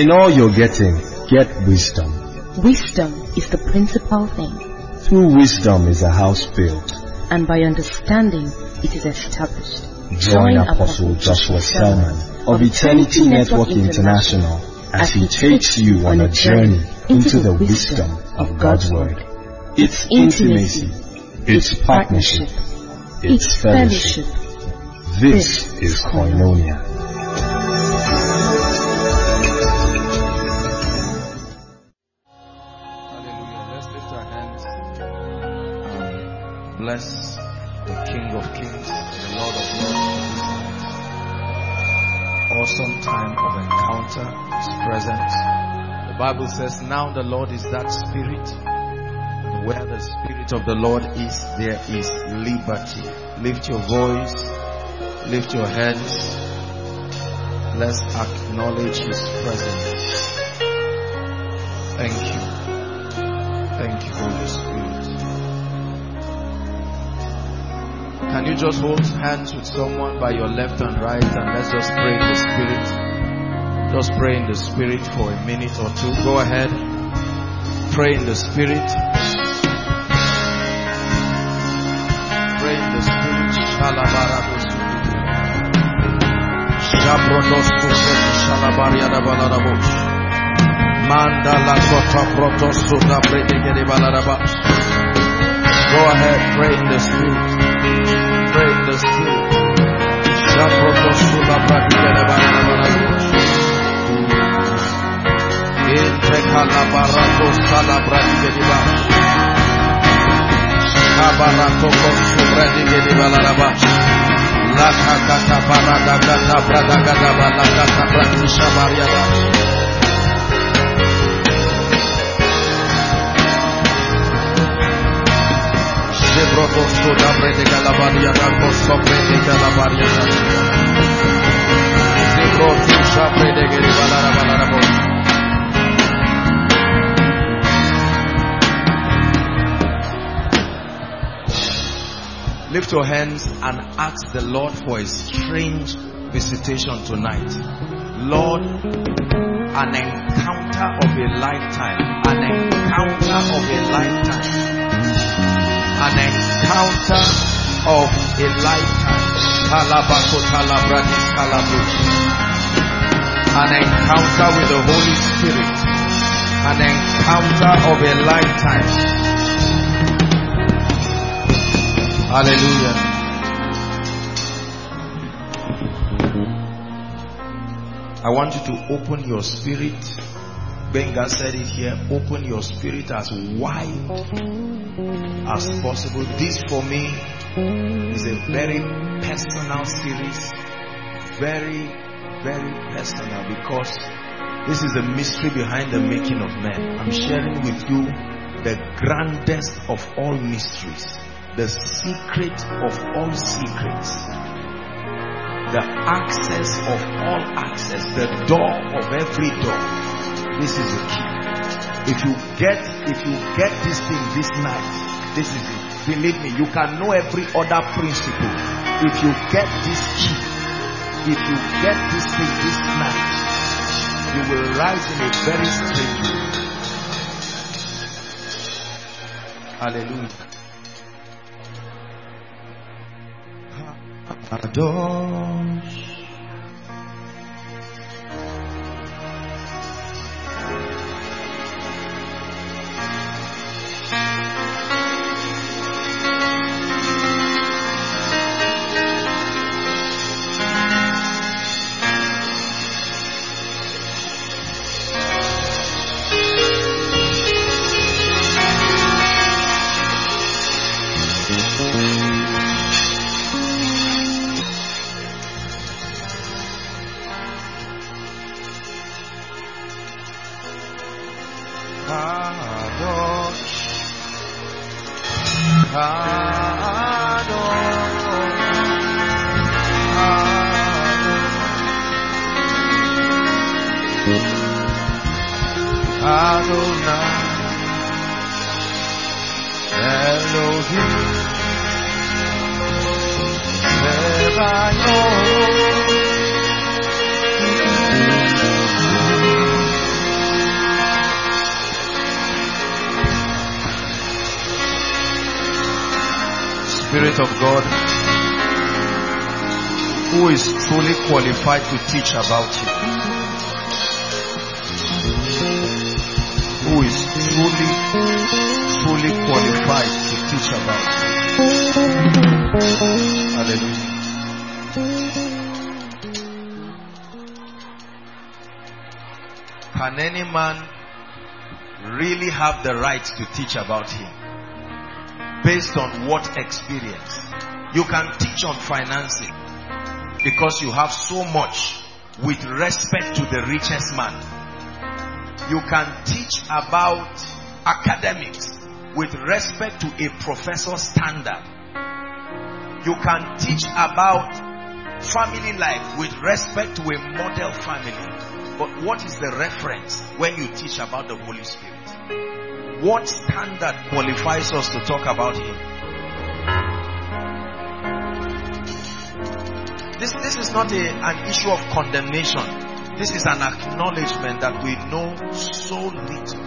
In all you're getting, get wisdom. Wisdom is the principal thing. Through wisdom is a house built, and by understanding it is established. Join Apostle Joshua Selman of Eternity Network International as he takes you on a journey into the wisdom of God's Word. It's intimacy, it's partnership, it's fellowship. This is Koinonia. Bless the King of Kings, the Lord of Lords. Awesome time of encounter, His presence. The Bible says, now the Lord is that Spirit. And where the Spirit of the Lord is, there is liberty. Lift your voice, lift your hands. Let's acknowledge His presence. Thank you. Thank you, Holy Spirit. Can you just hold hands with someone by your left and right, and let's just pray in the Spirit. Just pray in the Spirit for a minute or two. Go ahead. Pray in the Spirit. Pray in the Spirit. Go ahead, pray in the Spirit. Pray in the Spirit. Lift your hands and ask the Lord for a strange visitation tonight. Lord, an encounter of a lifetime. An encounter of a lifetime. An encounter of a lifetime. An encounter with the Holy Spirit. An encounter of a lifetime. Hallelujah. I want you to open your spirit. Benga said it here. Open your spirit as wide as possible. This for me is a very personal series. Very, very personal, because this is the mystery behind the making of men. I'm sharing with you the grandest of all mysteries, the secret of all secrets, the access of all access, the door of every door. This is the key. If you get this thing this night, this is it. Believe me, you can know every other principle. If you get this key, if you get this thing this night, you will rise in a very strange way. Hallelujah. Adore. Spirit of God who is truly qualified to teach about you. Who is truly qualified to teach about you. Hallelujah. Can any man really have the right to teach about him? Based on what experience? You can teach on financing because you have so much with respect to the richest man. You can teach about academics with respect to a professor's standard. You can teach about family life with respect to a model family. But what is the reference when you teach about the Holy Spirit? What standard qualifies us to talk about Him? This is not an issue of condemnation. This is an acknowledgement that we know so little.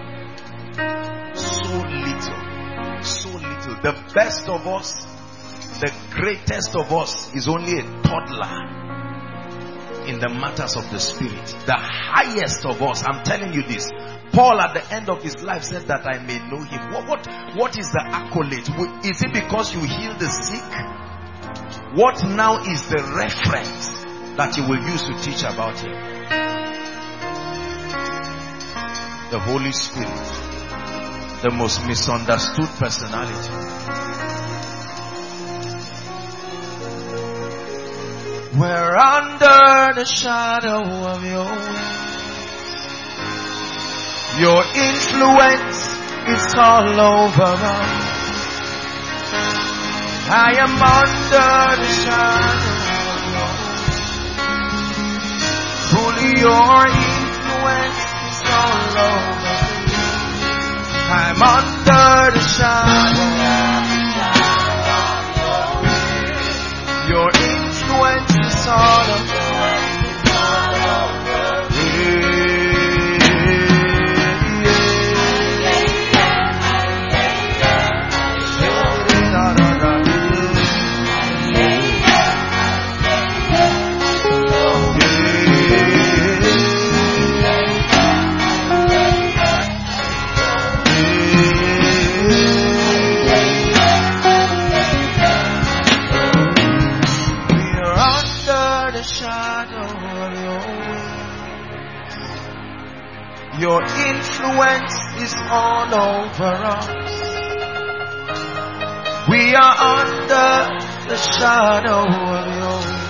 So little. So little. The best of us, the greatest of us is only a toddler in the matters of the Spirit. The highest of us, I'm telling you this, Paul at the end of his life said that I may know Him. What is the accolade? Is it because you heal the sick? What now is the reference that you will use to teach about Him? The Holy Spirit, the most misunderstood personality. We're under the shadow of your wings. Your influence is all over us. I am under the shadow of your wings. Truly your influence is all over me. I'm under the shadow of your influence is all over me. Your influence is all over us. We are under the shadow of your wings.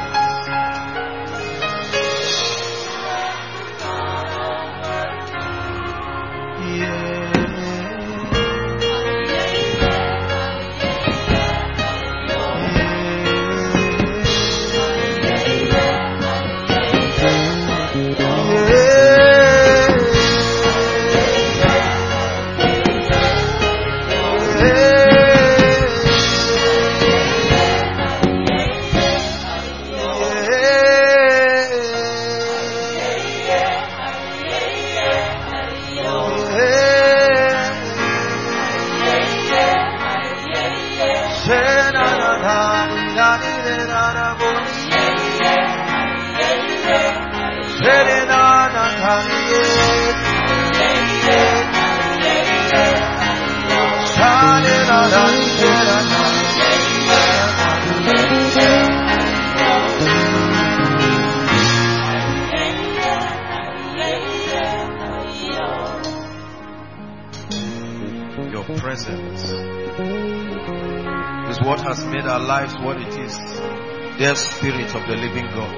Your presence is what has made our lives what it is. Dear Spirit of the living God,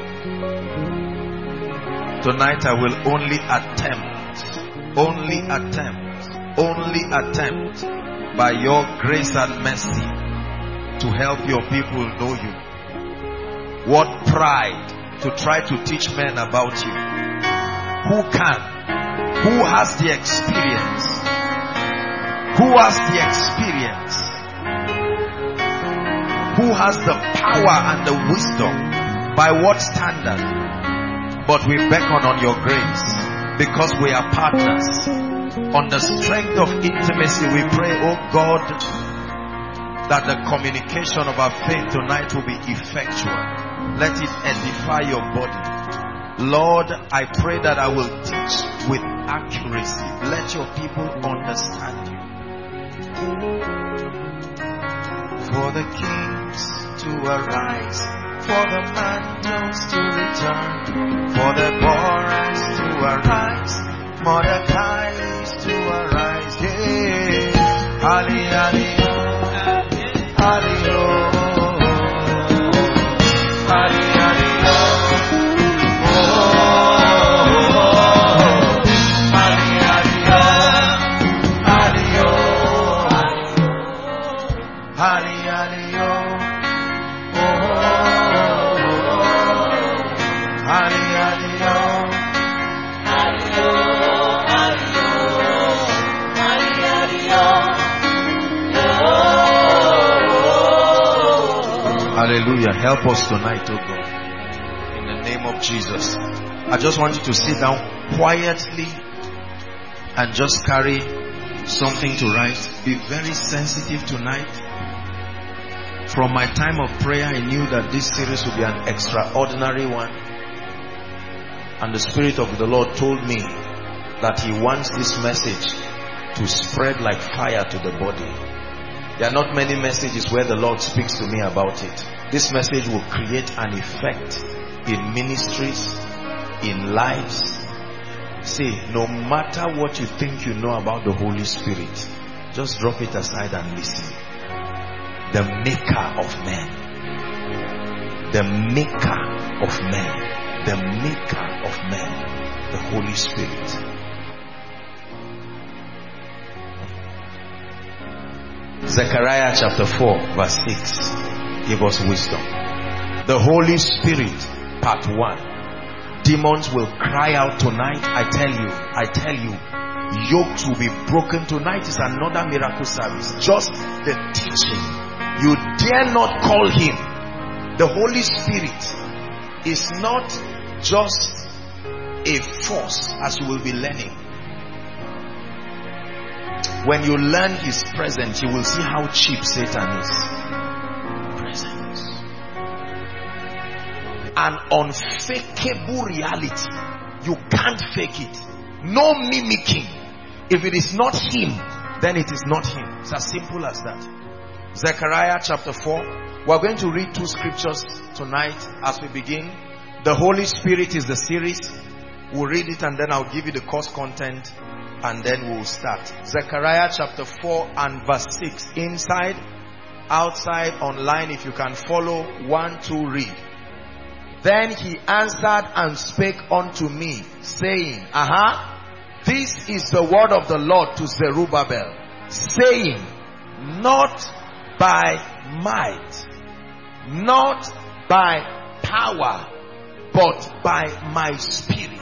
tonight I will only attempt by your grace and mercy to help your people know you. What pride to try to teach men about you. Who can? Who has the experience? Who has the experience? Who has the power and the wisdom? By what standard? But we beckon on your grace because we are partners. On the strength of intimacy we pray, oh God, that the communication of our faith tonight will be effectual. Let it edify your body. Lord, I pray that I will teach with accuracy. Let your people understand you. For the kings to arise, for the mantles to return, for the Boras to arise, Mordecai to arise. Yeah. Ali, Ali, Ali, Ali, Ali, Hallelujah. Help us tonight, oh God. In the name of Jesus. I just want you to sit down quietly and just carry something to write. Be very sensitive tonight. From my time of prayer, I knew that this series would be an extraordinary one. And the Spirit of the Lord told me that He wants this message to spread like fire to the body. There are not many messages where the Lord speaks to me about it. This message will create an effect in ministries, in lives. See, no matter what you think you know about the Holy Spirit, just drop it aside and listen. The maker of men. The maker of men. The maker of men. The Holy Spirit. Zechariah chapter 4 verse 6. Give us wisdom. The Holy Spirit, part 1. Demons will cry out tonight. I tell you, yokes will be broken. Tonight is another miracle service. Just the teaching. You dare not call Him. The Holy Spirit is not just a force, as you will be learning. When you learn His presence, you will see how cheap Satan is. Presence. An unfakeable reality. You can't fake it. No mimicking. If it is not Him, then it is not Him. It's as simple as that. Zechariah chapter 4. We're going to read 2 scriptures tonight as we begin. The Holy Spirit is the series. We'll read it and then I'll give you the course content and then we'll start. Zechariah chapter 4 and verse 6. Inside, outside, online, if you can follow. 1, 2, read. Then he answered and spake unto me, saying, this is the word of the Lord to Zerubbabel, saying, not by might, not by power, but by my Spirit.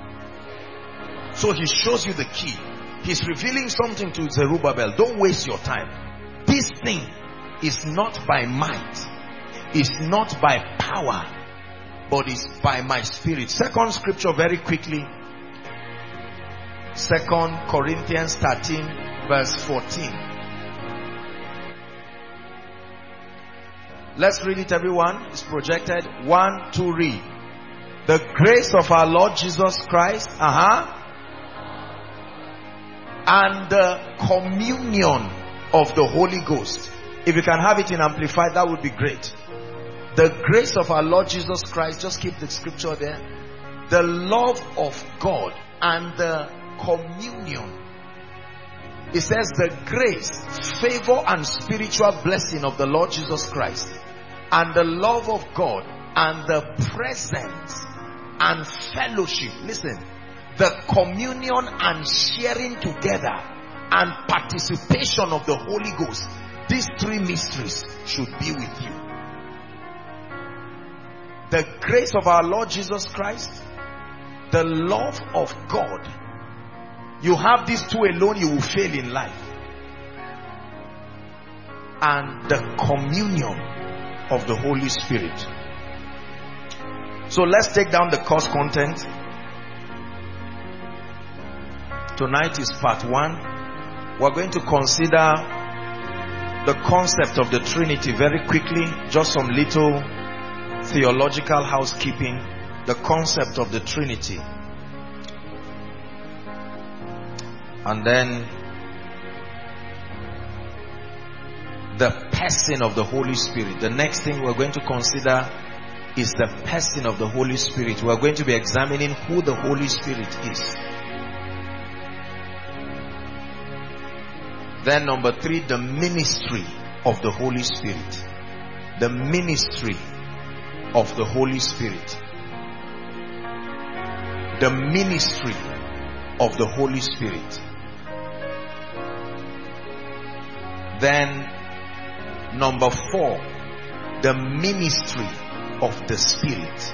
So he shows you the key. He's revealing something to Zerubbabel. Don't waste your time. This thing is not by might, it's not by power, but it's by my Spirit. Second scripture very quickly. 2 Corinthians 13 verse 14. Let's read it, everyone. It's projected. 1, 2, read. The grace of our Lord Jesus Christ, and the communion of the Holy Ghost. If you can have it in Amplified, that would be great. The grace of our Lord Jesus Christ, just keep the scripture there. The love of God and the communion. It says the grace, favor and spiritual blessing of the Lord Jesus Christ, and the love of God, and the presence and fellowship. Listen, the communion and sharing together and participation of the Holy Ghost. These 3 mysteries should be with you. The grace of our Lord Jesus Christ, the love of God. You have these 2 alone, you will fail in life. And the communion of the Holy Spirit. So let's take down the course content. Tonight is part 1. We're going to consider the concept of the Trinity very quickly, just some little theological housekeeping. The concept of the Trinity. And then the person of the Holy Spirit. The next thing we're going to consider is the person of the Holy Spirit. We're going to be examining who the Holy Spirit is. Then number 3, the ministry of the Holy Spirit. The ministry of the Holy Spirit. The ministry of the Holy Spirit. Then number 4, the ministry of the Spirit.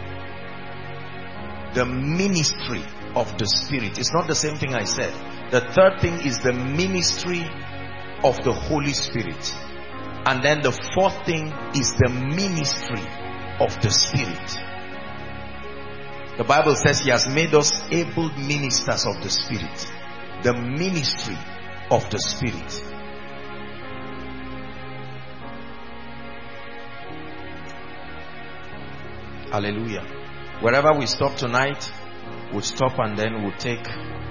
The ministry of the Spirit. It's not the same thing I said. The third thing is the ministry of the Holy Spirit. And then the fourth thing is the ministry of the Spirit. The Bible says He has made us able ministers of the Spirit. The ministry of the Spirit. Hallelujah. Wherever we stop tonight, we'll stop and then we'll take.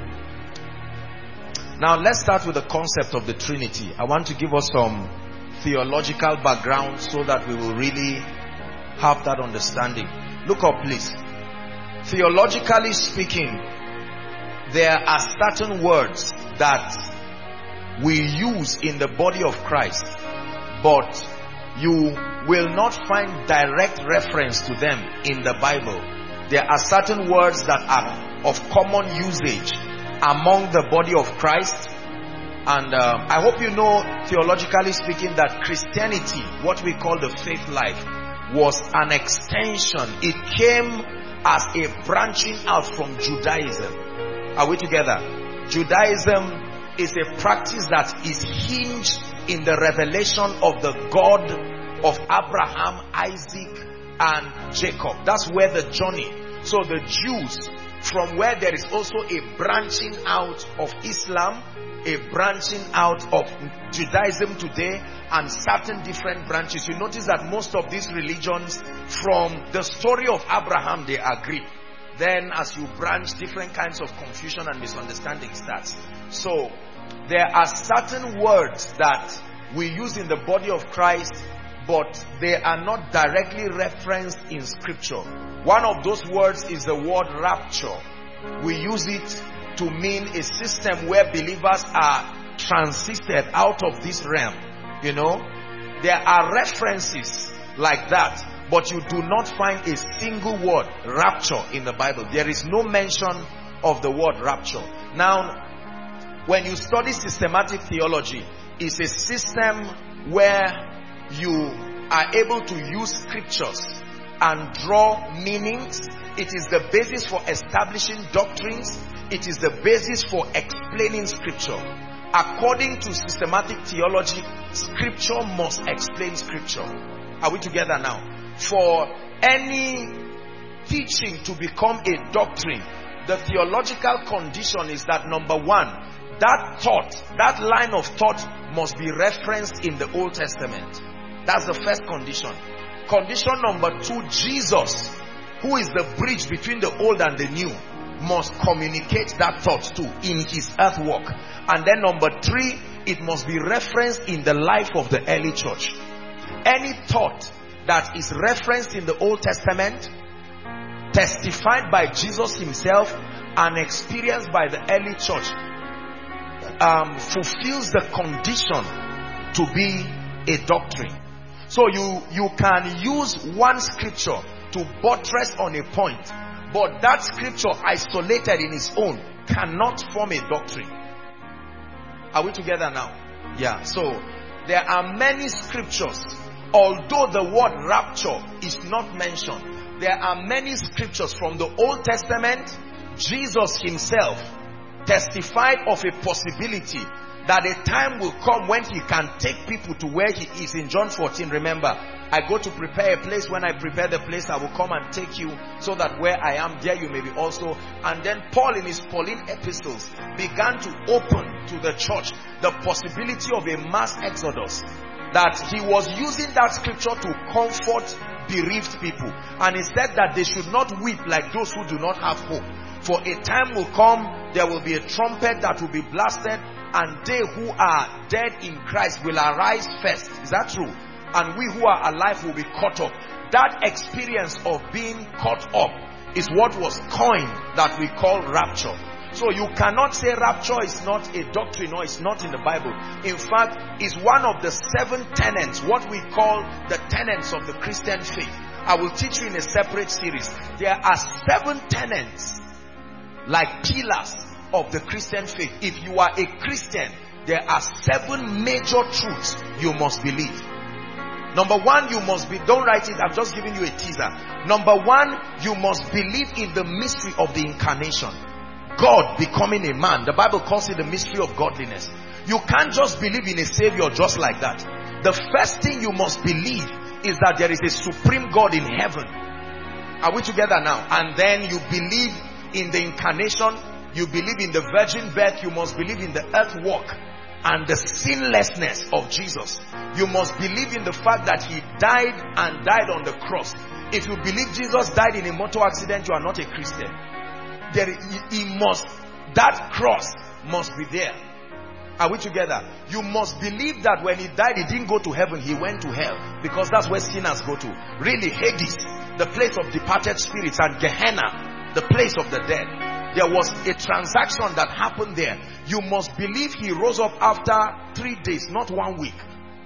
Now let's start with the concept of the Trinity. I want to give us some theological background so that we will really have that understanding. Look up please. Theologically speaking, there are certain words that we use in the body of Christ, but you will not find direct reference to them in the Bible. There are certain words that are of common usage among the body of Christ. And I hope you know, theologically speaking, that Christianity, what we call the faith life, was an extension. It came as a branching out from Judaism. Are we together? Judaism is a practice that is hinged in the revelation of the God of Abraham, Isaac, and Jacob. That's where the journey. So the Jews, from where there is also a branching out of Islam, a branching out of Judaism today, and certain different branches. You notice that most of these religions, from the story of Abraham, they agree. Then as you branch, different kinds of confusion and misunderstanding starts. So there are certain words that we use in the body of Christ, but they are not directly referenced in scripture. One of those words is the word rapture. We use it to mean a system where believers are transited out of this realm. You know, there are references like that, but you do not find a single word rapture in the Bible. There is no mention of the word rapture. Now, when you study systematic theology, it's a system where you are able to use scriptures and draw meanings. It is the basis for establishing doctrines. It is the basis for explaining scripture. According to systematic theology, scripture must explain scripture. Are we together now? For any teaching to become a doctrine, the theological condition is that number 1, that thought, that line of thought must be referenced in the Old Testament. That's the first condition. Condition number 2, Jesus, who is the bridge between the old and the new, must communicate that thought too in his earth walk. And then number 3, it must be referenced in the life of the early church. Any thought that is referenced in the Old Testament, testified by Jesus himself, and experienced by the early church, fulfills the condition to be a doctrine. So you can use one scripture to buttress on a point, but that scripture isolated in its own cannot form a doctrine. Are we together now? Yeah. So there are many scriptures. Although the word rapture is not mentioned, there are many scriptures from the Old Testament. Jesus himself testified of a possibility that a time will come when he can take people to where he is. In John 14, remember, I go to prepare a place. When I prepare the place, I will come and take you, so that where I am, there you may be also. And then Paul, in his Pauline epistles, began to open to the church the possibility of a mass exodus. That he was using that scripture to comfort bereaved people. And he said that they should not weep like those who do not have hope. For a time will come, there will be a trumpet that will be blasted, and they who are dead in Christ will arise first. Is that true? And we who are alive will be caught up. That experience of being caught up is what was coined that we call rapture. So you cannot say rapture is not a doctrine or it's not in the Bible. In fact, it's one of the 7 tenets, what we call the tenets of the Christian faith. I will teach you in a separate series. There are 7 tenets, like pillars of the Christian faith. If you are a Christian, there are 7 major truths you must believe. Number 1, you must be, don't write it, I'm just giving you a teaser. Number 1, you must believe in the mystery of the incarnation. God becoming a man. The Bible calls it the mystery of godliness. You can't just believe in a savior just like that. The first thing you must believe is that there is a supreme God in heaven. Are we together now? And then you believe in the incarnation. You believe in the virgin birth. You must believe in the earth walk and the sinlessness of Jesus. You must believe in the fact that he died and died on the cross. If you believe Jesus died in a motor accident, you are not a Christian. That cross must be there. Are we together? You must believe that when he died, he didn't go to heaven, he went to hell, because that's where sinners go to. Really, Hades, the place of departed spirits, and Gehenna, the place of the dead. There was a transaction that happened there. You must believe he rose up after 3 days, not 1 week.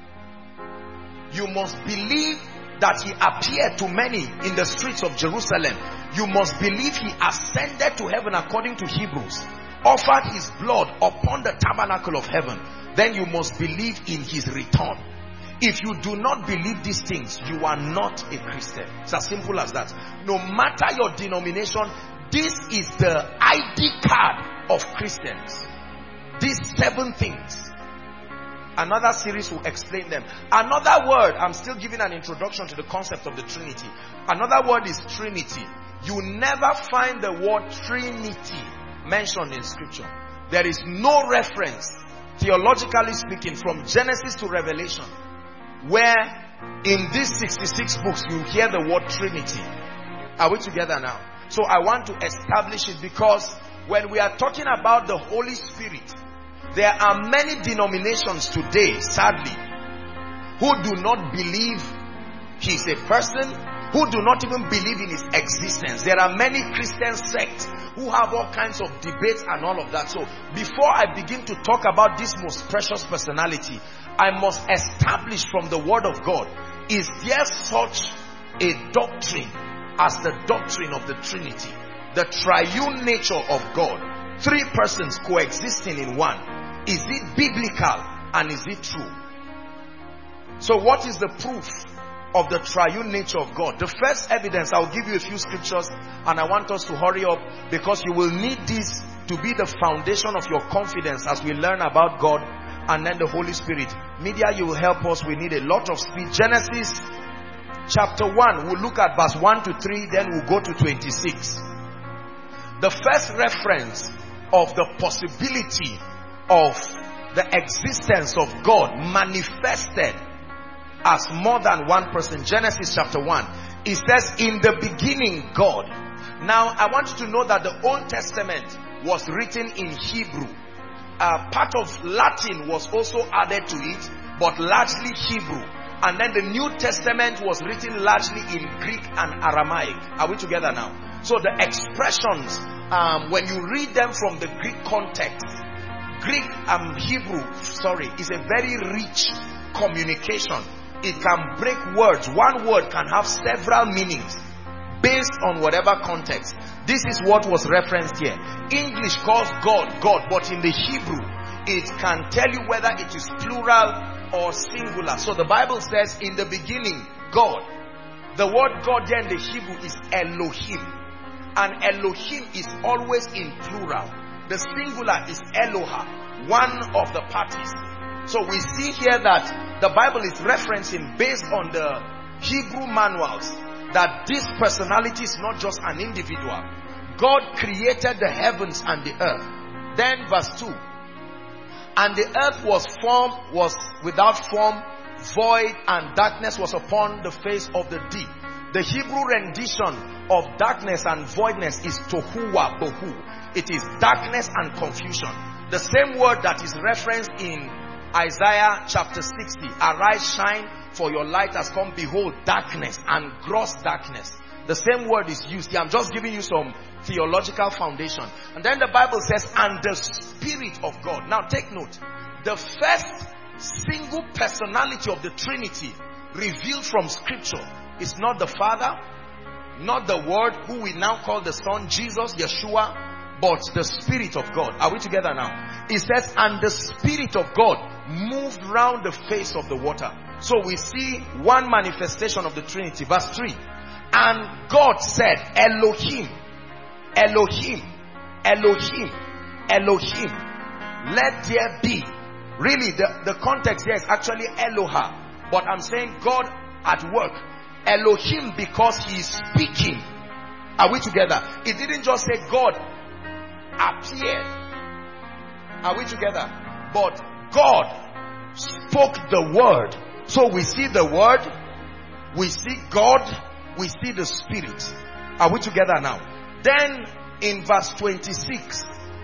You must believe that he appeared to many in the streets of Jerusalem. You must believe he ascended to heaven according to Hebrews, offered his blood upon the tabernacle of heaven. Then you must believe in his return. If you do not believe these things, you are not a Christian. It's as simple as that. No matter your denomination, this is the ID card of Christians. These 7 things. Another series will explain them. Another word, I'm still giving an introduction to the concept of the Trinity. Another word is Trinity. You never find the word Trinity mentioned in scripture. There is no reference, theologically speaking, from Genesis to Revelation, where in these 66 books you hear the word Trinity. Are we together now? So I want to establish it, because when we are talking about the Holy Spirit, there are many denominations today, sadly, who do not believe he's a person, who do not even believe in his existence. There are many Christian sects who have all kinds of debates and all of that. So before I begin to talk about this most precious personality, I must establish from the Word of God, is there such a doctrine as the doctrine of the Trinity? The triune nature of God, 3 persons coexisting in one. Is it biblical and is it true? So what is the proof of the triune nature of God? The first evidence, I'll give you a few scriptures, and I want us to hurry up, because you will need this to be the foundation of your confidence as we learn about God and then the Holy Spirit. Media, you will help us. We need a lot of speed. Genesis chapter 1, we'll look at verse 1 to 3, then we'll go to 26. The first reference of the possibility of the existence of God manifested as more than one person, Genesis chapter 1, it says, in the beginning God. Now I want you to know that the Old Testament was written in Hebrew. Part of Latin was also added to it, but largely Hebrew. And then the New Testament was written largely in Greek and Aramaic. Are we together now? So the expressions, when you read them from the Greek context, Greek and Hebrew, is a very rich communication. It can break words. One word can have several meanings based on whatever context. This is what was referenced here. English calls God, God, but in the Hebrew, it can tell you whether it is plural or singular. So the Bible says, in the beginning, God. The word God here in the Hebrew is Elohim. And Elohim is always in plural. The singular is Eloha, one of the parties. So we see here that the Bible is referencing, based on the Hebrew manuals, that this personality is not just an individual. God created the heavens and the earth. Then verse 2. And the earth was without form, void, and darkness was upon the face of the deep. The Hebrew rendition of darkness and voidness is tohuwa bohu. It is darkness and confusion. The same word that is referenced in Isaiah chapter 60. Arise, shine, for your light has come. Behold, darkness and gross darkness. The same word is used here. I'm just giving you some theological foundation. And then the Bible says, and the Spirit of God. Now take note. The first single personality of the Trinity revealed from Scripture is not the Father, not the Word, who we now call the Son, Jesus, Yeshua, but the Spirit of God. Are we together now? It says, and the Spirit of God moved round the face of the water. So we see one manifestation of the Trinity. Verse 3. And God said, Elohim, Elohim, Elohim, Elohim, let there be. Really, the context here is actually Eloha. But I'm saying God at work. Elohim, because he is speaking. Are we together? It didn't just say God appeared. Are we together? But God spoke the word. So we see the word, we see God, we see the Spirit. Are we together now? Then in verse 26,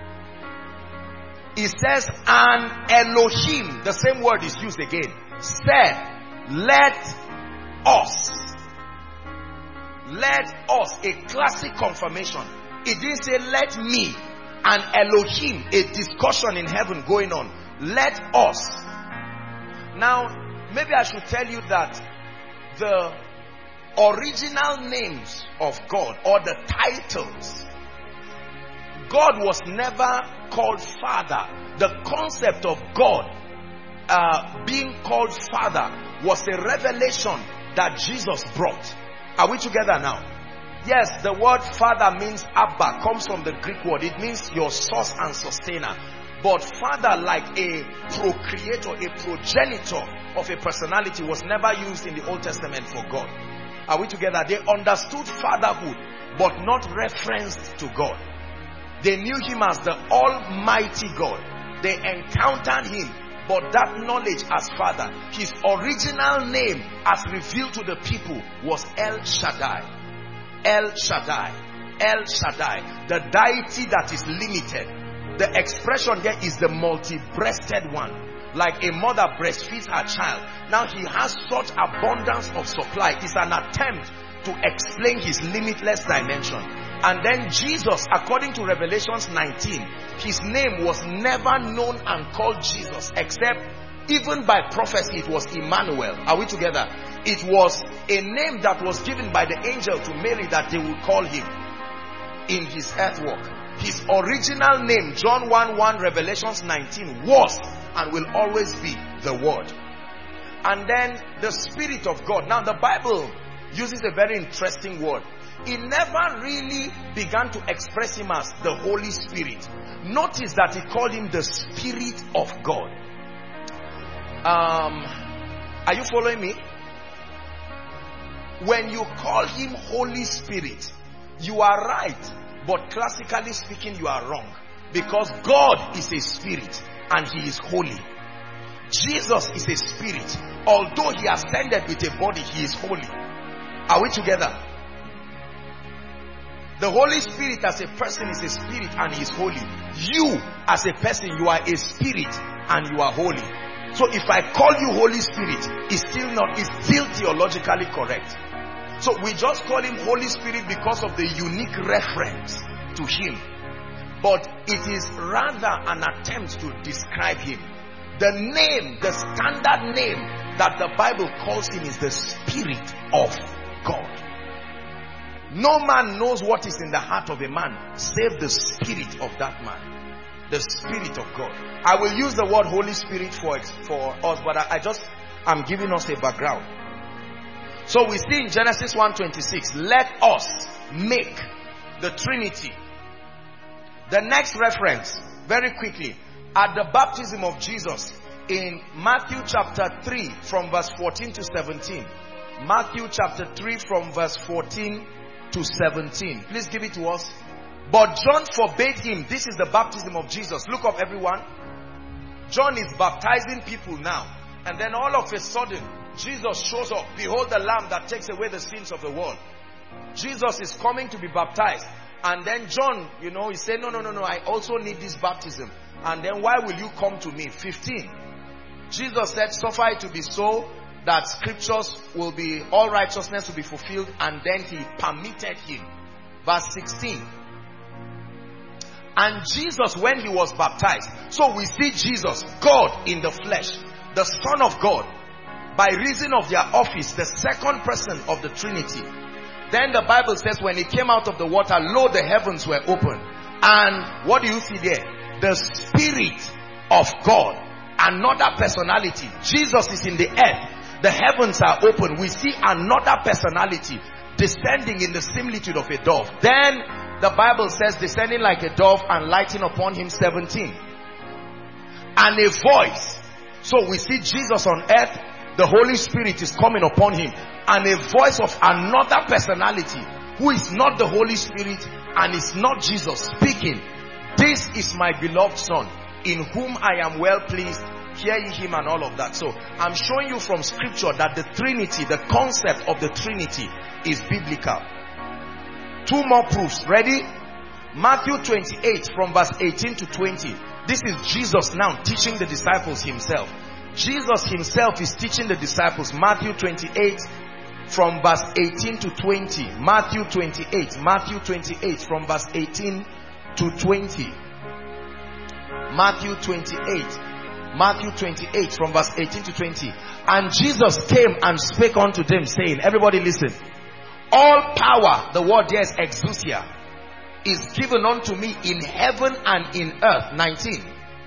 it says, and Elohim, the same word is used again, said, let us. Let us, a classic confirmation. It didn't say let me. And Elohim, a discussion in heaven going on. Let us. Now, maybe I should tell you that the original names of God, or the titles, God was never called Father. The concept of God being called Father was a revelation that Jesus brought. Are we together now? Yes, the word Father means Abba, comes from the Greek word. It means your source and sustainer. But Father, like a procreator, a progenitor of a personality, was never used in the Old Testament for God. Are we together? They understood fatherhood, but not referenced to God. They knew him as the Almighty God. They encountered him, but that knowledge as Father, his original name as revealed to the people was El Shaddai. El Shaddai. El Shaddai. The deity that is limited. The expression there is the multi-breasted one. Like a mother breastfeeds her child. Now he has such abundance of supply. It's an attempt to explain his limitless dimension. And then Jesus, according to Revelations 19, his name was never known and called Jesus, except even by prophecy it was Emmanuel. Are we together? It was a name that was given by the angel to Mary that they would call him in his earth walk. His original name, John 1:1, Revelations 19, was and will always be the Word. And then the Spirit of God. Now the Bible uses a very interesting word. It never really began to express him as the Holy Spirit. Notice that he called him the Spirit of God. Are you following me? When you call him Holy Spirit, you are right, but classically speaking, you are wrong. Because God is a spirit and he is holy. Jesus is a spirit. Although he ascended with a body, he is holy. Are we together? The Holy Spirit as a person is a spirit and he is holy. You as a person, you are a spirit and you are holy. So if I call you Holy Spirit, it's still theologically correct. So we just call him Holy Spirit because of the unique reference to him. But it is rather an attempt to describe him. The name, the standard name that the Bible calls him is the Spirit of God. No man knows what is in the heart of a man save the spirit of that man. The Spirit of God. I will use the word Holy Spirit for us, but I'm giving us a background. So we see in Genesis 1:26, let us make the Trinity. The next reference, very quickly, at the baptism of Jesus in Matthew chapter 3 from verse 14 to 17. Matthew chapter 3 from verse 14 to 17. Please give it to us. But John forbade him. This is the baptism of Jesus. Look up, everyone. John is baptizing people now. And then all of a sudden, Jesus shows up. Behold the Lamb that takes away the sins of the world. Jesus is coming to be baptized. And then John, he said, no, I also need this baptism. And then why will you come to me? 15. Jesus said, suffer it to be so, that scriptures will be, all righteousness will be fulfilled. And then he permitted him. Verse 16. And Jesus, when he was baptized, so we see Jesus, God in the flesh, the Son of God, by reason of their office, the second person of the Trinity. Then the Bible says when he came out of the water, lo, the heavens were open. And what do you see there? The Spirit of God, another personality. Jesus is in the earth. The heavens are open. We see another personality descending in the similitude of a dove. Then the Bible says descending like a dove and lighting upon him 17. And a voice. So we see Jesus on earth. The Holy Spirit is coming upon him. And a voice of another personality who is not the Holy Spirit and is not Jesus speaking. This is my beloved Son, in whom I am well pleased. Hear ye him, and all of that. So I'm showing you from scripture that the Trinity, the concept of the Trinity is biblical. Two more proofs. Ready? Matthew 28 from verse 18 to 20. This is Jesus now teaching the disciples himself. Jesus himself is teaching the disciples. Matthew 28 from verse 18 to 20. Matthew 28 from verse 18 to 20. Matthew 28 from verse 18 to 20. And Jesus came and spake unto them, saying, everybody listen, all power, the word there is exousia, is given unto me in heaven and in earth. 19.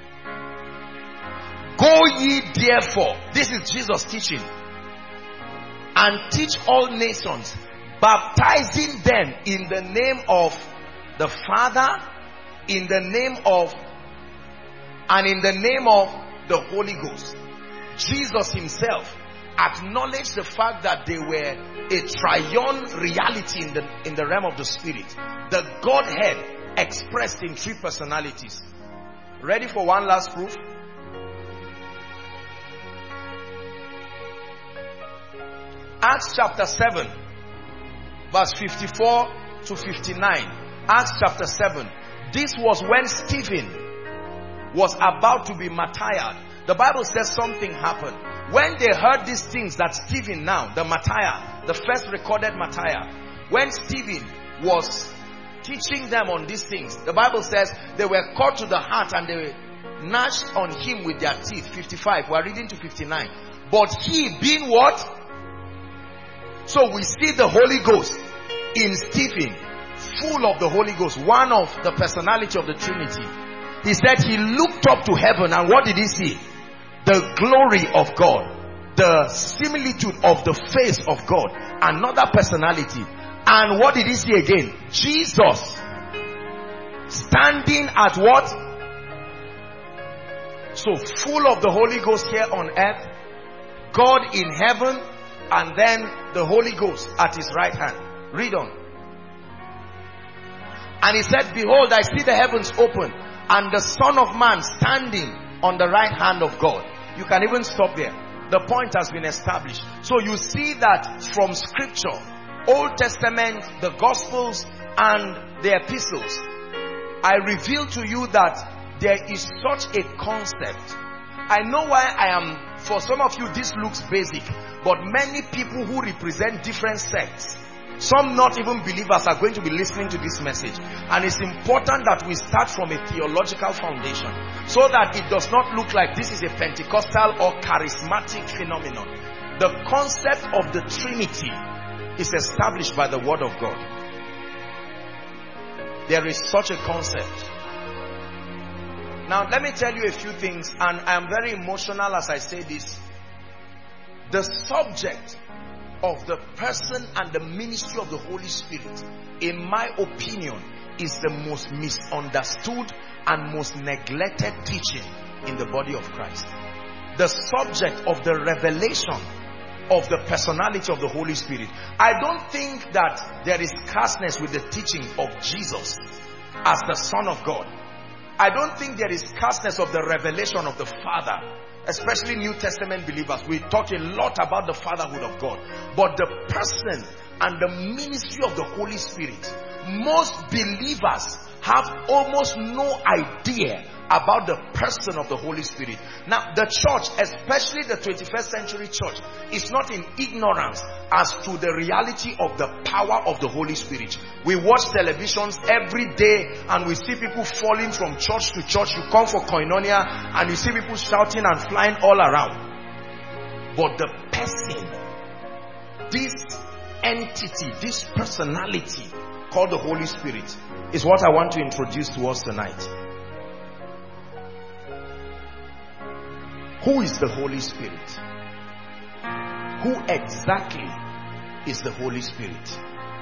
Go ye therefore, this is Jesus teaching, and teach all nations, baptizing them in the name of the Father, in the name of, and in the name of the Holy Ghost. Jesus himself acknowledged the fact that they were a triune reality in the realm of the Spirit. The Godhead expressed in three personalities. Ready for one last proof? Acts chapter 7 verse 54 to 59. Acts chapter 7. This was when Stephen was about to be martyred. The Bible says something happened. When they heard these things that Stephen now, the martyr, the first recorded martyr, when Stephen was teaching them on these things, the Bible says they were caught to the heart and they gnashed on him with their teeth. 55. We are reading to 59. But he being what? So we see the Holy Ghost in Stephen, full of the Holy Ghost, one of the personality of the Trinity. He said he looked up to heaven, and what did he see? The glory of God, the similitude of the face of God, another personality. And what did he see again? Jesus standing at what? So full of the Holy Ghost here on earth, God in heaven, and then the Holy Ghost at his right hand. Read on. And he said, behold, I see the heavens open, and the Son of Man standing on the right hand of God. You can even stop there. The point has been established. So you see that from scripture, Old Testament, the Gospels, and the epistles, I reveal to you that there is such a concept. I know why for some of you this looks basic, but many people who represent different sects, some not even believers, are going to be listening to this message. And it's important that we start from a theological foundation, so that it does not look like this is a Pentecostal or charismatic phenomenon. The concept of the Trinity is established by the Word of God. There is such a concept. Now let me tell you a few things, and I am very emotional as I say this. The subject of the person and the ministry of the Holy Spirit, in my opinion, is the most misunderstood and most neglected teaching in the body of Christ. The subject of the revelation of the personality of the Holy Spirit. I don't think that there is scarceness with the teaching of Jesus as the Son of God. I don't think there is scarceness of the revelation of the Father, especially New Testament believers. We talk a lot about the fatherhood of God, but the person and the ministry of the Holy Spirit, most believers have almost no idea about the person of the Holy Spirit. Now, the church, especially the 21st century church, is not in ignorance as to the reality of the power of the Holy Spirit. We watch televisions every day and we see people falling from church to church. You come for koinonia and you see people shouting and flying all around. But the person, this entity, this personality called the Holy Spirit, is what I want to introduce to us tonight. Who is the Holy Spirit? Who exactly is the Holy Spirit?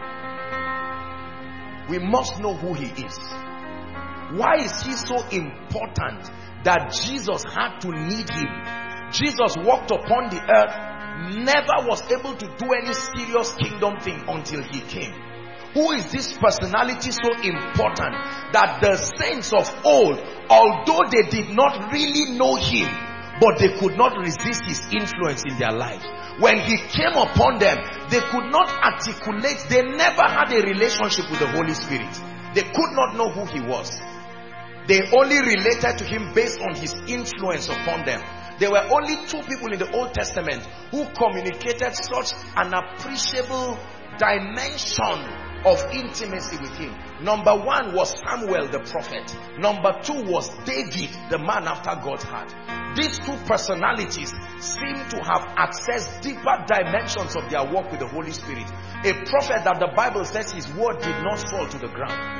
We must know who he is. Why is he so important that Jesus had to need him? Jesus walked upon the earth, never was able to do any serious kingdom thing until he came. Who is this personality so important that the saints of old, although they did not really know him, but they could not resist his influence in their lives? When he came upon them, they could not articulate, they never had a relationship with the Holy Spirit. They could not know who he was. They only related to him based on his influence upon them. There were only two people in the Old Testament who communicated such an appreciable dimension of intimacy with him. Number one was Samuel the prophet. Number two was David, the man after God's heart. These two personalities seem to have accessed deeper dimensions of their walk with the Holy Spirit. A prophet that the Bible says his word did not fall to the ground.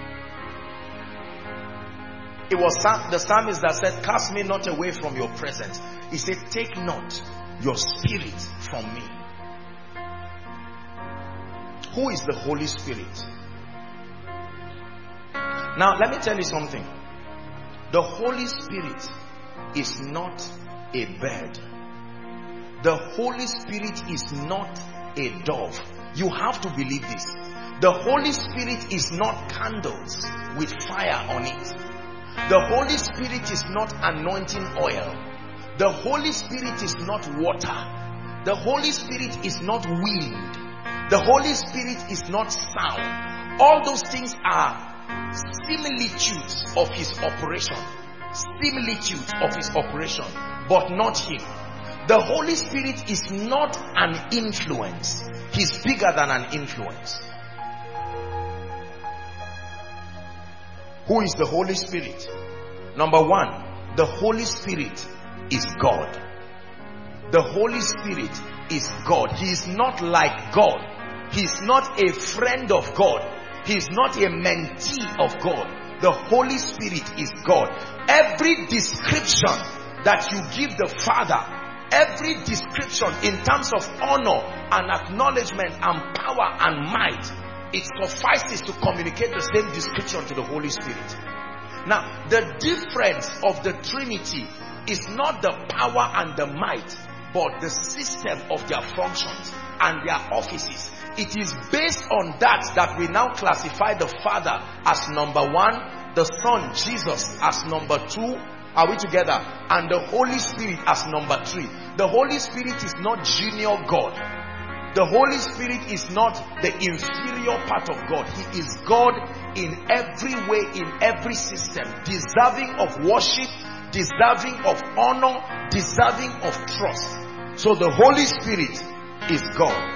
It was the psalmist that said, "Cast me not away from your presence." He said, "Take not your spirit from me." Who is the Holy Spirit? Now, let me tell you something. The Holy Spirit is not a bird. The Holy Spirit is not a dove. You have to believe this. The Holy Spirit is not candles with fire on it. The Holy Spirit is not anointing oil. The Holy Spirit is not water. The Holy Spirit is not wind. The Holy Spirit is not sound. All those things are similitudes of his operation. Similitudes of his operation, but not him. The Holy Spirit is not an influence. He's bigger than an influence. Who is the Holy Spirit? Number one, the Holy Spirit is God. The Holy Spirit is God. He is not like God. He is not a friend of God. He is not a mentee of God. The Holy Spirit is God. Every description that you give the Father, every description in terms of honor and acknowledgement and power and might, it suffices to communicate the same description to the Holy Spirit. Now, the difference of the Trinity is not the power and the might, but the system of their functions and their offices. It is based on that we now classify the Father as number one, the Son Jesus as number two. Are we together? And the Holy Spirit as number three. The Holy Spirit is not junior God. The Holy Spirit is not the inferior part of God. He is God in every way, in every system, deserving of worship, deserving of honor, deserving of trust. So the Holy Spirit is God.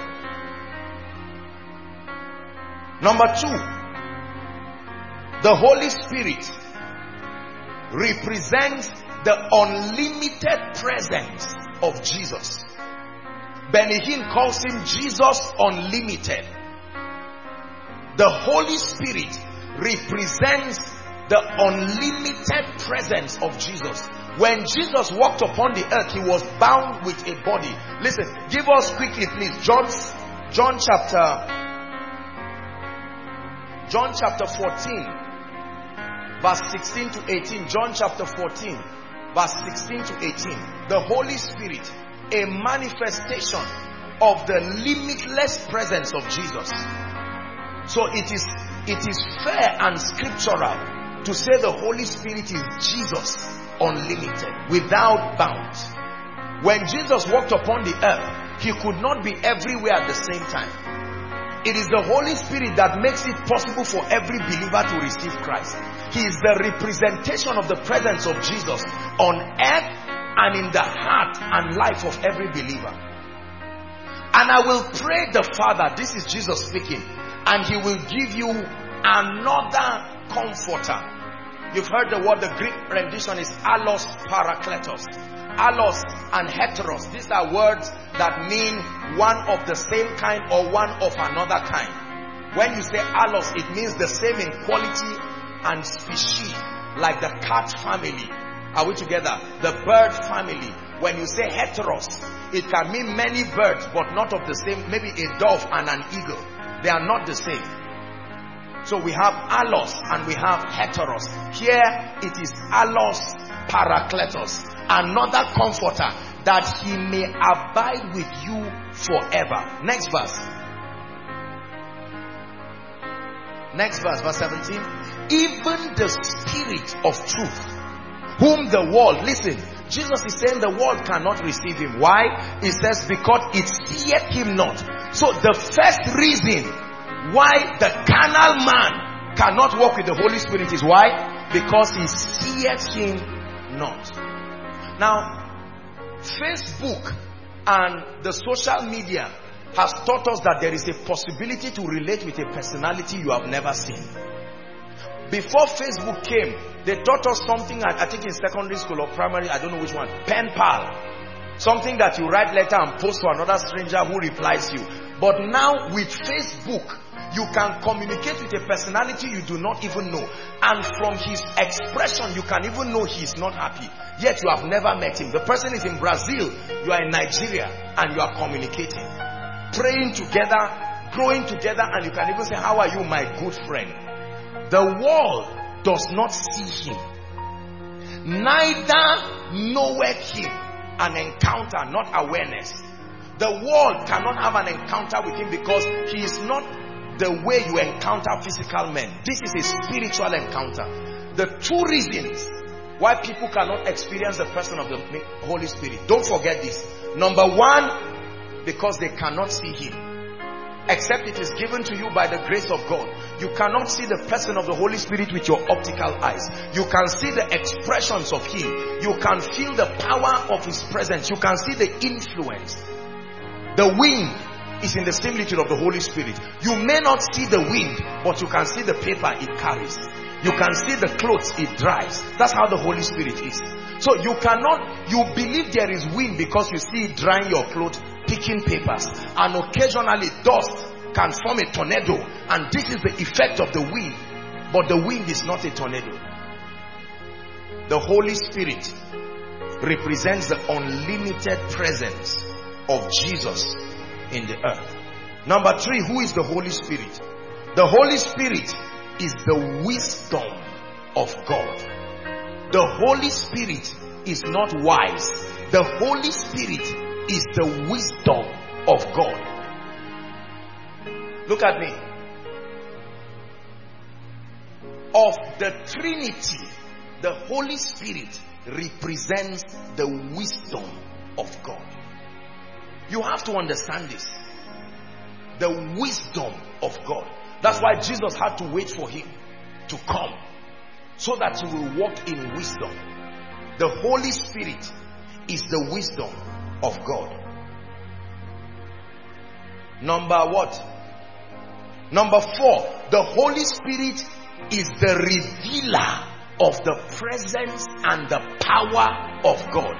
Number two, the Holy Spirit represents the unlimited presence of Jesus. Benny Hinn calls him Jesus Unlimited. The Holy Spirit represents the unlimited presence of Jesus. When Jesus walked upon the earth, he was bound with a body. Listen, give us quickly please John John chapter 14, verse 16 to 18. John chapter 14, verse 16 to 18. The Holy Spirit, a manifestation of the limitless presence of Jesus. So it is fair and scriptural to say the Holy Spirit is Jesus unlimited, without bounds. When Jesus walked upon the earth, he could not be everywhere at the same time. It is the Holy Spirit that makes it possible for every believer to receive Christ. He is the representation of the presence of Jesus on earth and in the heart and life of every believer. And I will pray the Father, this is Jesus speaking, and he will give you another comforter. You've heard the word, the Greek rendition is allos parakletos. Allos and heteros, these are words that mean one of the same kind or one of another kind. When you say allos, it means the same in quality and species, like the cat family. Are we together? The bird family. When you say heteros, it can mean many birds but not of the same, maybe a dove and an eagle. They are not the same. So we have allos and we have heteros. Here it is allos parakletos, another comforter, that he may abide with you forever. Next verse. Next verse, verse 17. Even the Spirit of truth, whom the world, listen, Jesus is saying the world cannot receive him. Why? He says because it seeth him not. So the first reason why the carnal man cannot walk with the Holy Spirit is why? Because he seeth him not. Now, Facebook and the social media has taught us that there is a possibility to relate with a personality you have never seen. Before Facebook came, they taught us something, I think in secondary school or primary, I don't know which one, pen pal. Something that you write letter and post to another stranger who replies you. But now with Facebook, you can communicate with a personality you do not even know. And from his expression, you can even know he is not happy. Yet you have never met him. The person is in Brazil, you are in Nigeria, and you are communicating. Praying together, growing together, and you can even say, how are you, my good friend? The world does not see him. Neither knoweth him. An encounter, not awareness. The world cannot have an encounter with him because he is not the way you encounter physical men. This is a spiritual encounter. The two reasons why people cannot experience the person of the Holy Spirit, don't forget this. Number one, because they cannot see him. Except it is given to you by the grace of God. You cannot see the person of the Holy Spirit with your optical eyes. You can see the expressions of him. You can feel the power of his presence. You can see the influence. The wind is in the similitude of the Holy Spirit. You may not see the wind, but you can see the paper it carries. You can see the clothes it dries. That's how the Holy Spirit is. So you believe there is wind because you see it drying your clothes, picking papers, and occasionally dust can form a tornado, and this is the effect of the wind. But the wind is not a tornado. The Holy Spirit represents the unlimited presence of Jesus in the earth. Number three, who is the Holy Spirit? The Holy Spirit is the wisdom of God. The Holy Spirit is not wise. The Holy Spirit is the wisdom of God. Look at me. Of the Trinity, the Holy Spirit represents the wisdom of God. You have to understand this. The wisdom of God. That's why Jesus had to wait for him to come, so that he will walk in wisdom. The Holy Spirit is the wisdom of God. Number what? Number four, the Holy Spirit is the revealer of the presence and the power of God.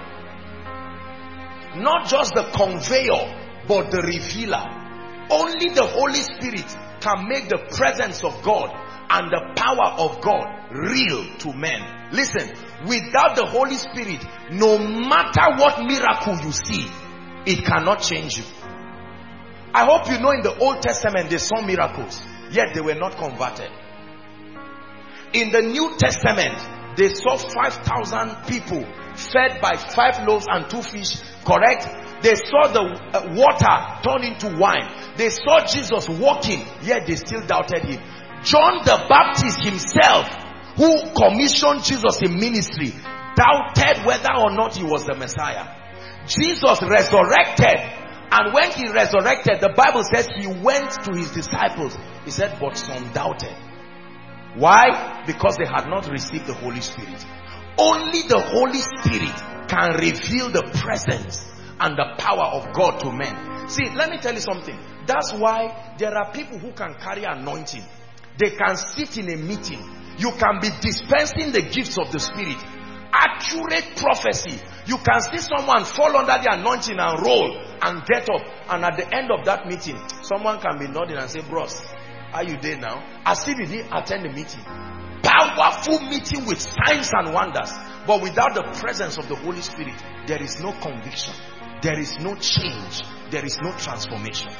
Not just the conveyor, but the revealer. Only the Holy Spirit can make the presence of God and the power of God real to men. Listen, without the Holy Spirit, no matter what miracle you see, it cannot change you. I hope you know in the Old Testament they saw miracles. yet they were not converted. In the New Testament, they saw 5,000 people fed by 5 loaves and 2 fish, correct? They saw the water turn into wine. They saw Jesus walking, yet they still doubted him. John the Baptist himself, who commissioned Jesus in ministry, doubted whether or not he was the Messiah. Jesus resurrected, and when he resurrected, the Bible says he went to his disciples. He said, but some doubted. Why? Because they had not received the Holy Spirit. Only the Holy Spirit can reveal the presence and the power of God to men. See, let me tell you something. That's why there are people who can carry anointing. They can sit in a meeting. You can be dispensing the gifts of the Spirit. Accurate prophecy. You can see someone fall under the anointing and roll and get up. And at the end of that meeting, someone can be nodding and say, bros, are you there now? As if you didn't attend the meeting. Powerful meeting with signs and wonders. But without the presence of the Holy Spirit, there is no conviction. There is no change. There is no transformation.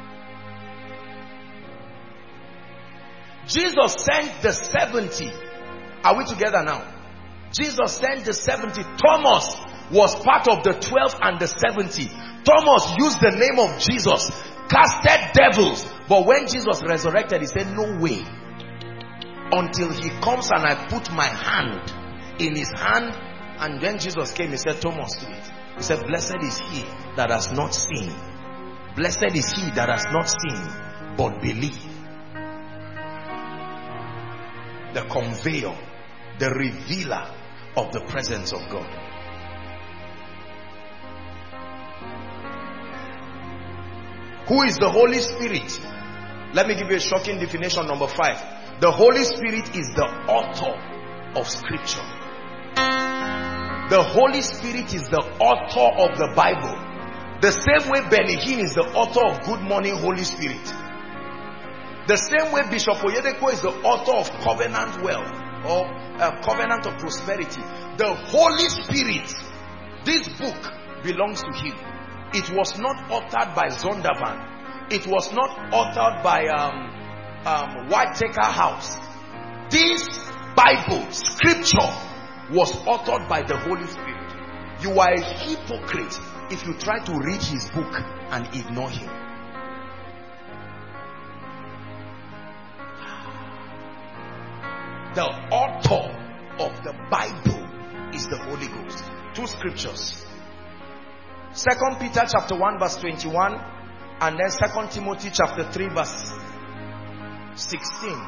Jesus sent the 70. Are we together now? Jesus sent the 70. Thomas was part of the 12 and the 70. Thomas used the name of Jesus, casted devils. But when Jesus resurrected, he said, no way. Until he comes and I put my hand in his hand. And when Jesus came, he said, Thomas, do it. He said, blessed is he that has not seen. Blessed is he that has not seen, but believe. The conveyor, the revealer of the presence of God. Who is the Holy Spirit? Let me give you a shocking definition. Number 5. The Holy Spirit is the author of Scripture. The Holy Spirit is the author of the Bible. The same way Benny Hinn is the author of Good Morning Holy Spirit. The same way Bishop Oyedepo is the author of Covenant Wealth or Covenant of Prosperity. The Holy Spirit, this book belongs to him. It was not authored by Zondervan. It was not authored by Whitaker House. This Bible, Scripture, was authored by the Holy Spirit. You are a hypocrite if you try to read his book and ignore him. The author of the Bible is the Holy Ghost. 2 scriptures. 2 Peter chapter 1 verse 21 and then 2 Timothy chapter 3 verse 16.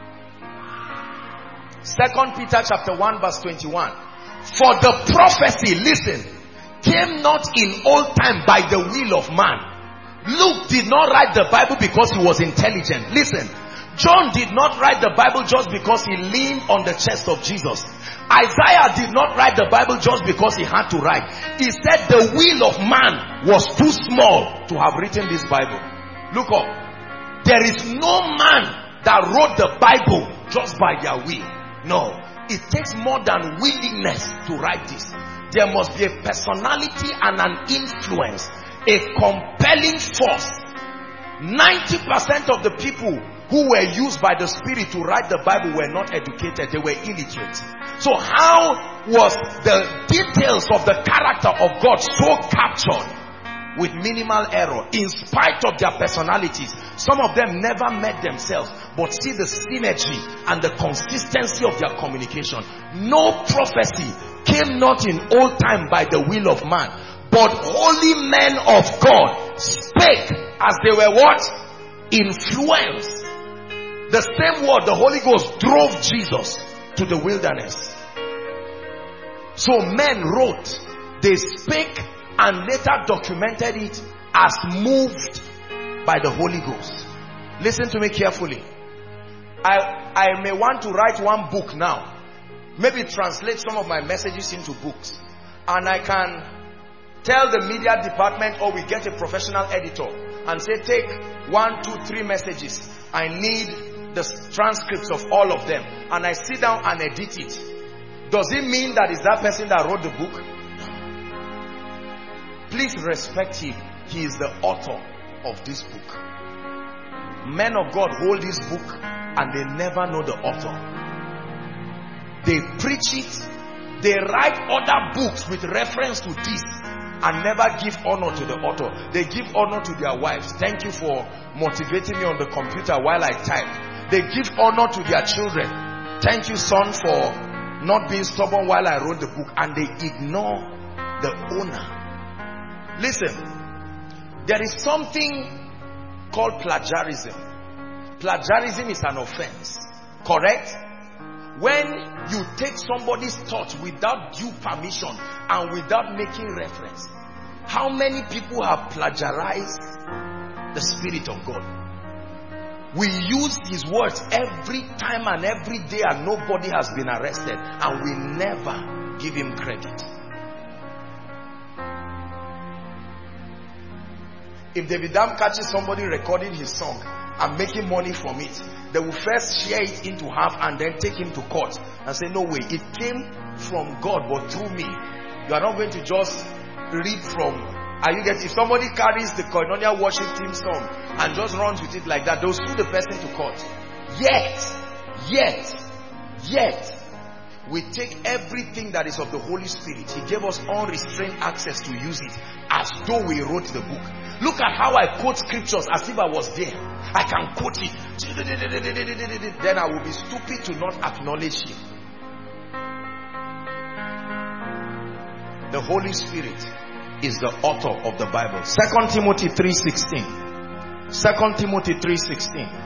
2 Peter chapter 1 verse 21. For the prophecy, listen, came not in old time by the will of man. Luke did not write the Bible because he was intelligent. Listen, John did not write the Bible just because he leaned on the chest of Jesus. Isaiah did not write the Bible just because he had to write. He said the will of man was too small to have written this Bible. Look up. There is no man that wrote the Bible just by their will. No. It takes more than willingness to write this. There must be a personality and an influence, a compelling force. 90% of the people who were used by the Spirit to write the Bible were not educated. They were illiterate. So how was the details of the character of God so captured with minimal error in spite of their personalities? Some of them never met themselves, but see the synergy and the consistency of their communication. No prophecy came not in old time by the will of man, but holy men of God spake as they were what? Influenced. The same word, the Holy Ghost, drove Jesus to the wilderness. So men wrote, they spake and later documented it as moved by the Holy Ghost. Listen to me carefully. I may want to write one book now. Maybe translate some of my messages into books. And I can tell the media department, or we get a professional editor and say, take 1, 2, 3 messages. I need the transcripts of all of them. And I sit down and edit it. Does it mean that is that person that wrote the book? Please respect him. He is the author of this book. Men of God hold this book and they never know the author. They preach it. They write other books with reference to this and never give honor to the author. They give honor to their wives. Thank you for motivating me on the computer while I type. They give honor to their children. Thank you, son, for not being stubborn while I wrote the book. And they ignore the owner. Listen, there is something called plagiarism. Plagiarism is an offense. Correct? When you take somebody's thoughts without due permission and without making reference. How many people have plagiarized the Spirit of God? We use His words every time and every day and nobody has been arrested, and we never give Him credit. If David Dam catches somebody recording his song and making money from it, they will first share it into half and then take him to court and say, no way, it came from God but through me. You are not going to just read from, if somebody carries the Koinonia worship team song and just runs with it like that, they'll sue the person to court. Yet, we take everything that is of the Holy Spirit. He gave us unrestrained access to use it as though we wrote the book. Look at how I quote scriptures as if I was there. I can quote it. Then I will be stupid to not acknowledge Him. The Holy Spirit is the author of the Bible. 2 Timothy 3:16. 2 Timothy 3:16.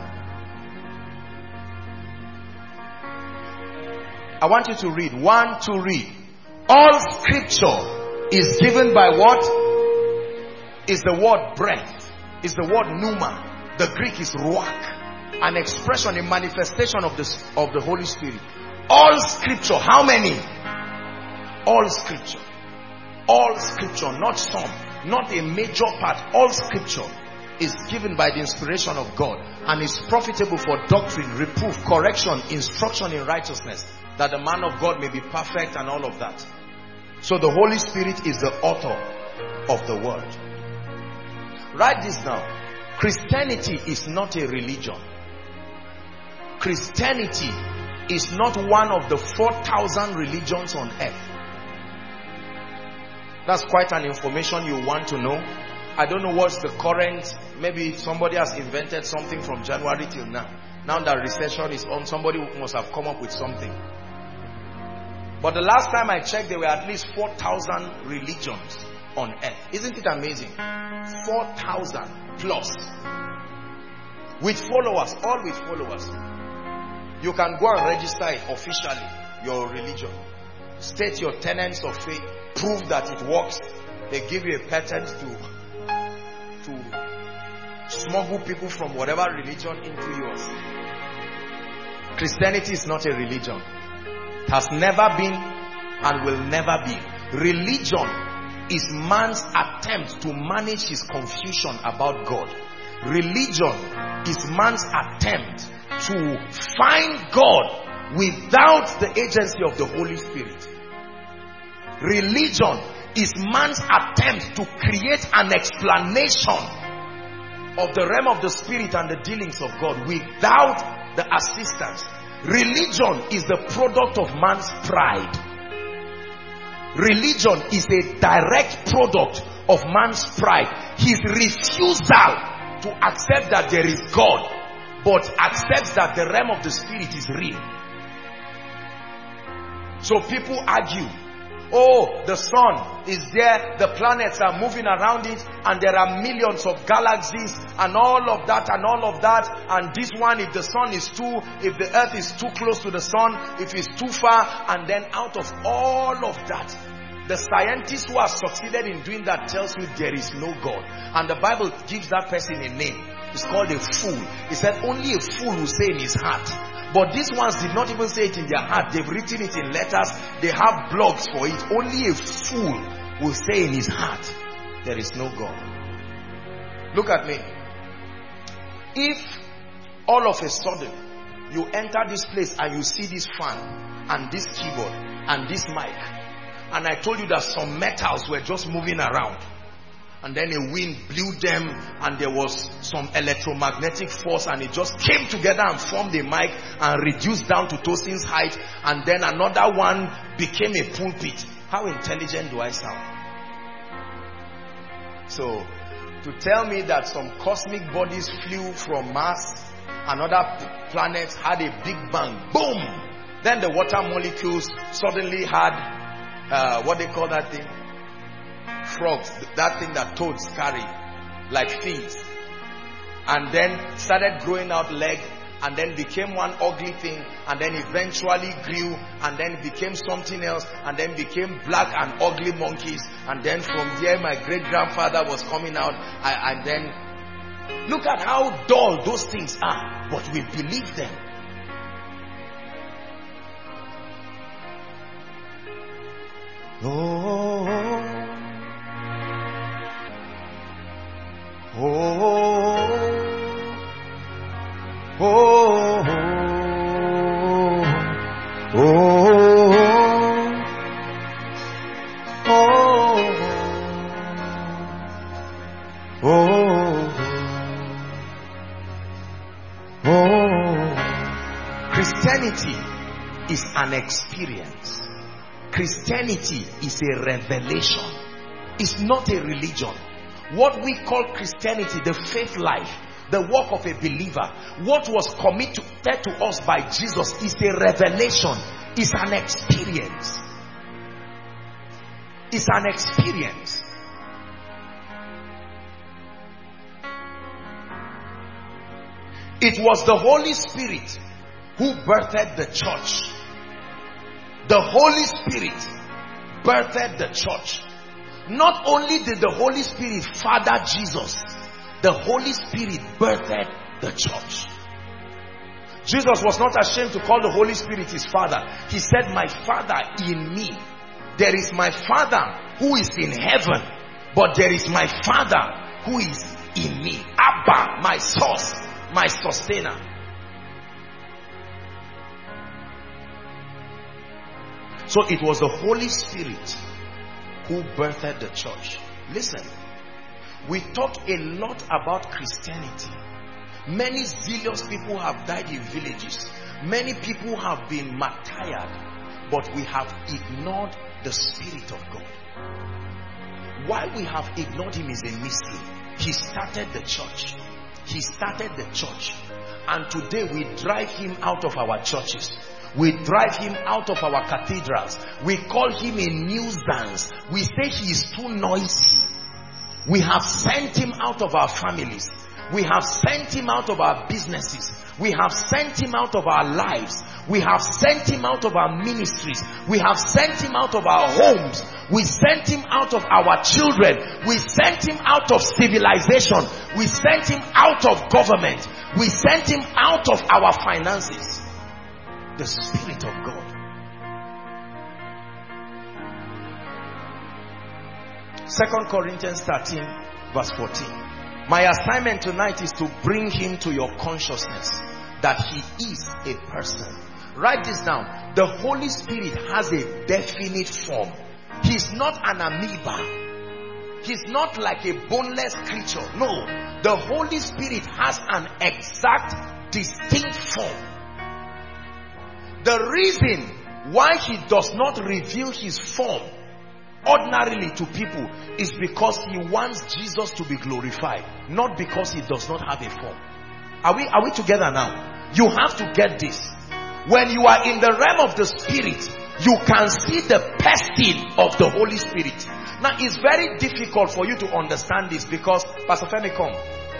I want you to read. 1, 2, read. All scripture is given by what? Is the word breath. Is the word pneuma. The Greek is ruach. An expression, a manifestation of the Holy Spirit. All scripture. How many? All scripture. All scripture, not some. Not a major part. All scripture is given by the inspiration of God and is profitable for doctrine, reproof, correction, instruction in righteousness, that the man of God may be perfect and all of that. So the Holy Spirit is the author of the word. Write this down. Christianity is not a religion. Christianity is not one of the 4,000 religions on earth. That's quite an information you want to know. I don't know what's the current, maybe somebody has invented something from January till now. Now that recession is on, somebody must have come up with something. But the last time I checked, there were at least 4,000 religions on earth. Isn't it amazing? 4,000 plus. With followers, all with followers. You can go and register it officially, your religion. State your tenets of faith. Prove that it works. They give you a patent to smuggle people from whatever religion into yours. Christianity is not a religion. It has never been and will never be. Religion is man's attempt to manage his confusion about God. Religion is man's attempt to find God without the agency of the Holy Spirit. Religion is man's attempt to create an explanation of the realm of the Spirit and the dealings of God without the assistance. Religion is the product of man's pride. Religion is a direct product of man's pride. His refusal to accept that there is God, but accepts that the realm of the Spirit is real. So people argue, oh, the sun is there, the planets are moving around it, and there are millions of galaxies, and all of that, and this one, if the sun is if the earth is too close to the sun, if it's too far, and then out of all of that, the scientist who has succeeded in doing that tells you there is no God. And the Bible gives that person a name. It's called a fool. He said only a fool will say in his heart. But these ones did not even say it in their heart. They've written it in letters. They have blogs for it. Only a fool will say in his heart, there is no God. Look at me. If all of a sudden you enter this place and you see this fan and this keyboard and this mic, and I told you that some metals were just moving around, and then a wind blew them, and there was some electromagnetic force, and it just came together and formed a mic and reduced down to Tosin's height, and then another one became a pulpit. How intelligent do I sound? So, to tell me that some cosmic bodies flew from Mars and other planets had a big bang, boom! Then the water molecules suddenly had, what they call that thing? Frogs, that thing that toads carry, like fins. And then started growing out legs, and then became one ugly thing, and then eventually grew, and then became something else, and then became black and ugly monkeys, and then from there my great-grandfather was coming out, and then look at how dull those things are, but we believe them. Oh, oh, oh, oh, Christianity is an experience. Christianity is a revelation. It's not a religion. What we call Christianity, the faith life, the work of a believer, what was committed to us by Jesus, is a revelation. It's an experience. It's an experience. It was the Holy Spirit who birthed the church. The Holy Spirit birthed the church. Not only did the Holy Spirit father Jesus, the Holy Spirit birthed the church. Jesus was not ashamed to call the Holy Spirit his Father. He said, my Father in me. There is my Father who is in heaven, but there is my Father who is in me. Abba, my source, my sustainer. So it was the Holy Spirit who birthed the church. Listen, we talk a lot about Christianity. Many zealous people have died in villages. Many people have been martyred, but we have ignored the Spirit of God. Why we have ignored him is a mystery. He started the church. He started the church. And today we drive him out of our churches. We drive him out of our cathedrals. We call him a nuisance. We say he is too noisy. We have sent him out of our families. We have sent him out of our businesses. We have sent him out of our lives. We have sent him out of our ministries. We have sent him out of our homes. We sent him out of our children. We sent him out of civilization. We sent him out of government. We sent him out of our finances. The Spirit of God. 2 Corinthians 13 verse 14. My assignment tonight is to bring him to your consciousness that he is a person. Write this down. The Holy Spirit has a definite form. He's not an amoeba. He's not like a boneless creature. No. The Holy Spirit has an exact, distinct form. The reason why he does not reveal his form ordinarily to people is because he wants Jesus to be glorified, not because he does not have a form. Are we together now? You have to get this. When you are in the realm of the Spirit, you can see the person of the Holy Spirit. Now it's very difficult for you to understand this because, Pastor Femi, come.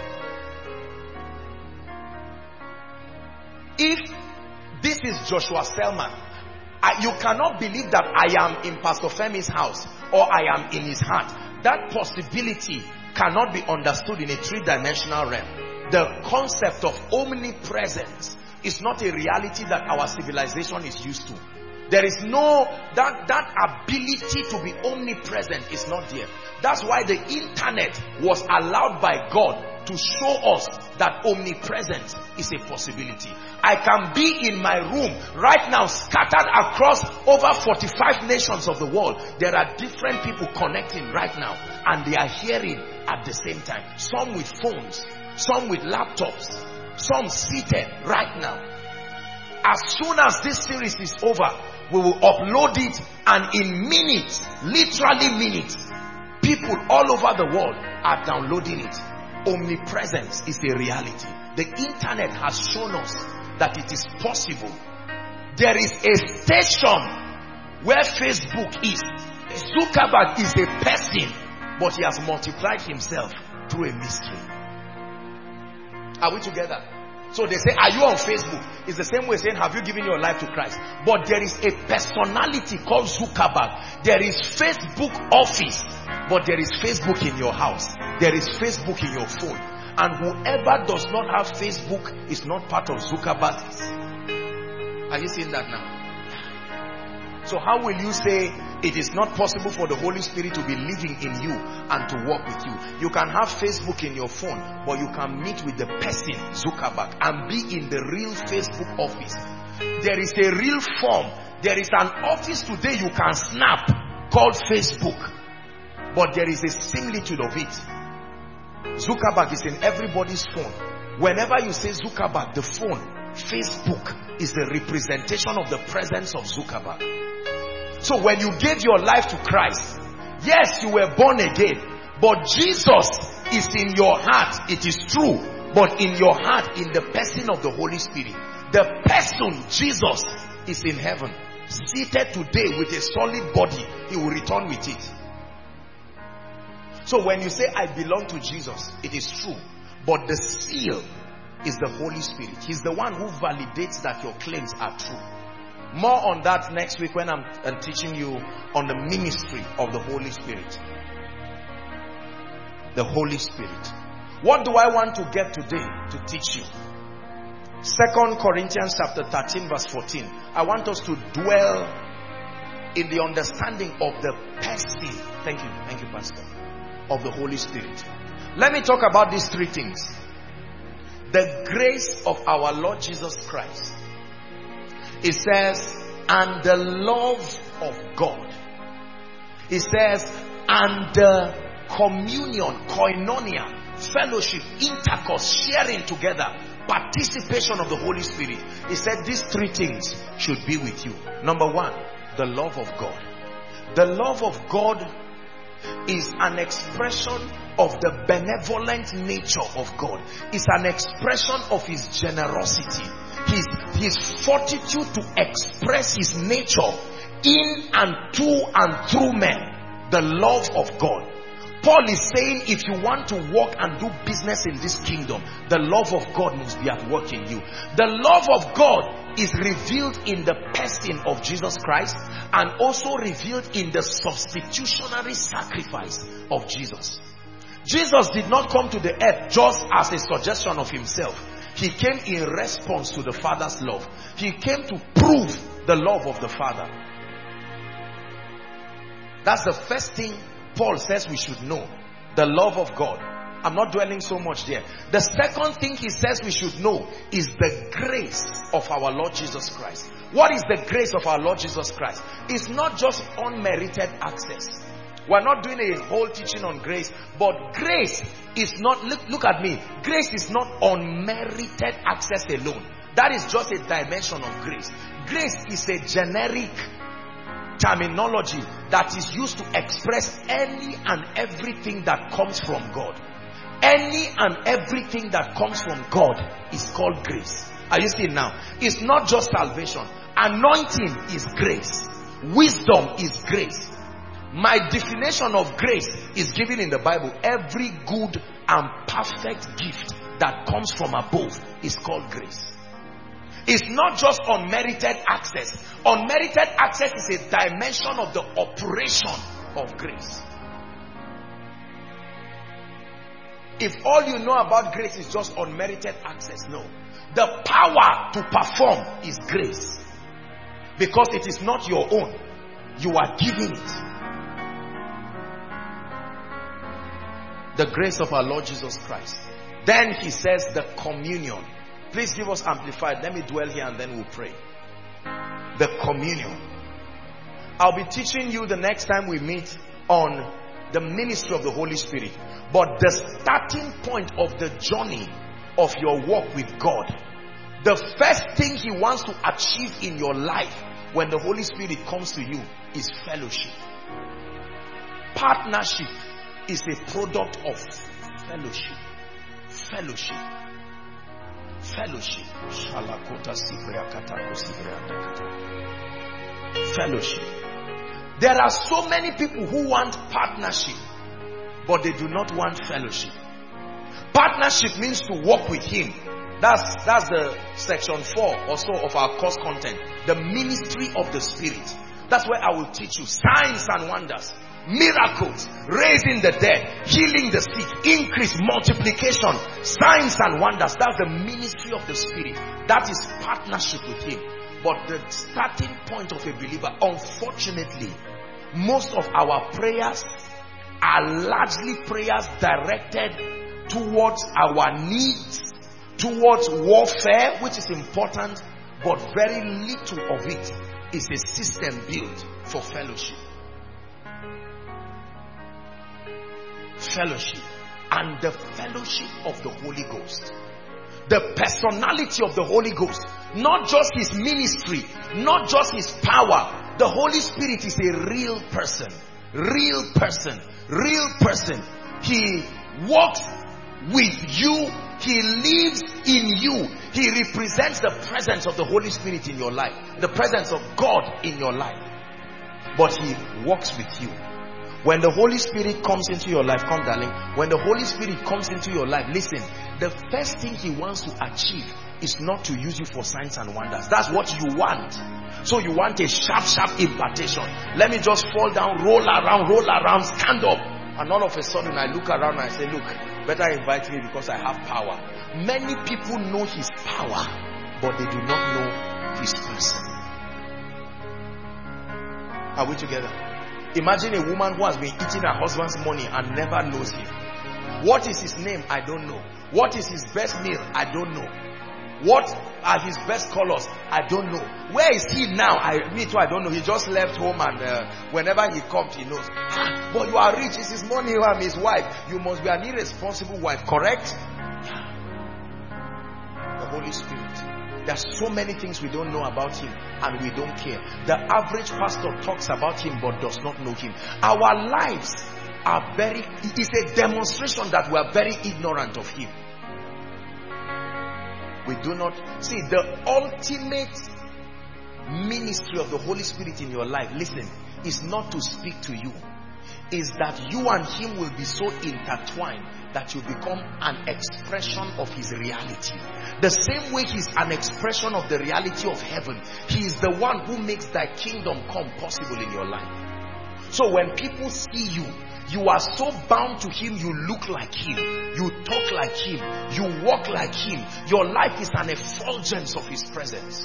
If this is Joshua Selman, you cannot believe that I am in Pastor Femi's house or I am in his heart. That possibility cannot be understood in a three-dimensional realm. The concept of omnipresence is not a reality that our civilization is used to. There is no, that ability to be omnipresent is not there. That's why the internet was allowed by God to show us that omnipresence is a possibility. I can be in my room right now, scattered across over 45 nations of the world. There are different people connecting right now, and they are hearing at the same time. Some with phones, some with laptops, some seated right now. As soon as this series is over, we will upload it, and in minutes, literally minutes, people all over the world are downloading it. Omnipresence is a reality. The internet has shown us that it is possible. There is a station where Facebook is. Zuckerberg is a person, but he has multiplied himself through a mystery. Are we together? So they say, are you on Facebook? It's the same way saying, have you given your life to Christ? But there is a personality called Zuckerberg. There is Facebook office, but there is Facebook in your house. There is Facebook in your phone. And whoever does not have Facebook is not part of Zuckerberg. Are you seeing that now? So how will you say it is not possible for the Holy Spirit to be living in you and to walk with you? You can have Facebook in your phone, but you can meet with the person, Zuckerberg, and be in the real Facebook office. There is a real form. There is an office today you can snap called Facebook, but there is a similitude of it. Zuckerberg is in everybody's phone. Whenever you say Zuckerberg, the phone, Facebook is the representation of the presence of Zuckerberg. So when you gave your life to Christ, yes, you were born again, but Jesus is in your heart. It is true, but in your heart, in the person of the Holy Spirit. The person, Jesus, is in heaven, seated today with a solid body. He will return with it. So when you say, I belong to Jesus, it is true, but the seal is the Holy Spirit. He's the one who validates that your claims are true. More on that next week when I'm teaching you on the ministry of the Holy Spirit. The Holy Spirit. What do I want to get today to teach you? 2 Corinthians chapter 13 verse 14. I want us to dwell in the understanding of the person. Thank you, Pastor. Of the Holy Spirit. Let me talk about these three things. The grace of our Lord Jesus Christ. It says, and the love of God. It says, and the communion, koinonia, fellowship, intercourse, sharing together, participation of the Holy Spirit. It said these three things should be with you. Number one, the love of God. The love of God is an expression of the benevolent nature of God. It's an expression of His generosity. His fortitude to express His nature in and to and through men. The love of God. Paul is saying, if you want to walk and do business in this kingdom, the love of God must be at work in you. The love of God is revealed in the person of Jesus Christ, and also revealed in the substitutionary sacrifice of Jesus. Jesus did not come to the earth just as a suggestion of Himself. He came in response to the Father's love. He came to prove the love of the Father. That's the first thing Paul says we should know. The love of God. I'm not dwelling so much there. The second thing he says we should know is the grace of our Lord Jesus Christ. What is the grace of our Lord Jesus Christ? It's not just unmerited access. We're not doing a whole teaching on grace, but grace is not, look at me, grace is not unmerited access alone. That is just a dimension of grace. Grace is a generic terminology that is used to express any and everything that comes from God. Any and everything that comes from God is called grace. Are you seeing now? It's not just salvation. Anointing is grace. Wisdom is grace. My definition of grace is given in the Bible. Every good and perfect gift that comes from above is called grace. It's not just unmerited access. Unmerited access is a dimension of the operation of grace. If all you know about grace is just unmerited access, no. The power to perform is grace. Because it is not your own. You are giving it. The grace of our Lord Jesus Christ. Then he says the communion. Please give us amplified. Let me dwell here and then we'll pray. The communion. I'll be teaching you the next time we meet on the ministry of the Holy Spirit. But the starting point of the journey of your walk with God, the first thing He wants to achieve in your life when the Holy Spirit comes to you is fellowship. Partnership is a product of fellowship. Fellowship. Fellowship. Fellowship. There are so many people who want partnership, but they do not want fellowship. Partnership means to walk with Him. That's the section 4 or so of our course content. The ministry of the Spirit. That's where I will teach you signs and wonders, miracles, raising the dead, healing the sick, increase, multiplication, signs and wonders. That's the ministry of the Spirit. That is partnership with Him. But the starting point of a believer, unfortunately, most of our prayers are largely prayers directed towards our needs, towards warfare, which is important, but very little of it is a system built for fellowship. Fellowship. And the fellowship of the Holy Ghost. The personality of the Holy Ghost. Not just His ministry, not just His power. The Holy Spirit is a real person. Real person. Real person. He walks with you. He lives in you. He represents the presence of the Holy Spirit in your life. The presence of God in your life. But He walks with you. When the Holy Spirit comes into your life, come darling, when the Holy Spirit comes into your life, listen, the first thing He wants to achieve is not to use you for signs and wonders. That's what you want. So you want a sharp impartation. Let me just fall down, roll around, stand up. And all of a sudden I look around and I say, look, better invite me because I have power. Many people know His power, but they do not know His person. Are we together? Imagine a woman who has been eating her husband's money and never knows him. What is his name? I don't know. What is his best meal? I don't know. What are his best colors? I don't know. Where is he now? Me too, I don't know. He just left home and whenever he comes, he knows. But you are rich. It's his money, you are his wife. You must be an irresponsible wife, correct? The Holy Spirit. There are so many things we don't know about Him and we don't care. The average pastor talks about Him but does not know Him. Our lives are it is a demonstration that we are very ignorant of Him. We do not see the ultimate ministry of the Holy Spirit in your life. Listen, is not to speak to you. Is that you and Him will be so intertwined that you become an expression of His reality. The same way He's an expression of the reality of heaven, He is the one who makes Thy kingdom come possible in your life. So when people see you, you are so bound to Him, you look like Him, you talk like Him, you walk like Him. Your life is an effulgence of His presence.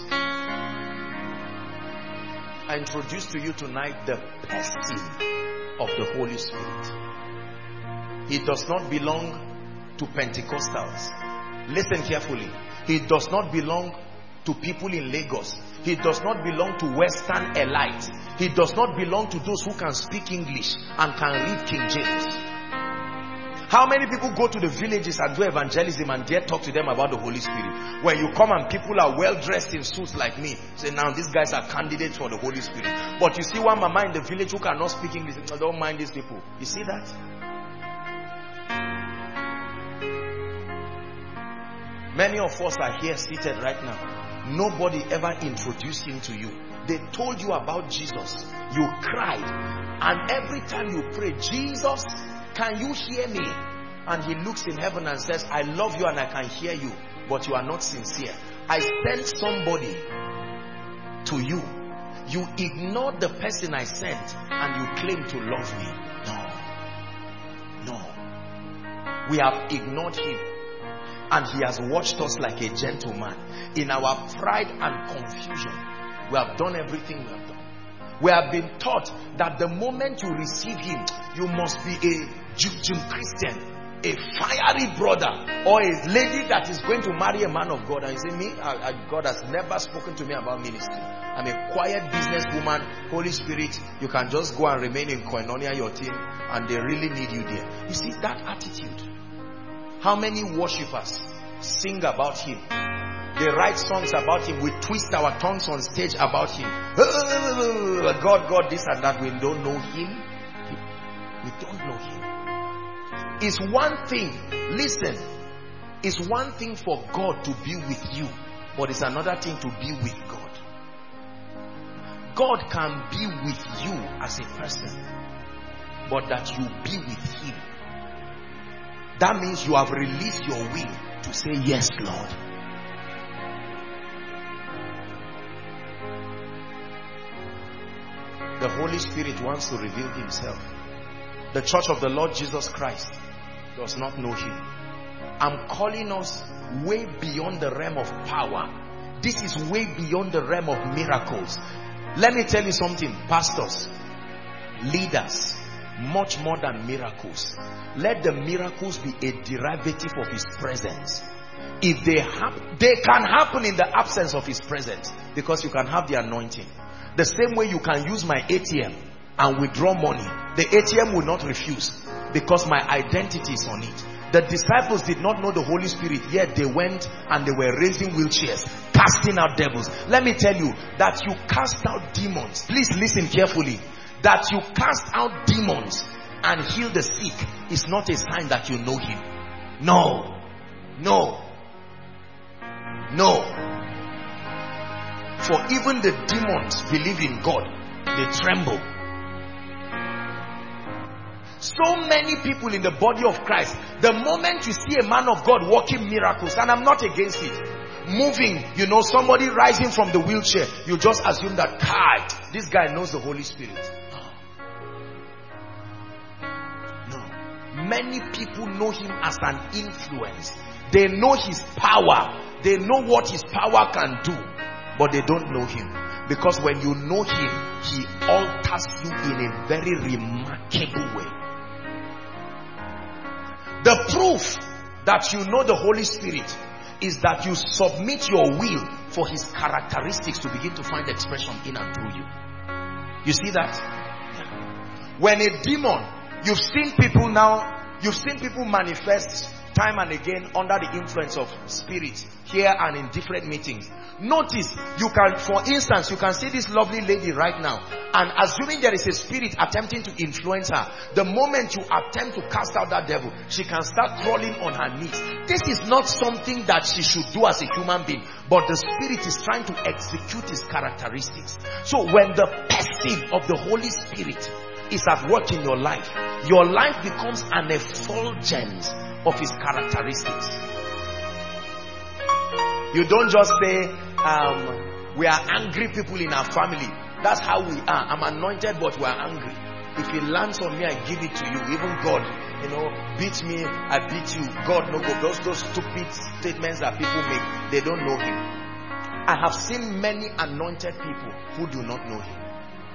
I introduce to you tonight the person of the Holy Spirit. He does not belong to Pentecostals. Listen carefully. He does not belong to people in Lagos. He does not belong to Western elites. He does not belong to those who can speak English and can read King James. How many people go to the villages and do evangelism and dare talk to them about the Holy Spirit? When you come and people are well dressed in suits like me, say now these guys are candidates for the Holy Spirit. But you see one mama in the village who cannot speak English, I don't mind these people. You see that? Many of us are here seated right now. Nobody ever introduced Him to you. They told you about Jesus. You cried. And every time you pray, Jesus, can you hear me? And He looks in heaven and says, I love you and I can hear you, but you are not sincere. I sent somebody to you. You ignored the person I sent and you claim to love me. No. We have ignored Him. And He has watched us like a gentleman. In our pride and confusion, we have done everything we have done. We have been taught that the moment you receive Him, you must be a Christian. a fiery brother or a lady that is going to marry a man of God, and you say, me, God has never spoken to me about ministry. I'm a quiet businesswoman. Holy Spirit, you can just go and remain in Koinonia, your team, and they really need you there. You see that attitude. How many worshippers sing about him? They write songs about him. We twist our tongues on stage about him. God, this and that. We don't know him. We don't know him. It's one thing, listen, it's one thing for God to be with you, but it's another thing to be with God. God can be with you as a person, but that you be with him. That means you have released your will to say, yes, Lord. The Holy Spirit wants to reveal himself. The church of the Lord Jesus Christ does not know him. I'm calling us way beyond the realm of power. This is way beyond the realm of miracles. Let me tell you something, pastors, leaders, much more than miracles. Let the miracles be a derivative of his presence. If they can happen in the absence of his presence, because you can have the anointing. The same way you can use my ATM and withdraw money, the ATM will not refuse because my identity is on it. The disciples did not know the Holy Spirit, yet they went and they were raising wheelchairs, casting out devils. Let me tell you that you cast out demons. Please listen carefully. That you cast out demons and heal the sick is not a sign that you know him. No. For even the demons believe in God. They tremble. So many people in the body of Christ, the moment you see a man of God working miracles, and I'm not against it, moving, somebody rising from the wheelchair, you just assume that, this guy knows the Holy Spirit. No. Many people know him as an influence. They know his power. They know what his power can do. But they don't know him. Because when you know him, he alters you in a very remarkable way. The proof that you know the Holy Spirit is that you submit your will for his characteristics to begin to find expression in and through you. You see that? Yeah. When a demon, you've seen people manifest time and again under the influence of spirits here and in different meetings. Notice, for instance, you can see this lovely lady right now, and assuming there is a spirit attempting to influence her, the moment you attempt to cast out that devil, she can start crawling on her knees. This is not something that she should do as a human being, but the spirit is trying to execute his characteristics. So when the person of the Holy Spirit is at work in your life becomes an effulgence of his characteristics. You don't just say, we are angry people in our family. That's how we are. I'm anointed, but we are angry. If it lands on me, I give it to you. Even God, beat me, I beat you. God, no go. Those stupid statements that people make, they don't know him. I have seen many anointed people who do not know him.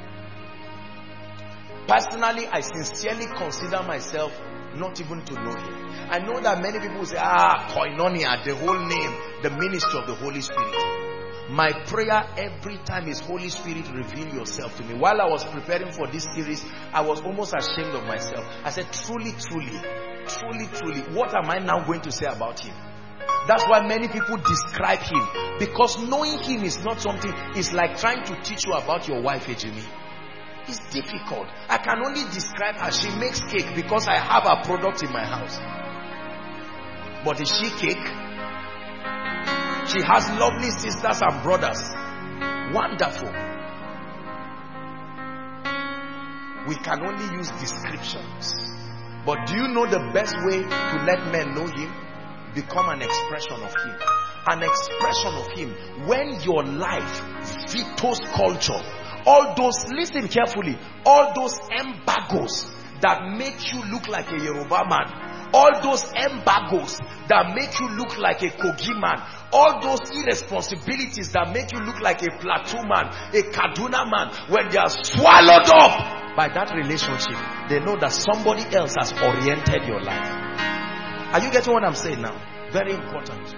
Personally, I sincerely consider myself not even to know him. I know that many people say, Koinonia, the whole name, the ministry of the Holy Spirit. My prayer every time is, Holy Spirit, reveal yourself to me. While I was preparing for this series, I was almost ashamed of myself. I said, truly, what am I now going to say about him? That's why many people describe him. Because knowing him is not something, it's like trying to teach you about your wife, Ejimi. It's difficult. I can only describe her. She makes cake because I have her product in my house. But is she cake? She has lovely sisters and brothers. Wonderful. We can only use descriptions. But do you know the best way to let men know him? Become an expression of him. An expression of him. When your life vetoes culture, all those, listen carefully, all those embargoes that make you look like a Yoruba man, all those embargoes that make you look like a Kogi man, all those irresponsibilities that make you look like a Plateau man, a Kaduna man, when they are swallowed up by that relationship, they know that somebody else has oriented your life. Are you getting what I'm saying now? Very important.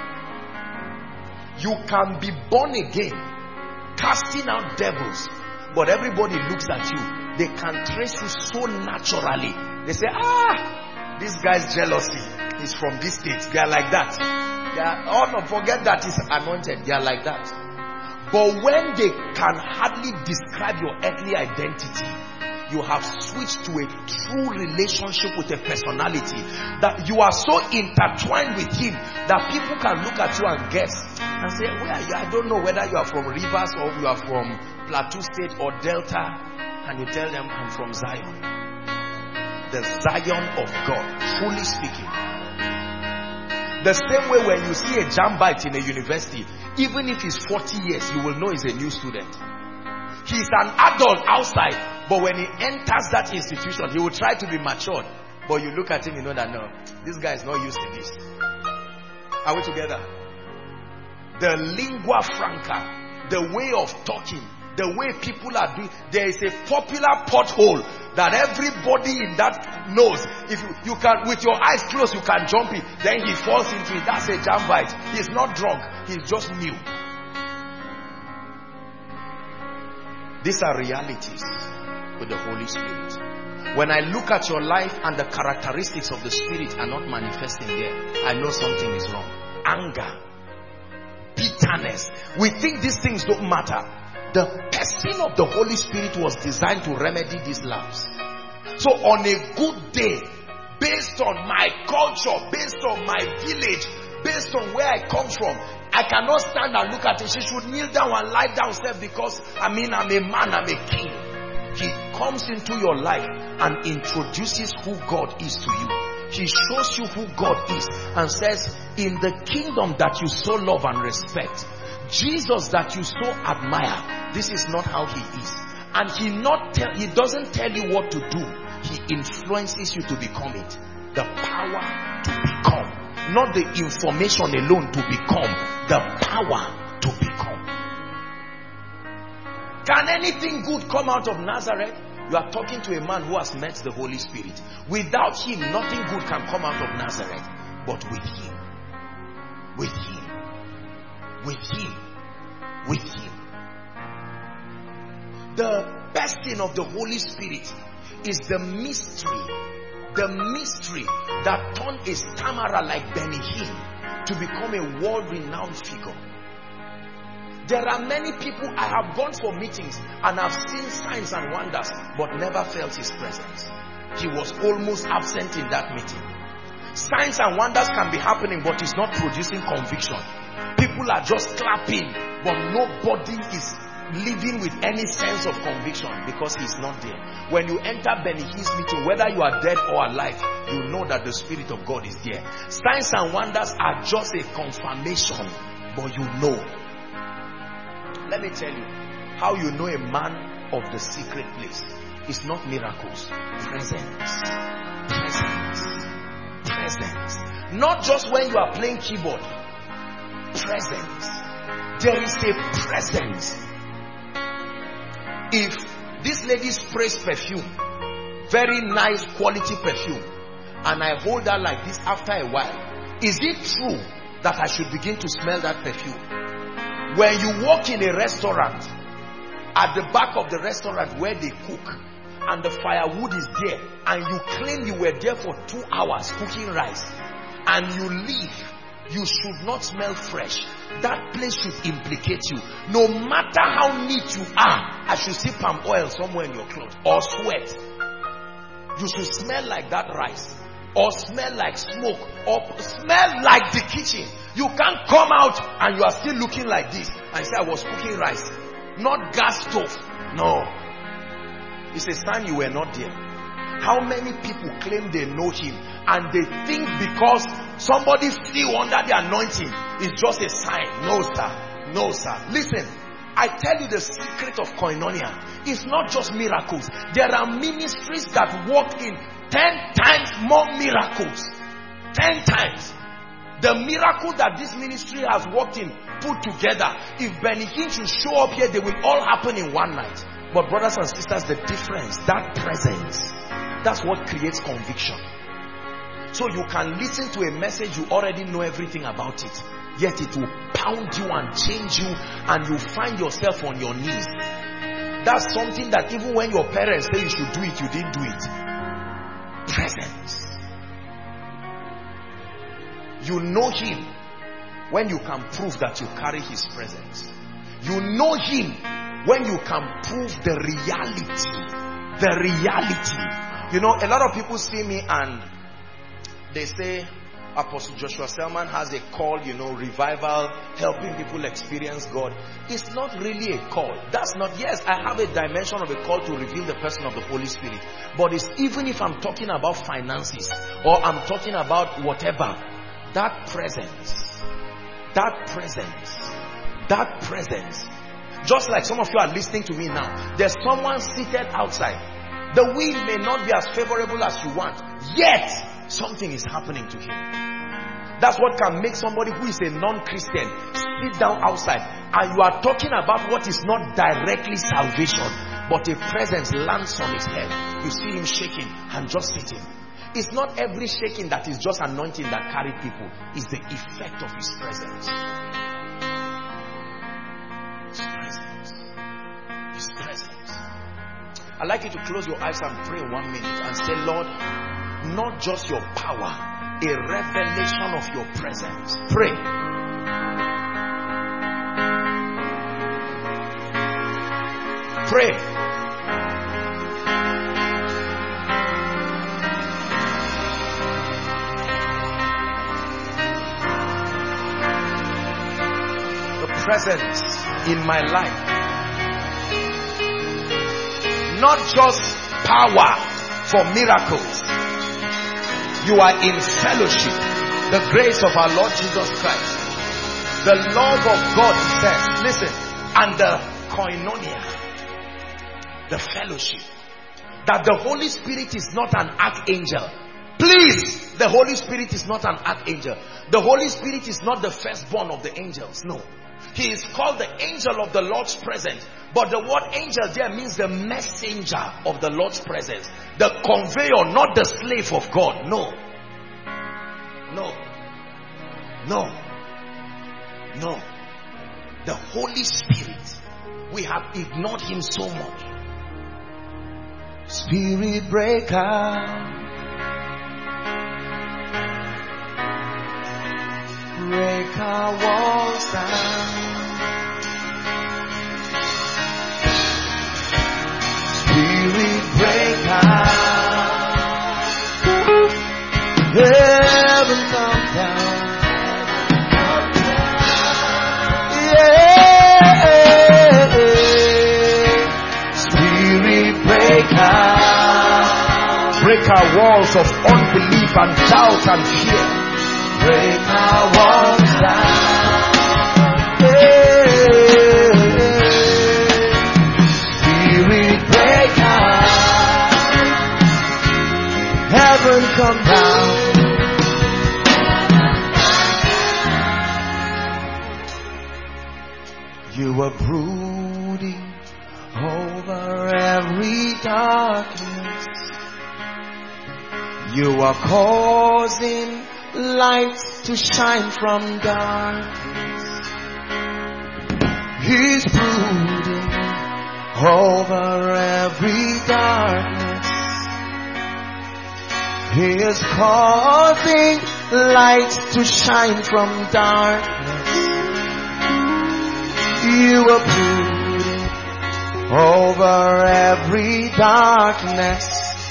You can be born again, casting out devils, but everybody looks at you. They can trace you so naturally. They say, this guy's jealousy is from this state. They are like that. Forget that he's anointed. They are like that. But when they can hardly describe your earthly identity, you have switched to a true relationship with a personality, that you are so intertwined with him that people can look at you and guess and say, where are you? I don't know whether you are from Rivers or you are from Plateau State or Delta. And you tell them, I'm from Zion. The Zion of God, truly speaking. The same way when you see a Jambite in a university, even if he's 40 years, you will know he's a new student. He's an adult outside, but when he enters that institution, he will try to be matured. But you look at him, you know that no, this guy is not used to this. Are we together? The lingua franca, the way of talking, the way people are doing, there is a popular pothole that everybody in that knows. If you can, with your eyes closed, you can jump it. Then he falls into it. That's a Jambite. He's not drunk. He's just new. These are realities with the Holy Spirit. When I look at your life and the characteristics of the Spirit are not manifesting there, I know something is wrong. Anger, bitterness. We think these things don't matter. The person of the Holy Spirit was designed to remedy these lapses. So on a good day, based on my culture, based on my village, based on where I come from, I cannot stand and look at it. She should kneel down and lie down because I'm a man, I'm a king. He comes into your life and introduces who God is to you. He shows you who God is and says, in the kingdom that you so love and respect, Jesus that you so admire, this is not how he is. And he doesn't tell you what to do. He influences you to become it. The power to become. Not the information alone to become. The power to become. Can anything good come out of Nazareth? You are talking to a man who has met the Holy Spirit. Without him, nothing good can come out of Nazareth. But with him. With him. With him. With him. The person of the Holy Spirit is the mystery. The mystery that turned a stammerer like Benny Hinn to become a world-renowned figure. There are many people, I have gone for meetings and I've seen signs and wonders, but never felt his presence. He was almost absent in that meeting. Signs and wonders can be happening, but it's not producing conviction. People are just clapping, but nobody is living with any sense of conviction because he's not there. When you enter Benny Hinn's meeting, whether you are dead or alive, you know that the Spirit of God is there. Signs and wonders are just a confirmation, but you know. Let me tell you how you know a man of the secret place. It's not miracles. Presence. Presence. Presence. Not just when you are playing keyboard. Presence. There is a presence. If this lady sprays perfume, very nice quality perfume, and I hold her like this after a while, is it true that I should begin to smell that perfume? When you walk in a restaurant, at the back of the restaurant where they cook, and the firewood is there, and you claim you were there for 2 hours cooking rice, and you leave, you should not smell fresh. That place should implicate you. No matter how neat you are, I should see palm oil somewhere in your clothes, or sweat. You should smell like that rice, or smell like smoke, or smell like the kitchen. You can't come out and you are still looking like this and say, I was cooking rice. Not gas stove. No. It's a sign you were not there. How many people claim they know him and they think because somebody flew under the anointing is just a sign? No, sir. No, sir. Listen, I tell you the secret of koinonia. It's not just miracles. There are ministries that walk in 10 times more miracles. 10 times. The miracle that this ministry has walked in, put together, if Benny Hinn should show up here, they will all happen in one night. But brothers and sisters, the difference, that presence, that's what creates conviction. So you can listen to a message, you already know everything about it. Yet it will pound you and change you, and you find yourself on your knees. That's something that even when your parents say you should do it, you didn't do it. Presence. You know him when you can prove that you carry his presence. You know him when you can prove the reality. The reality. You know, a lot of people see me and they say, Apostle Joshua Selman has a call, you know, revival, helping people experience God. It's not really a call. That's not, yes, I have a dimension of a call to reveal the person of the Holy Spirit. But it's even if I'm talking about finances or I'm talking about whatever, that presence, just like some of you are listening to me now, there's someone seated outside. The wind may not be as favorable as you want, yet something is happening to him. That's what can make somebody who is a non-Christian sit down outside, and you are talking about what is not directly salvation, but a presence lands on his head. You see him shaking and just sitting. It's not every shaking that is just anointing that carry people. It's the effect of his presence. His presence. His presence. I'd like you to close your eyes and pray 1 minute and say, Lord, not just your power, a revelation of your presence. Pray. Pray. The presence in my life. Not just power for miracles. You are in fellowship. The grace of our Lord Jesus Christ. The love of God says, listen, and the koinonia, the fellowship. That the Holy Spirit is not an archangel. Please, the Holy Spirit is not an archangel. The Holy Spirit is not the firstborn of the angels. No. He is called the angel of the Lord's presence. But the word angel there means the messenger of the Lord's presence. The conveyor, not the slave of God. No. No. No. No. The Holy Spirit. We have ignored him so much. Spirit breaker. Break our walls down. Spirit breaker. Heaven come down. Yeah. Spirit breaker. Break our walls of unbelief and doubt and fear. Break our walls down. Spirit breaker. Heaven come down. You are brooding over every darkness. You are causing light to shine from darkness. He's brooding over every darkness. He is causing light to shine from darkness. You are brooding over every darkness.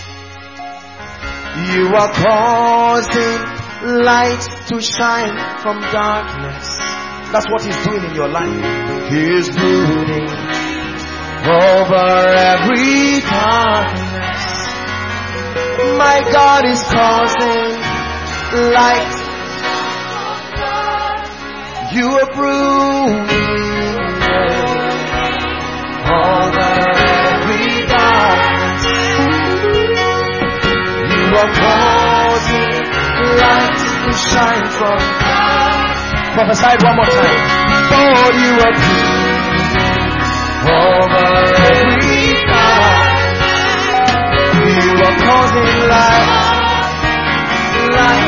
You are causing light to shine from darkness. That's what he's doing in your life. He is brooding over every darkness. My God is causing light. You are brooding over every darkness. You are causing light to shine from God. Prophesy one more time. Lord, you are brooding over every darkness. You are causing light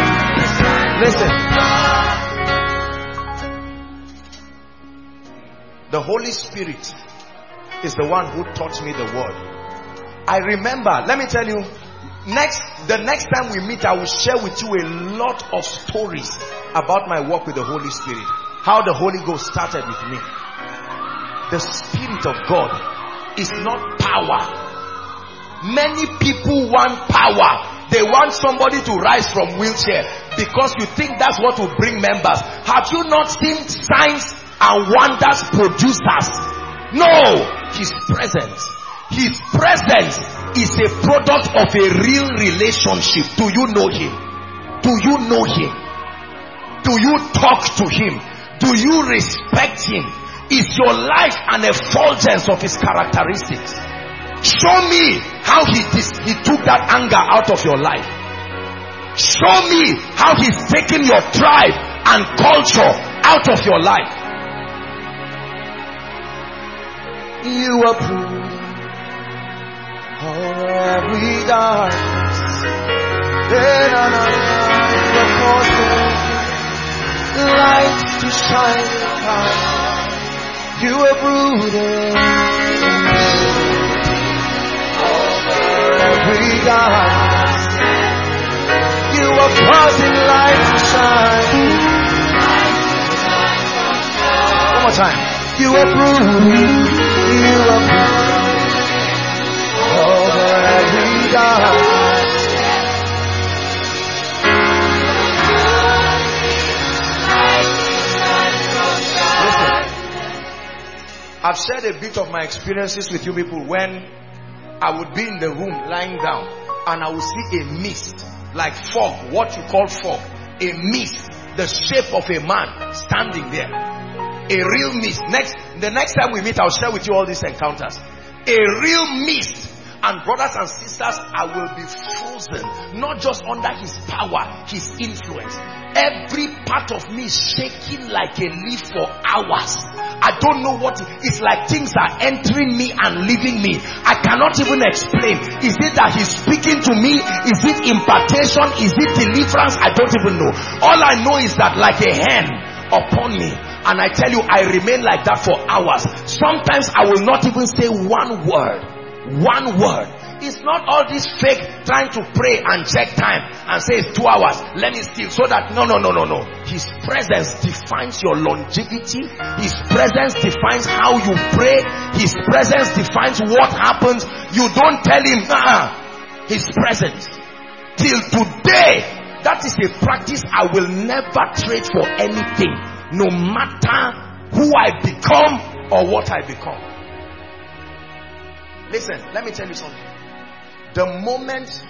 Holy Spirit is the one who taught me the word. I remember, let me tell you, the next time we meet, I will share with you a lot of stories about my work with the Holy Spirit. How the Holy Ghost started with me. The Spirit of God is not power. Many people want power. They want somebody to rise from wheelchair because you think that's what will bring members. Have you not seen signs and wonders producers? No, His presence. His presence is a product of a real relationship. Do you know Him? Do you know Him? Do you talk to Him? Do you respect Him? Is your life an effulgence of His characteristics? Show me how He took that anger out of your life. Show me how He's taken your tribe and culture out of your life. You approve over every darkness. Then you're causing light to shine upon. You are brooding over every darkness. You are causing light to shine. One more time. You are brooding. You are brooding over every darkness. I've shared a bit of my experiences with you people when I would be in the room lying down and I would see a mist, like fog, what you call fog, a mist, the shape of a man standing there, a real mist. The next time we meet, I'll share with you all these encounters. A real mist. And brothers and sisters, I will be frozen, not just under His power, His influence. Every part of me is shaking like a leaf for hours. I don't know what it's like. Things are entering me and leaving me. I cannot even explain. Is it that He's speaking to me? Is it impartation? Is it deliverance? I don't even know. All I know is that like a hand upon me, and I tell you, I remain like that for hours. Sometimes I will not even say one word. One word. It's not all this fake trying to pray and check time and say it's 2 hours. Let me steal so that no. His presence defines your longevity. His presence defines how you pray. His presence defines what happens. You don't tell Him His presence. Till today, that is a practice I will never trade for anything, no matter who I become or what I become. Listen, let me tell you something. The moment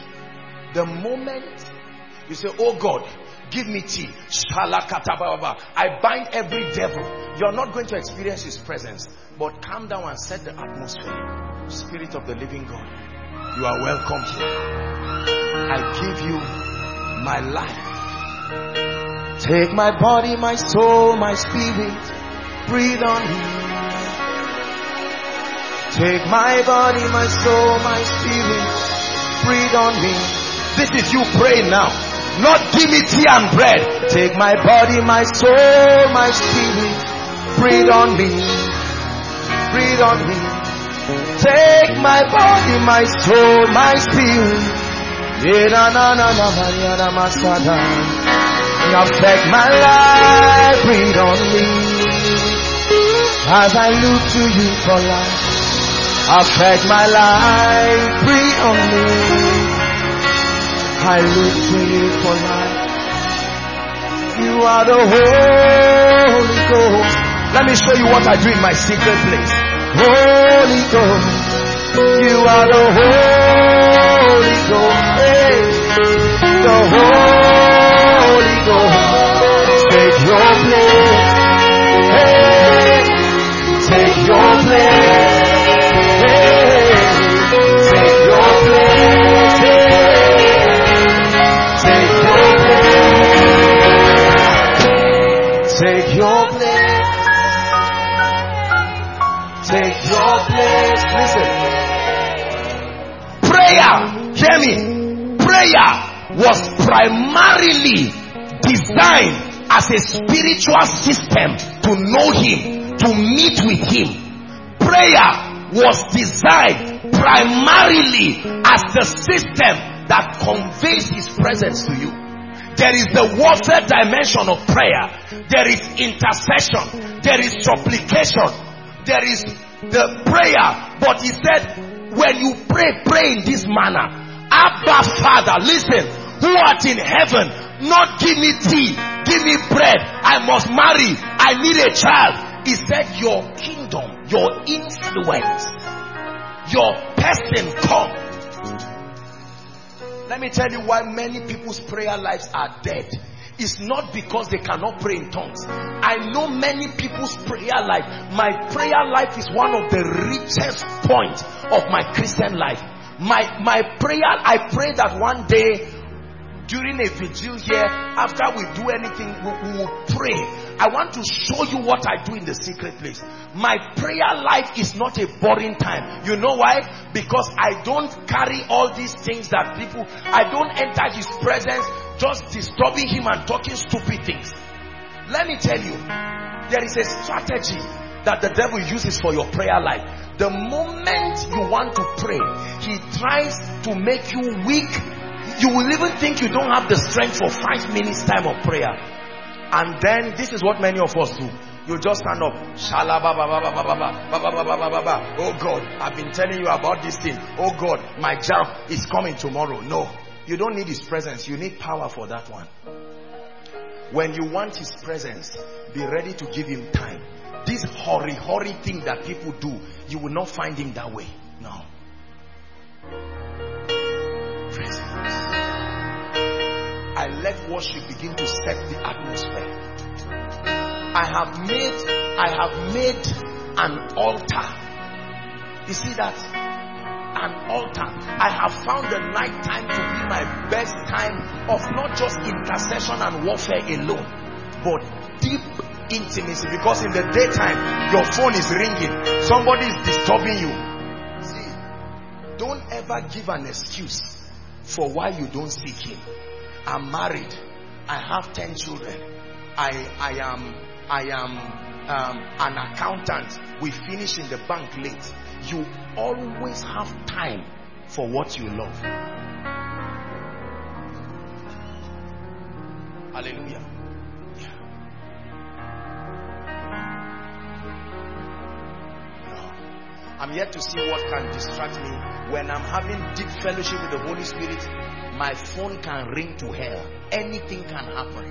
you say, oh God, give me tea, I bind every devil. You're not going to experience His presence. But calm down and set the atmosphere. Spirit of the living God, you are welcome here. I give you my life. Take my body, my soul, my spirit. Breathe on me. Take my body, my soul, my spirit. Breathe on me. This is you praying now. Not give me tea and bread. Take my body, my soul, my spirit. Breathe on me. Breathe on me. Take my body, my soul, my spirit. Affect my life. Breathe on me. As I look to you for life. Affect my life, breathe on me. I look to you for life. You are the Holy Ghost. Let me show you what I do in my secret place. Holy Ghost, you are the Holy Ghost. Hey, the Holy Ghost. Take your place. Hey, take your place. Take your place. Take your place. Listen. Prayer, hear me. Prayer was primarily designed as a spiritual system to know Him to meet with him. Prayer was designed primarily as the system that conveys his presence to you. There is the warfare dimension of prayer. There is intercession. There is supplication. There is the prayer. But he said, when you pray, pray in this manner. Abba Father, listen, who art in heaven, not give me tea, give me bread. I must marry. I need a child. He said, your kingdom, your influence, your person come. Let me tell you why many people's prayer lives are dead. It's not because they cannot pray in tongues. I know many people's prayer life. My prayer life is one of the richest points of my Christian life. My prayer, I pray that one day during a vigil here, after we do anything, we will pray. I want to show you what I do in the secret place. My prayer life is not a boring time. You know why? Because I don't carry all these things that people, I don't enter his presence just disturbing him and talking stupid things. Let me tell you, there is a strategy that the devil uses for your prayer life. The moment you want to pray, he tries to make you weak. You will even think you don't have the strength for 5 minutes time of prayer. And then this is what many of us do. You just stand up. Oh God, I've been telling you about this thing. Oh God, my job is coming tomorrow. No, you don't need his presence. You need power for that one. When you want his presence, be ready to give him time. This hurry thing that people do, you will not find him that way. No. Presence. I let worship begin to set the atmosphere. I have made an altar. You see that? An altar. I have found the night time to be my best time of not just intercession and warfare alone, but deep intimacy. Because in the daytime, your phone is ringing. Somebody is disturbing you. See, don't ever give an excuse for why you don't seek him. I'm married. I have 10 children. I am an accountant. We finish in the bank late. You always have time for what you love. Hallelujah. Yeah. No. I'm yet to see what can distract me. When I'm having deep fellowship with the Holy Spirit, my phone can ring to hell. Anything can happen.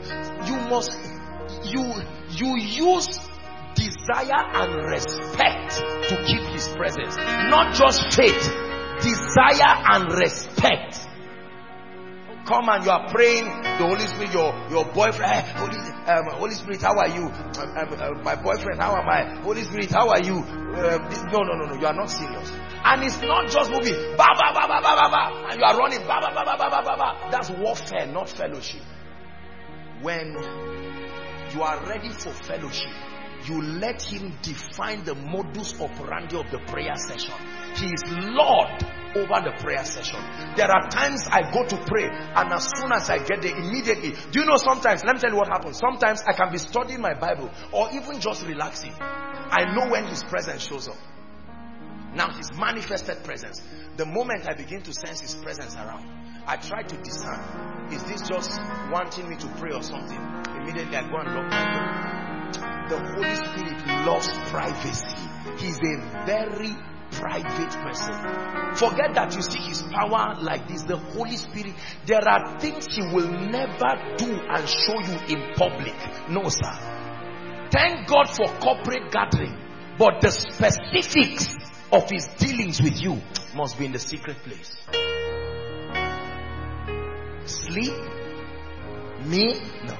You use desire and respect to keep his presence. Not just faith, desire and respect. Come and you are praying, the Holy Spirit, your boyfriend, Holy Spirit, how are you? My boyfriend, how am I? Holy Spirit, how are you? No, you are not serious. And it's not just moving, ba ba ba ba ba ba ba, and you are running, ba ba ba ba ba ba ba ba. That's warfare, not fellowship. When you are ready for fellowship, you let him define the modus operandi of the prayer session. He is Lord over the prayer session. There are times I go to pray, and as soon as I get there, immediately, do you know sometimes, let me tell you what happens. Sometimes I can be studying my Bible or even just relaxing. I know when his presence shows up. Now his manifested presence. The moment I begin to sense his presence around, I try to discern. Is this just wanting me to pray or something? Immediately I go and lock my door. The Holy Spirit loves privacy. He's a very private person. Forget that you see his power like this. The Holy Spirit, there are things he will never do and show you in public. No, sir. Thank God for corporate gathering, but the specifics of his dealings with you must be in the secret place. Sleep? Me? No.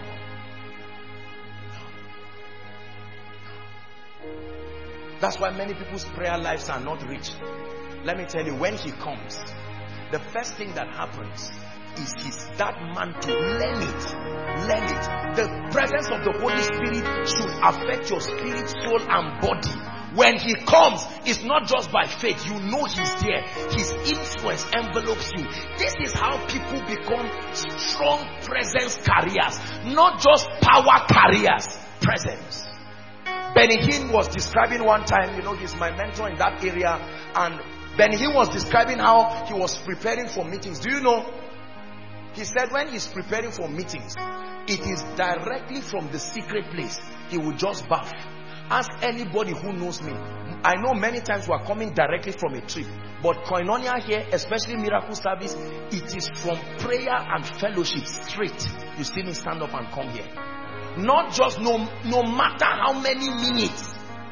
That's why many people's prayer lives are not rich. Let me tell you, when he comes, the first thing that happens is he's that man to learn it. Learn it. The presence of the Holy Spirit should affect your spirit, soul, and body. When he comes, it's not just by faith. You know he's there. His influence envelopes you. This is how people become strong presence carriers. Not just power carriers. Presence. Benny Hinn was describing one time, you know, he's my mentor in that area, and Benny Hinn was describing how he was preparing for meetings. Do you know? He said when he's preparing for meetings, it is directly from the secret place. He will just bath. Ask anybody who knows me. I know many times we are coming directly from a trip, but Koinonia here, especially miracle service, it is from prayer and fellowship straight. You see me stand up and come here. Not just no matter how many minutes.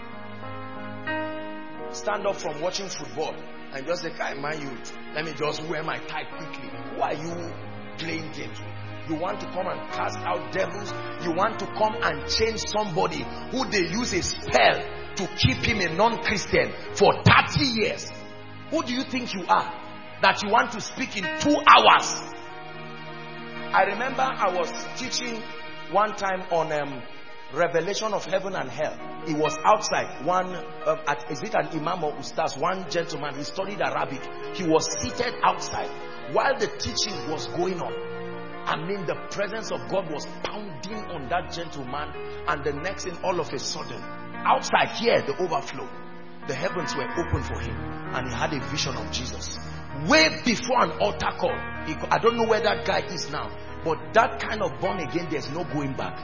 Stand up from watching football and just say, my youth, let me just wear my tie quickly. Who are you playing games with? You want to come and cast out devils? You want to come and change somebody who they use a spell to keep him a non-Christian for 30 years? Who do you think you are that you want to speak in 2 hours? I remember I was teaching one time on revelation of heaven and hell. It was outside. Is it an imam or ustaz? One gentleman, he studied Arabic. He was seated outside while the teaching was going on. I mean, the presence of God was pounding on that gentleman, and the next thing, all of a sudden, outside here, the overflow, the heavens were open for him, and he had a vision of Jesus. Way before an altar call. I don't know where that guy is now, but that kind of born again, there's no going back.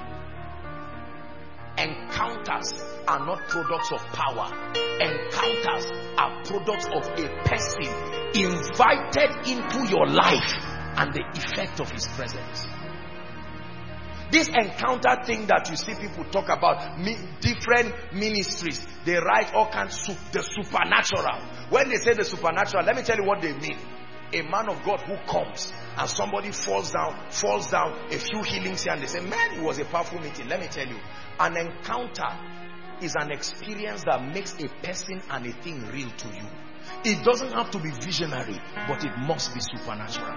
Encounters are not products of power. Encounters are products of a person invited into your life and the effect of his presence. This encounter thing that you see people talk about, different ministries, they write all kinds of the supernatural. When they say the supernatural, let me tell you what they mean. A man of God who comes and somebody falls down, a few healings here, and they say, man, it was a powerful meeting. Let me tell you, an encounter is an experience that makes a person and a thing real to you. It doesn't have to be visionary, but it must be supernatural.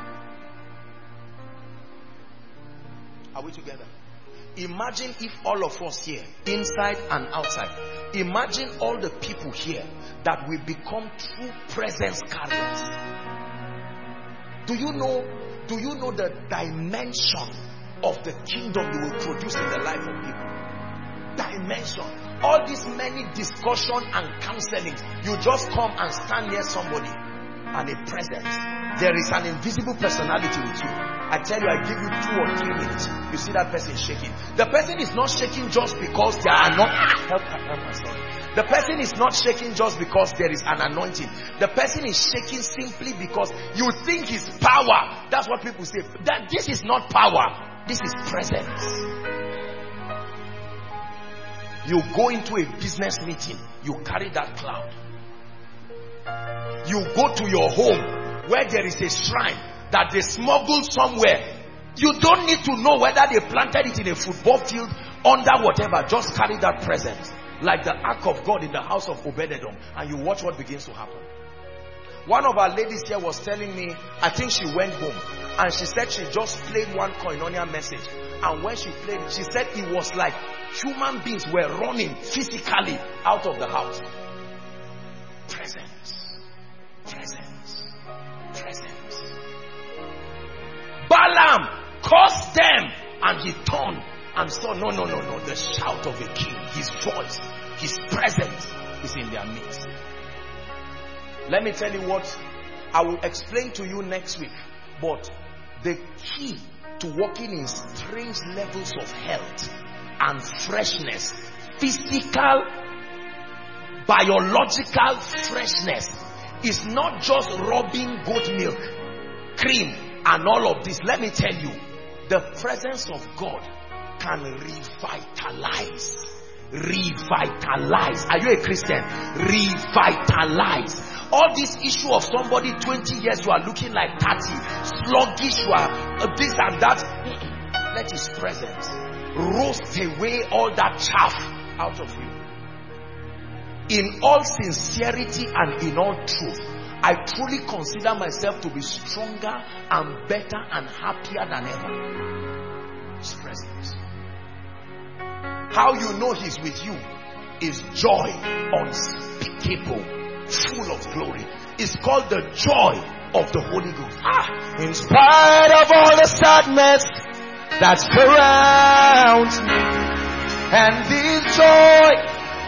Are we together? Imagine if all of us here, inside and outside, imagine all the people here that will become true presence carriers. Do you know the dimension of the kingdom you will produce in the life of people? Dimension. All these many discussion and counseling, you just come and stand near somebody and a presence. There is an invisible personality with you. I tell you, I give you 2 or 3 minutes. You see that person shaking. The person is not shaking just because there are not. The person is not shaking just because there is an anointing. The person is shaking simply because you think his power. That's what people say. That this is not power. This is presence. You go into a business meeting, you carry that cloud. You go to your home where there is a shrine that they smuggled somewhere. You don't need to know whether they planted it in a football field, under whatever. Just carry that presence. Like the ark of God in the house of Obed-Edom. And you watch what begins to happen. One of our ladies here was telling me, I think she went home. And she said she just played one Koinonia message. And when she played it, she said it was like human beings were running physically out of the house. Presence. Presence. Presence. Balaam cursed them and he turned and saw no, the shout of a king, his voice, his presence is in their midst. Let me tell you what I will explain to you next week, but the key to walking in strange levels of health and freshness, physical, biological freshness, is not just rubbing goat milk, cream, and all of this. Let me tell you, the presence of God can revitalize. Revitalize. Are you a Christian? Revitalize. All this issue of somebody 20 years, you are looking like 30, sluggish, you are this and that. Let his presence roast away all that chaff out of you. In all sincerity and in all truth, I truly consider myself to be stronger and better and happier than ever. His presence. How you know he's with you is joy unspeakable, full of glory. It's called the joy of the Holy Ghost. In spite of all the sadness that surrounds me, and this joy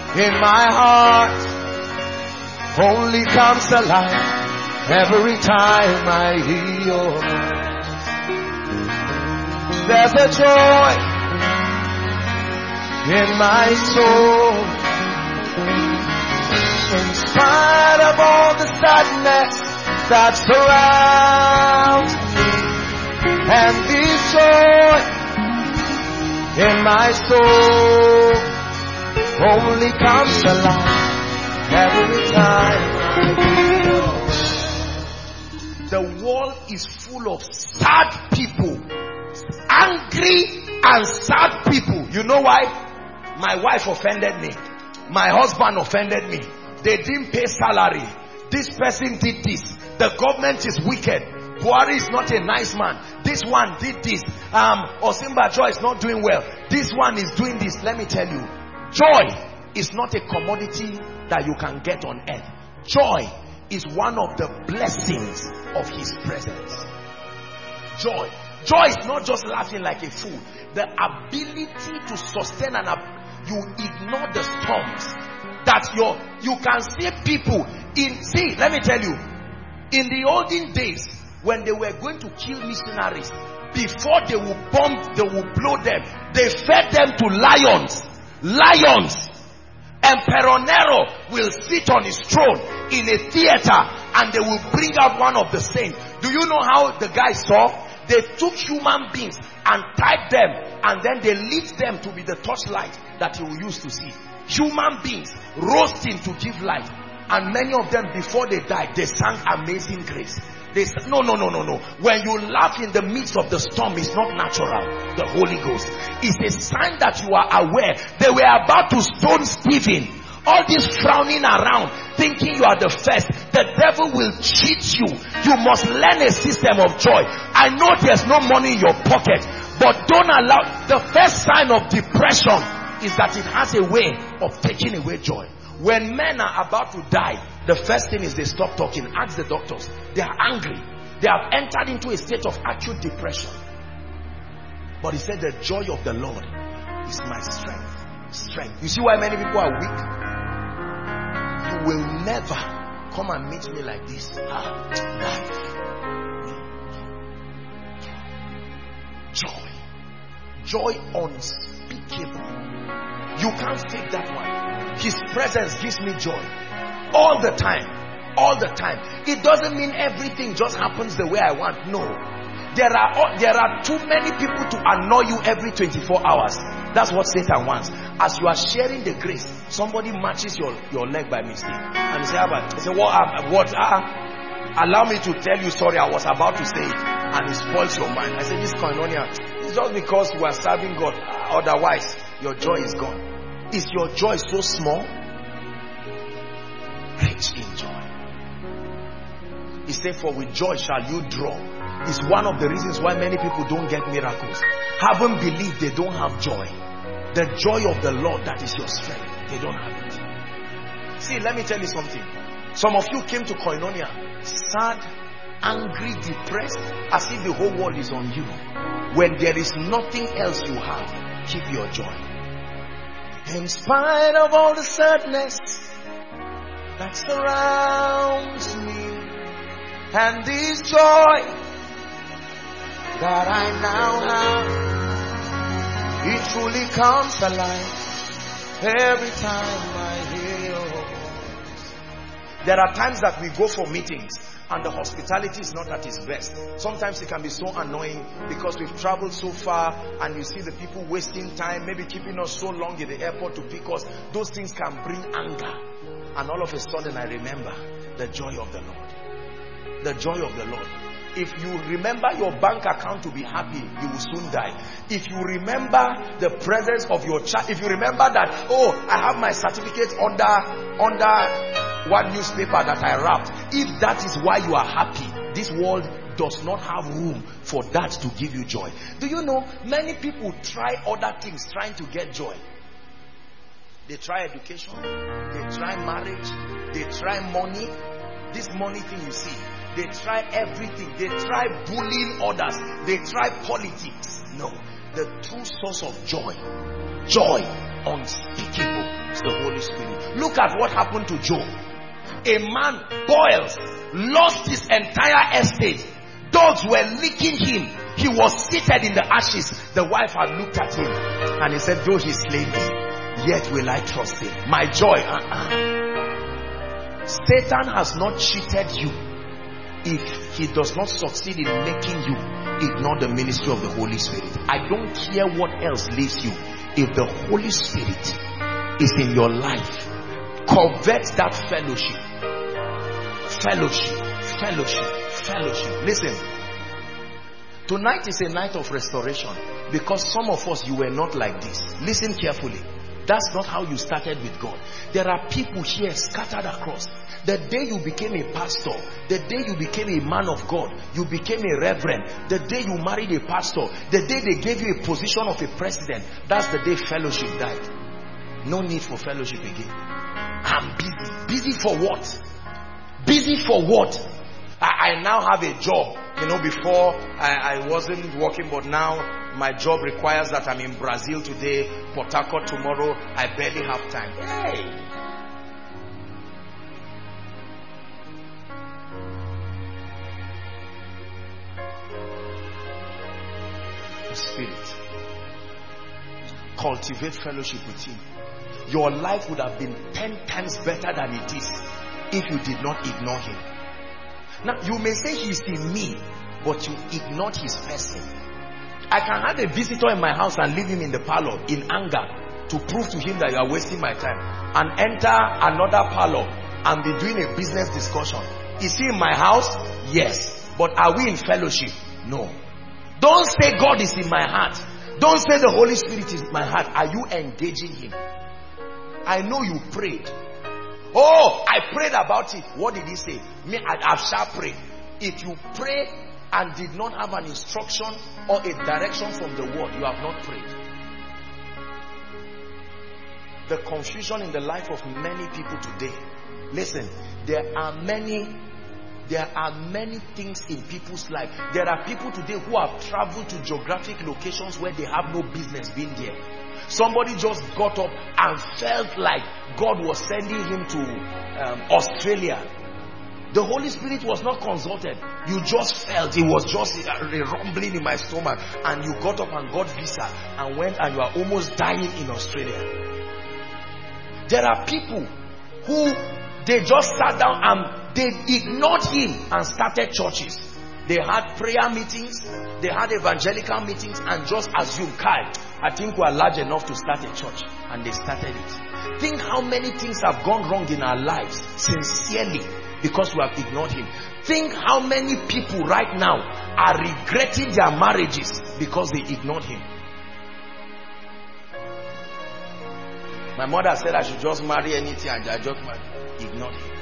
in my heart only comes alive every time I hear your voice. There's a joy in my soul, in spite of all the sadness that surrounds me, and this joy in my soul only comes alive every time I hear. The world is full of sad people, angry and sad people. You know why? My wife offended me. My husband offended me. They didn't pay salary. This person did this. The government is wicked. Buhari is not a nice man. This one did this. Osinbajo is not doing well. This one is doing this. Let me tell you, joy is not a commodity that you can get on earth. Joy is one of the blessings of his presence. Joy. Joy is not just laughing like a fool. The ability to sustain and you ignore the storms. That you can see people see, let me tell you, in the olden days, when they were going to kill missionaries, before they would bomb, they would blow them, they fed them to lions. Lions. Emperor Nero will sit on his throne in a theater and they will bring out one of the saints. Do you know how the guy saw? They took human beings and tied them, and then they lit them to be the torchlight that he will use to see. Human beings roasting to give light. And many of them, before they died, they sang Amazing Grace. They said, no. When you laugh in the midst of the storm, it's not natural. The Holy Ghost. It's a sign that you are aware. They were about to stone Stephen. All this frowning around, thinking you are the first. The devil will cheat you. You must learn a system of joy. I know there's no money in your pocket, but don't allow. The first sign of depression is that it has a way of taking away joy. When men are about to die, the first thing is they stop talking. Ask the doctors. They are angry. They have entered into a state of acute depression. But he said, the joy of the Lord is my strength. Strength. You see why many people are weak? You will never come and meet me like this. Life. Joy. Joy unspeakable. You can't fake that one. His presence gives me joy. All the time. All the time. It doesn't mean everything just happens the way I want. No. There are too many people to annoy you every 24 hours. That's what Satan wants. As you are sharing the grace, somebody matches your leg by mistake. And you say, what? Allow me to tell you, sorry, I was about to say it. And it spoils your mind. I said, this koinonia, it's just because you are serving God. Otherwise, your joy is gone. Is your joy so small? Rich in joy. He said, for with joy shall you draw. It's one of the reasons why many people don't get miracles. Haven't believed, they don't have joy. The joy of the Lord, that is your strength. They don't have it. See, let me tell you something. Some of you came to koinonia sad, angry, depressed, as if the whole world is on you. When there is nothing else you have, keep your joy. In spite of all the sadness that surrounds me, and this joy that I now have, it truly comes alive every time I hear your voice. There are times that we go for meetings and the hospitality is not at its best. Sometimes it can be so annoying because we've traveled so far and you see the people wasting time, maybe keeping us so long in the airport to pick us. Those things can bring anger. And all of a sudden I remember the joy of the Lord. The joy of the Lord. If you remember your bank account to be happy, you will soon die. If you remember the presence of your child, if you remember that, oh, I have my certificate under one newspaper that I wrapped. If that is why you are happy, this world does not have room for that to give you joy. Do you know, many people try other things trying to get joy. They try education, they try marriage, they try money. This money thing you see, they try everything. They try bullying others. They try politics. No. The true source of joy. Joy unspeakable. the Holy Spirit. Look at what happened to Job. A man, Boils, lost his entire estate. Dogs were licking him. He was seated in the ashes. The wife had looked at him and he said, though he slay me, yet will I trust him. My joy. Satan has not cheated you. If he does not succeed in making you ignore the ministry of the Holy Spirit. I don't care what else leaves you. If the Holy Spirit is in your life, covet that fellowship. Fellowship. Listen, tonight is a night of restoration, because some of us, you were not like this. Listen carefully. That's not how you started with God. There are people here scattered across. The day you became a pastor, the day you became a man of God, you became a reverend, the day you married a pastor, the day they gave you a position of a president, that's the day fellowship died. No need for fellowship again. I'm busy. Busy for what? Busy for what? I now have a job. You know, before I wasn't working, but now my job requires that I'm in Brazil today, Port Harcourt tomorrow. I barely have time. Hey! The Spirit. Cultivate fellowship with Him. Your life would have been 10 times better than it is if you did not ignore Him. Now, you may say He's in me, but you ignored His person. I can have a visitor in my house and leave him in the parlor in anger to prove to him that you are wasting my time, and enter another parlor and be doing a business discussion. Is he in my house? Yes. But are we in fellowship? No. Don't say God is in my heart. Don't say the Holy Spirit is in my heart. Are you engaging Him? I know you prayed. Oh, I prayed about it. What did He say? Me, I shall pray. If you pray and did not have an instruction or a direction from the Word, you have not prayed. The confusion in the life of many people today. Listen, there are many things in people's life. There are people today who have traveled to geographic locations where they have no business being there. Somebody just got up and felt like God was sending him to Australia. The Holy Spirit was not consulted. You just felt. It was just a rumbling in my stomach, and you got up and got visa and went, and you are almost dying in Australia. There are people who they just sat down and they ignored Him and started churches. They had prayer meetings, they had evangelical meetings, and just assumed, Kai, I think we are large enough to start a church. And they started it. Think how many things have gone wrong in our lives sincerely because we have ignored Him. Think how many people right now are regretting their marriages because they ignored Him. My mother said I should just marry anything, and I just ignored Him.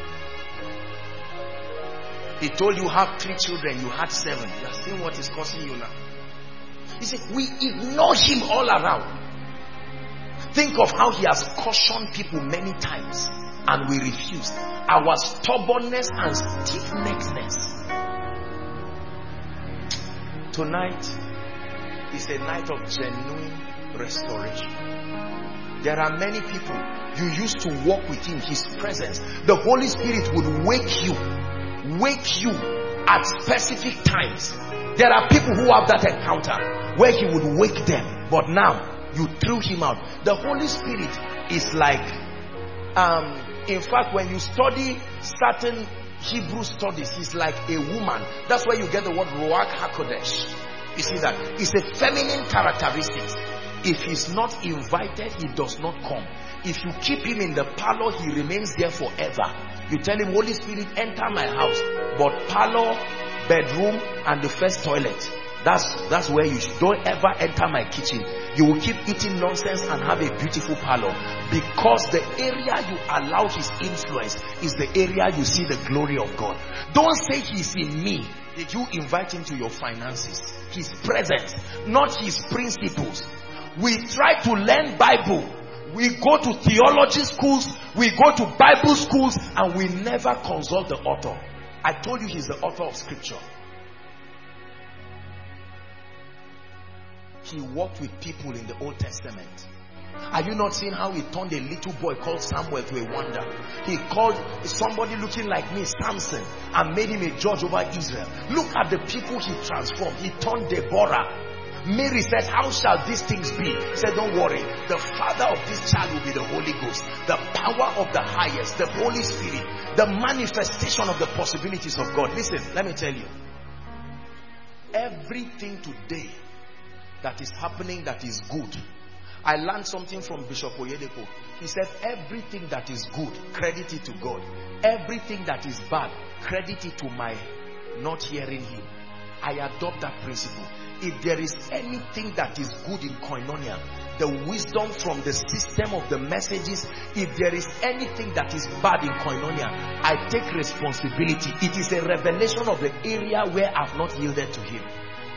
He told you have 3 children, you had 7. You are seeing what is causing you now. He said, we ignore Him all around. Think of how He has cautioned people many times and we refused. Our stubbornness and stiff-neckedness. Tonight is a night of genuine restoration. There are many people, you used to walk with Him, His presence. The Holy Spirit would wake you at specific times. There are people who have that encounter where He would wake them, but now you threw Him out. The Holy Spirit is like, in fact, when you study certain Hebrew studies, He's like a woman. That's why you get the word Ruach HaKodesh. You see that? It's a feminine characteristic. If He's not invited, He does not come. If you keep Him in the parlor, He remains there forever. You tell Him, Holy Spirit, enter my house. But parlor, bedroom, and the first toilet, that's where you should. Don't ever enter my kitchen. You will keep eating nonsense and have a beautiful parlor. Because the area you allow His influence is the area you see the glory of God. Don't say He's in me. Did you invite Him to your finances? His presence, not His principles. We try to learn Bible. We go to theology schools, we go to Bible schools, and we never consult the author. I told you He's the author of scripture. He walked with people in the Old Testament. Are you not seeing how he turned a little boy called Samuel to a wonder? He called somebody looking like me Samson and made him a judge over Israel. Look at the people he transformed. He turned Deborah. Mary said, how shall these things be? He said, don't worry. The father of this child will be the Holy Ghost. The power of the highest, the Holy Spirit, the manifestation of the possibilities of God. Listen, let me tell you. Everything today that is happening that is good. I learned something from Bishop Oyedepo. He said, everything that is good, credit it to God. Everything that is bad, credit it to my not hearing him. I adopt that principle. If there is anything that is good in Koinonia, the wisdom from the system of the messages, if there is anything that is bad in Koinonia, I take responsibility. It is a revelation of the area where I have not yielded to him.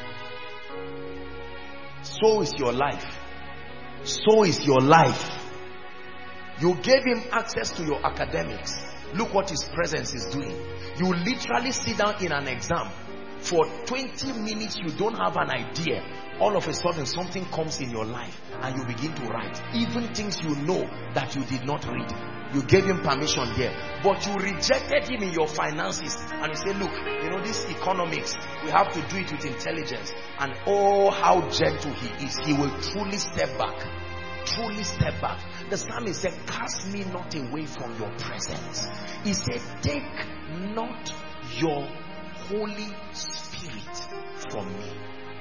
So is your life. So is your life. You gave him access to your academics. Look what his presence is doing. You literally sit down in an exam. For 20 minutes you don't have an idea. All of a sudden something comes in your life and you begin to write. Even things you know that you did not read. You gave him permission there. But you rejected him in your finances. And you say, look, you know this economics, we have to do it with intelligence. And oh, how gentle he is. He will truly step back. Truly step back. The psalmist said, cast me not away from your presence. He said, take not your Holy Spirit from me.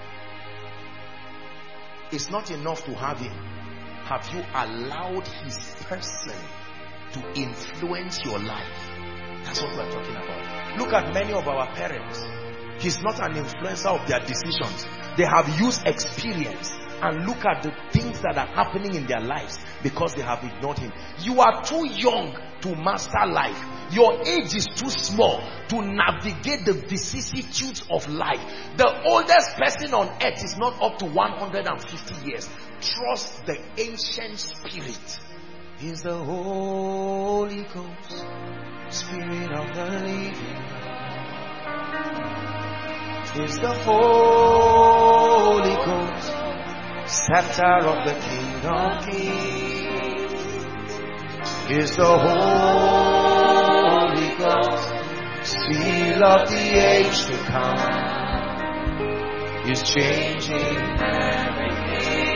It's not enough to have him. Have you allowed his person to influence your life? That's what we're talking about. Look at many of our parents. He's not an influencer of their decisions. They have used experience. And look at the things that are happening in their lives because they have ignored him. You are too young to master life. Your age is too small to navigate the vicissitudes of life. The oldest person on earth is not up to 150 years. Trust the ancient spirit. He's the Holy Ghost, Spirit of the living God. He's the Holy Ghost, Scepter of the King of Kings. Is the Holy Ghost, Seal of the age to come. Is changing everything.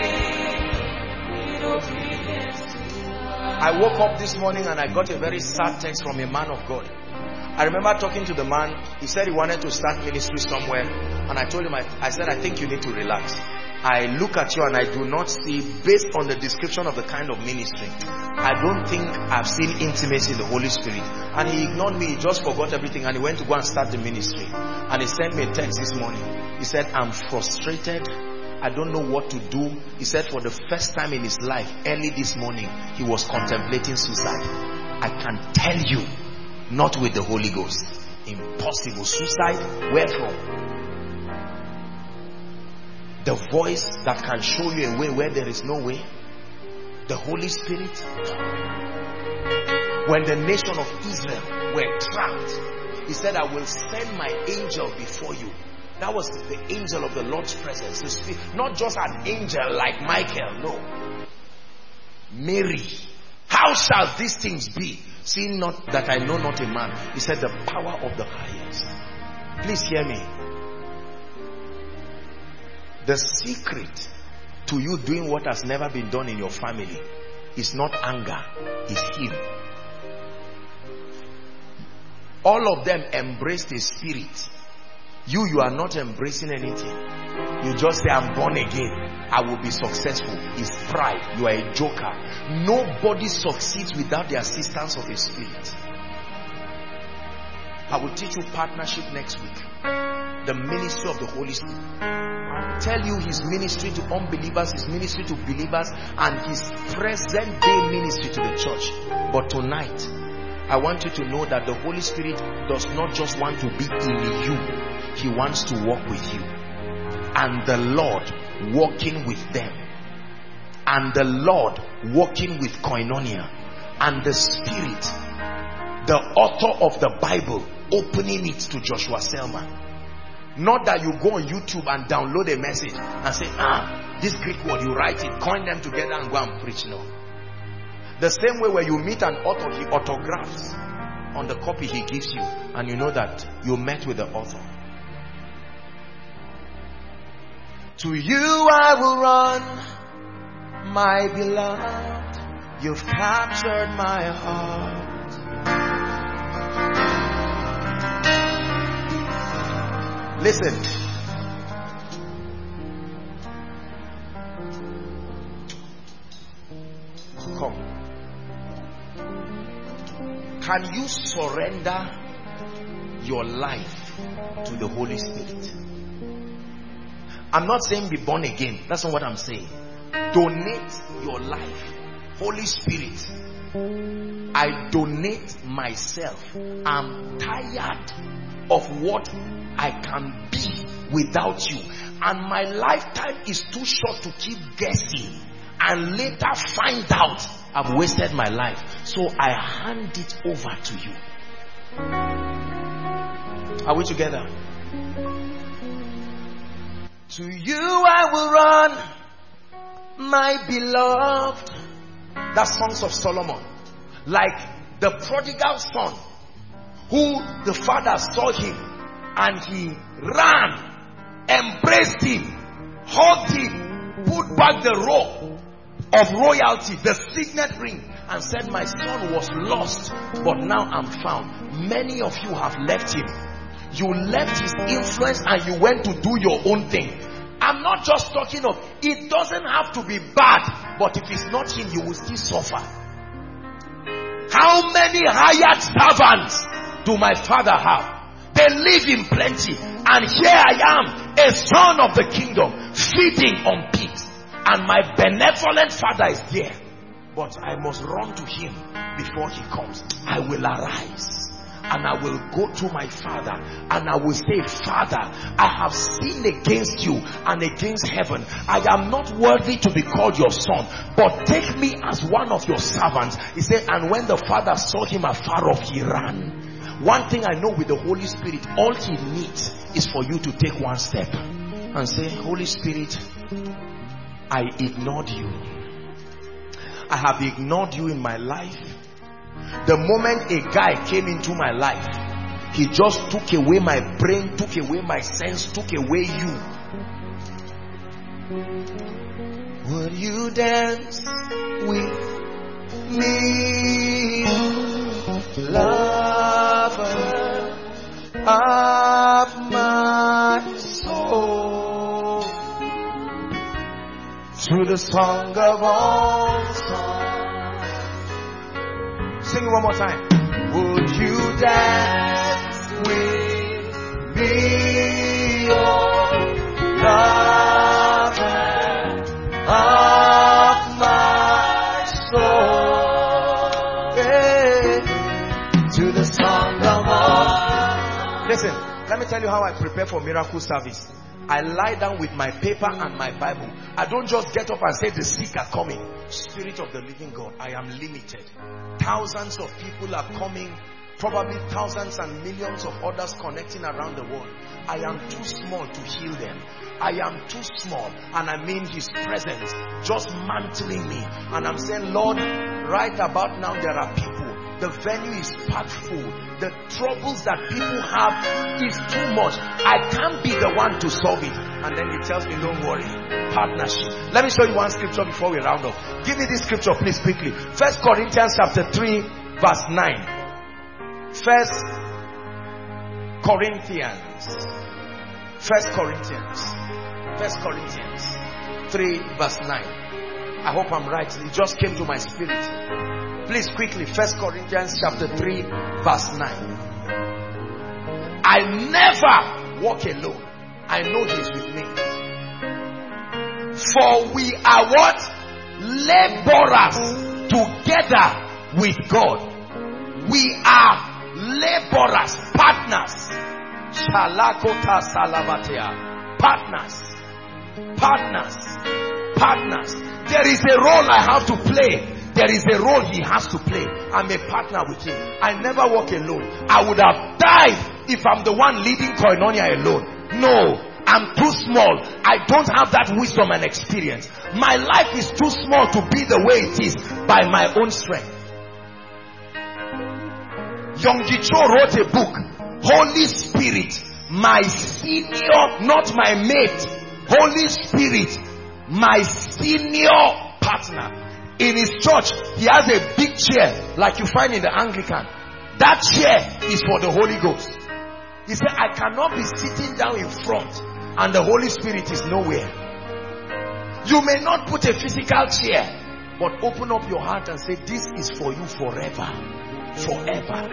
I woke up this morning and I got a very sad text from a man of God. I remember talking to the man. He said he wanted to start ministry somewhere, and I told him, I said, I think you need to relax. I look at you and I do not see, based on the description of the kind of ministry, I don't think I've seen intimacy in the Holy Spirit. And he ignored me. He just forgot everything and he went to go and start the ministry. And he sent me a text this morning. He said, I'm frustrated. I don't know what to do. He said for the first time in his life, early this morning, he was contemplating suicide. I can tell you, not with the Holy Ghost. Impossible. Suicide? Where from? The voice that can show you a way where there is no way. The Holy Spirit. When the nation of Israel were trapped, he said, I will send my angel before you. That was the angel of the Lord's presence. The Spirit, not just an angel like Michael, no. Mary. How shall these things be? Seeing not that I know not a man. He said, the power of the highest. Please hear me. The secret to you doing what has never been done in your family is not anger, is him. All of them embraced the spirit. You are not embracing anything. You just say, I'm born again, I will be successful. It's pride. You are a joker. Nobody succeeds without the assistance of a spirit. I will teach you partnership next week. The ministry of the Holy Spirit. I'll tell you his ministry to unbelievers, his ministry to believers, and his present day ministry to the church. But tonight, I want you to know that the Holy Spirit does not just want to be in you. He wants to walk with you. And the Lord walking with them. And the Lord walking with Koinonia. And the Spirit, the author of the Bible, opening it to Joshua Selman. Not that you go on YouTube and download a message and say, this Greek word, you write it, coin them together and go and preach. No. The same way where you meet an author, he autographs on the copy he gives you, and you know that you met with the author. To you I will run, my beloved. You've captured my heart. Listen. Come. Can you surrender your life to the Holy Spirit? I'm not saying be born again. That's not what I'm saying. Donate your life. Holy Spirit, I donate myself. I'm tired of what I can be without you. And my lifetime is too short to keep guessing and later find out I've wasted my life. So I hand it over to you. Are we together? To you I will run, my beloved. That's Songs of Solomon. Like the prodigal son, who the father saw him and he ran, embraced him, hugged him, put back the robe of royalty, the signet ring, and said, my son was lost, but now I'm found. Many of you have left him. You left his influence and you went to do your own thing. I'm not just talking of, it doesn't have to be bad, but if it's not him, you will still suffer. How many hired servants do my father have? They live in plenty, and here I am, a son of the kingdom, feeding on pigs, and my benevolent father is there. But I must run to him before he comes. I will arise and I will go to my father and I will say, Father, I have sinned against you and against heaven. I am not worthy to be called your son, but take me as one of your servants. He said, and when the father saw him afar off, he ran. One thing I know with the Holy Spirit, all he needs is for you to take one step and say, Holy Spirit, I ignored you. I have ignored you in my life. The moment a guy came into my life, he just took away my brain, took away my sense, took away you. Would you dance with me, lover of my soul, to the song of all songs? Sing it one more time. Would you dance with me, oh lover of my soul, yeah. To the song of all. Listen, let me tell you how I prepare for miracle service. I lie down with my paper and my Bible. I don't just get up and say the sick are coming. Spirit of the living God, I am limited. Thousands of people are coming. Probably thousands and millions of others connecting around the world. I am too small to heal them. I am too small, and I mean his presence just mantling me. And I'm saying, Lord, right about now there are people. The venue is packed full. The troubles that people have is too much. I can't be the one to solve it. And then he tells me, don't worry. Partnership. Let me show you one scripture before we round up. Give me this scripture, please, quickly. 1 Corinthians chapter 3, verse 9. 1 Corinthians 3, verse 9. I hope I'm right. It just came to my spirit. Please quickly, 1 Corinthians chapter 3, verse 9. I never walk alone. I know he's with me. For we are what? Laborers together with God. We are laborers, partners. Shalakota salavatea. Partners. There is a role I have to play. There is a role he has to play. I'm a partner with him. I never walk alone. I would have died if I'm the one leading Koinonia alone. No, I'm too small. I don't have that wisdom and experience. My life is too small to be the way it is by my own strength. Yonggi Cho wrote a book, Holy Spirit, my senior, not my mate. Holy Spirit, my senior partner. In his church, he has a big chair like you find in the Anglican. That chair is for the Holy Ghost. He said, I cannot be sitting down in front and the Holy Spirit is nowhere. You may not put a physical chair, but open up your heart and say, this is for you forever. Forever.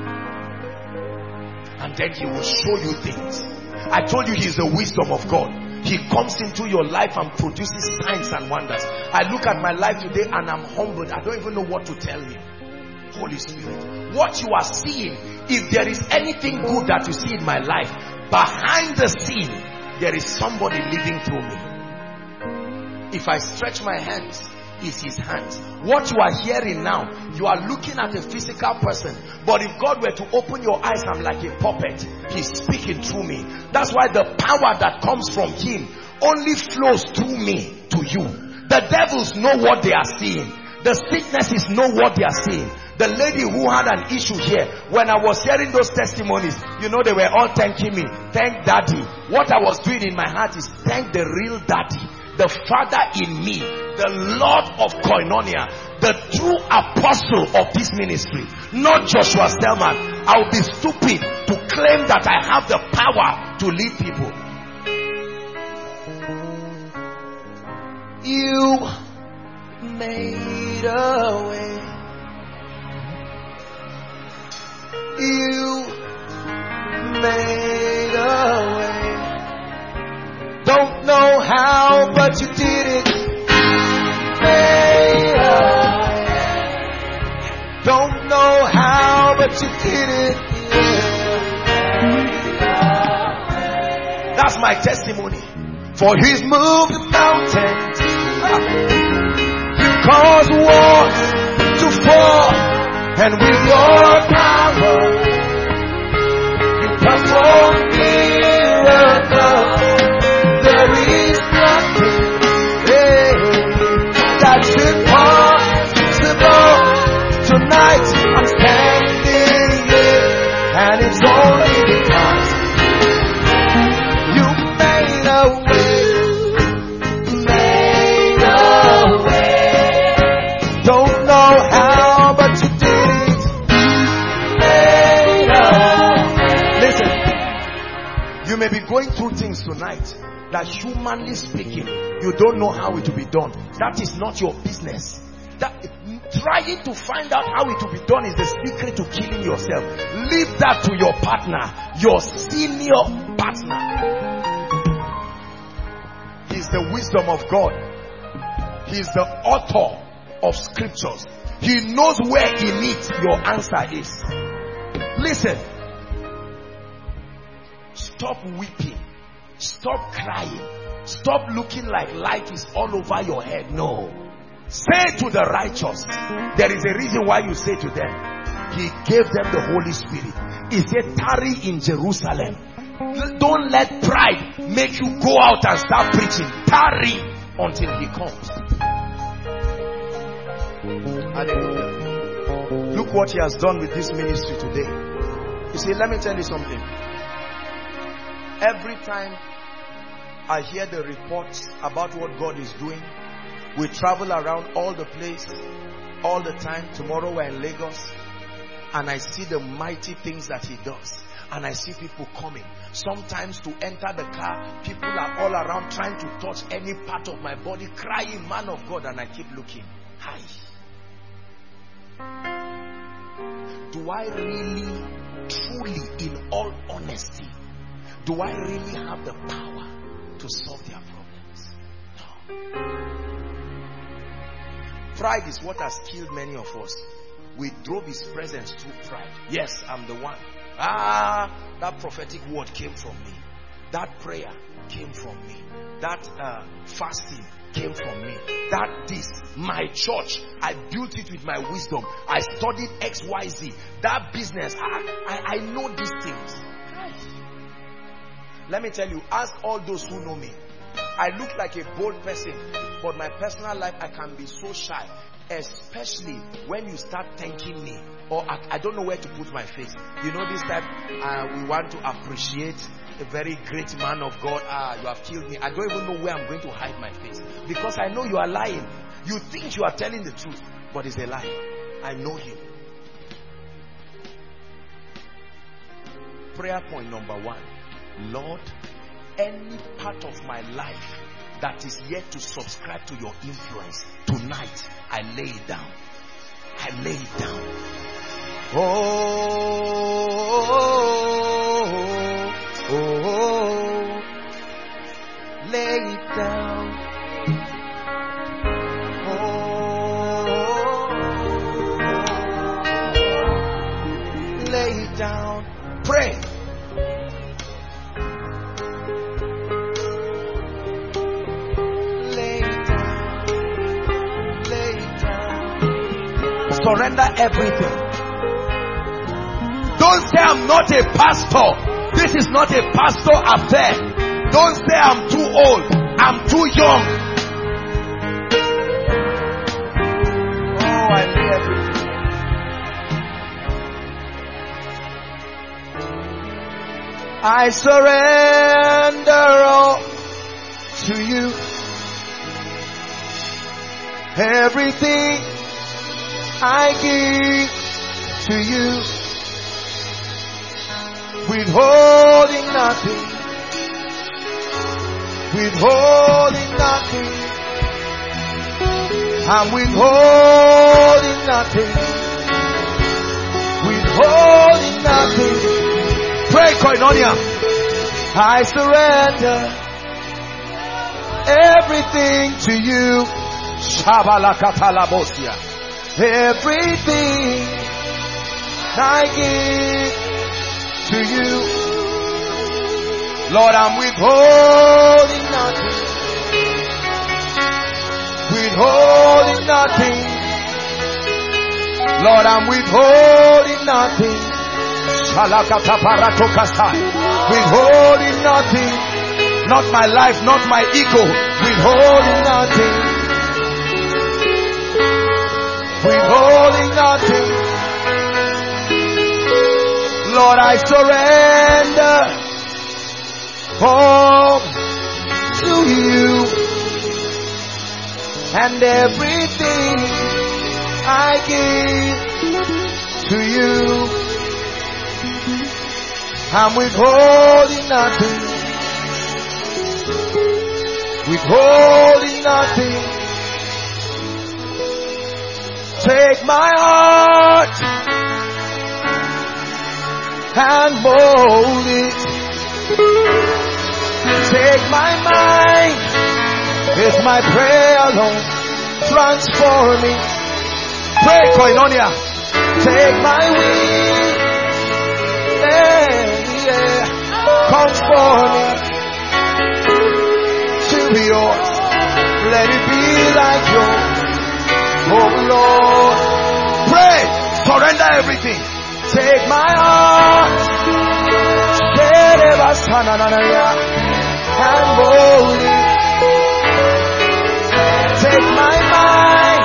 And then he will show you things. I told you he is the wisdom of God. He comes into your life and produces signs and wonders. I look at my life today and I'm humbled. I don't even know what to tell you. Holy Spirit, what you are seeing, if there is anything good that you see in my life, behind the scene, there is somebody living through me. If I stretch my hands, it's his hands. What you are hearing now, you are looking at a physical person, but if God were to open your eyes, I'm like a puppet. He's speaking through me. That's why the power that comes from him only flows through me to you. The devils know what they are seeing. The sicknesses know what they are seeing. The lady who had an issue here, when I was hearing those testimonies, you know, they were all thanking me. Thank Daddy. What I was doing in my heart is thank the real Daddy, the Father in me, the Lord of Koinonia, the true apostle of this ministry, not Joshua Selman. I'll be stupid to claim that I have the power to lead people. You made a way. You made a way. Don't know how, but you did it. Made a way. Don't know how, but you did it. Yeah. That's my testimony. For he's moved the mountains. You caused walls to fall. And with your power, you perform miracles. There is nothing that's impossible. Tonight I'm standing here, and it's only because you made a way. Made a way. Don't know how, but you did. You may be going through things tonight that, humanly speaking, you don't know how it will be done. That is not your business. That trying to find out how it will be done is the secret to killing yourself. Leave that to your partner, your senior partner. He's the wisdom of God. He's the author of scriptures. He knows where in it your answer is. Listen. Stop weeping. Stop crying. Stop looking like light is all over your head. No. Say to the righteous. There is a reason why you say to them. He gave them the Holy Spirit. He said, tarry in Jerusalem. Don't let pride make you go out and start preaching. Tarry until he comes. Hallelujah. Look what he has done with this ministry today. You see, let me tell you something. Every time I hear the reports about what God is doing, we travel around all the place, all the time. Tomorrow we're in Lagos, and I see the mighty things that he does. And I see people coming. Sometimes to enter the car, people are all around trying to touch any part of my body, crying, man of God, and I keep looking. Hi. Do I really, truly, in all honesty, do I really have the power to solve their problems? No. Pride is what has killed many of us. We drove his presence through pride. Yes, I'm the one. That prophetic word came from me. That prayer came from me. That fasting came from me. That this, my church, I built it with my wisdom. I studied XYZ. That business, I know these things. Let me tell you, ask all those who know me. I look like a bold person, but my personal life, I can be so shy. Especially when you start thanking me, or I don't know where to put my face. You know, this time we want to appreciate a very great man of God. You have killed me. I don't even know where I'm going to hide my face, because I know you are lying. You think you are telling the truth, but it's a lie. I know you. Prayer point number 1. Lord, any part of my life that is yet to subscribe to your influence, tonight I lay it down. I lay it down. Lay it down. Lay it down. Pray. Surrender everything. Don't say I'm not a pastor. This is not a pastor affair. Don't say I'm too old. I'm too young. Oh, I lay everything. I surrender all to you. Everything I give to you, withholding nothing, withholding nothing. I'm withholding nothing, withholding nothing. Pray, Koinonia. I surrender everything to you. Shabalakatalabosia. Everything I give to you, Lord, I'm withholding nothing, withholding nothing. Lord, I'm withholding nothing, withholding nothing. Not my life, not my ego, withholding nothing. Withholding nothing. Lord, I surrender all to you, and everything I give to you. I'm withholding nothing, withholding nothing. Take my heart and mold it. Take my mind, it's my prayer, Lord. Transform me. Pray, Koinonia. Take my will, conform me to yours. Let it be like yours. Oh Lord, pray, surrender everything. Take my heart, and mold it. Take my mind,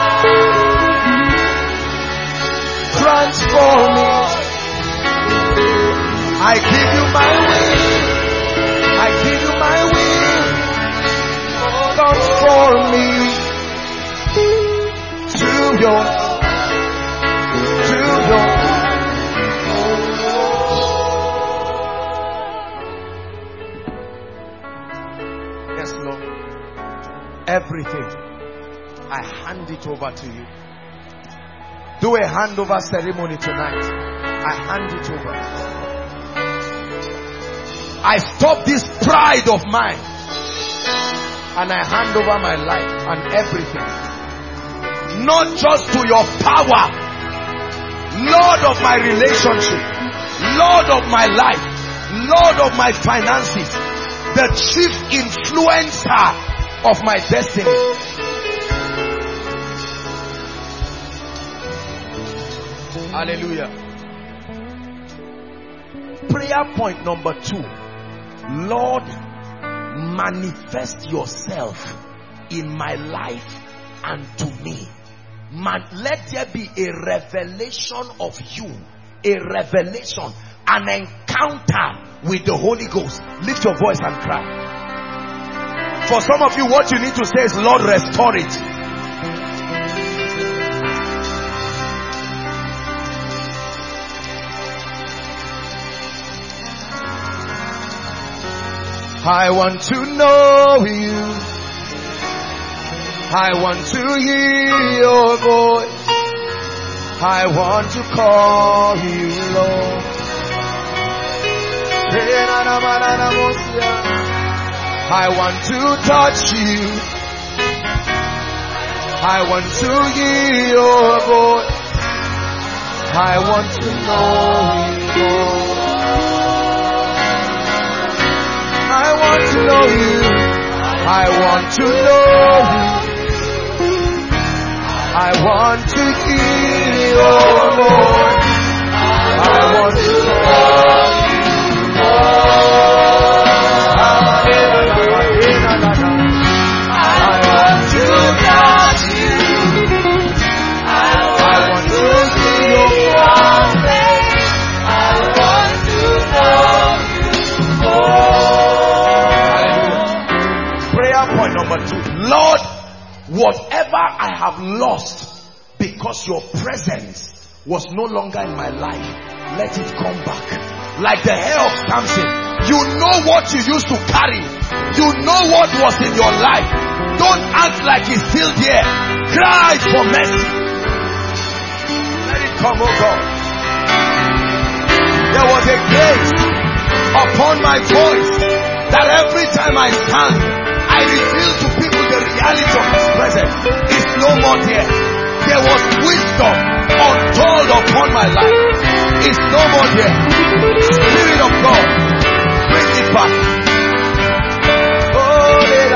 transform me. I give you my will, I give you my will. Transform me. To your yes, Lord. Everything I hand it over to you. Do a handover ceremony tonight. I hand it over. I stop this pride of mine, and I hand over my life and everything. Not just to your power, Lord of my relationship, Lord of my life, Lord of my finances, the chief influencer of my destiny. Hallelujah. Prayer point number 2. Lord, manifest yourself in my life and to me. Let there be a revelation of you, a revelation, an encounter with the Holy Ghost. Lift your voice and cry. For some of you, what you need to say is, Lord, restore it. I want to know you. I want to hear your voice. I want to call you Lord. I want to touch you. I want to hear your voice. I want to know you, Lord. I want to know you. I want to know you. I want to hear your voice. I want to know you, Lord. I want to touch you. I want to hear your voice. I want to know you, Lord. Prayer point number 2. Lord, whatever I have lost because your presence was no longer in my life, let it come back. Like the hair of Samson, you know what you used to carry. You know what was in your life. Don't act like it's still there. Cry for mercy. Let it come, oh God. There was a grace upon my voice that every time I stand, I reveal to people the reality of His presence. It's no more there. There was wisdom untold upon my life. It's no more there. Spirit of God, bring it back. Oh,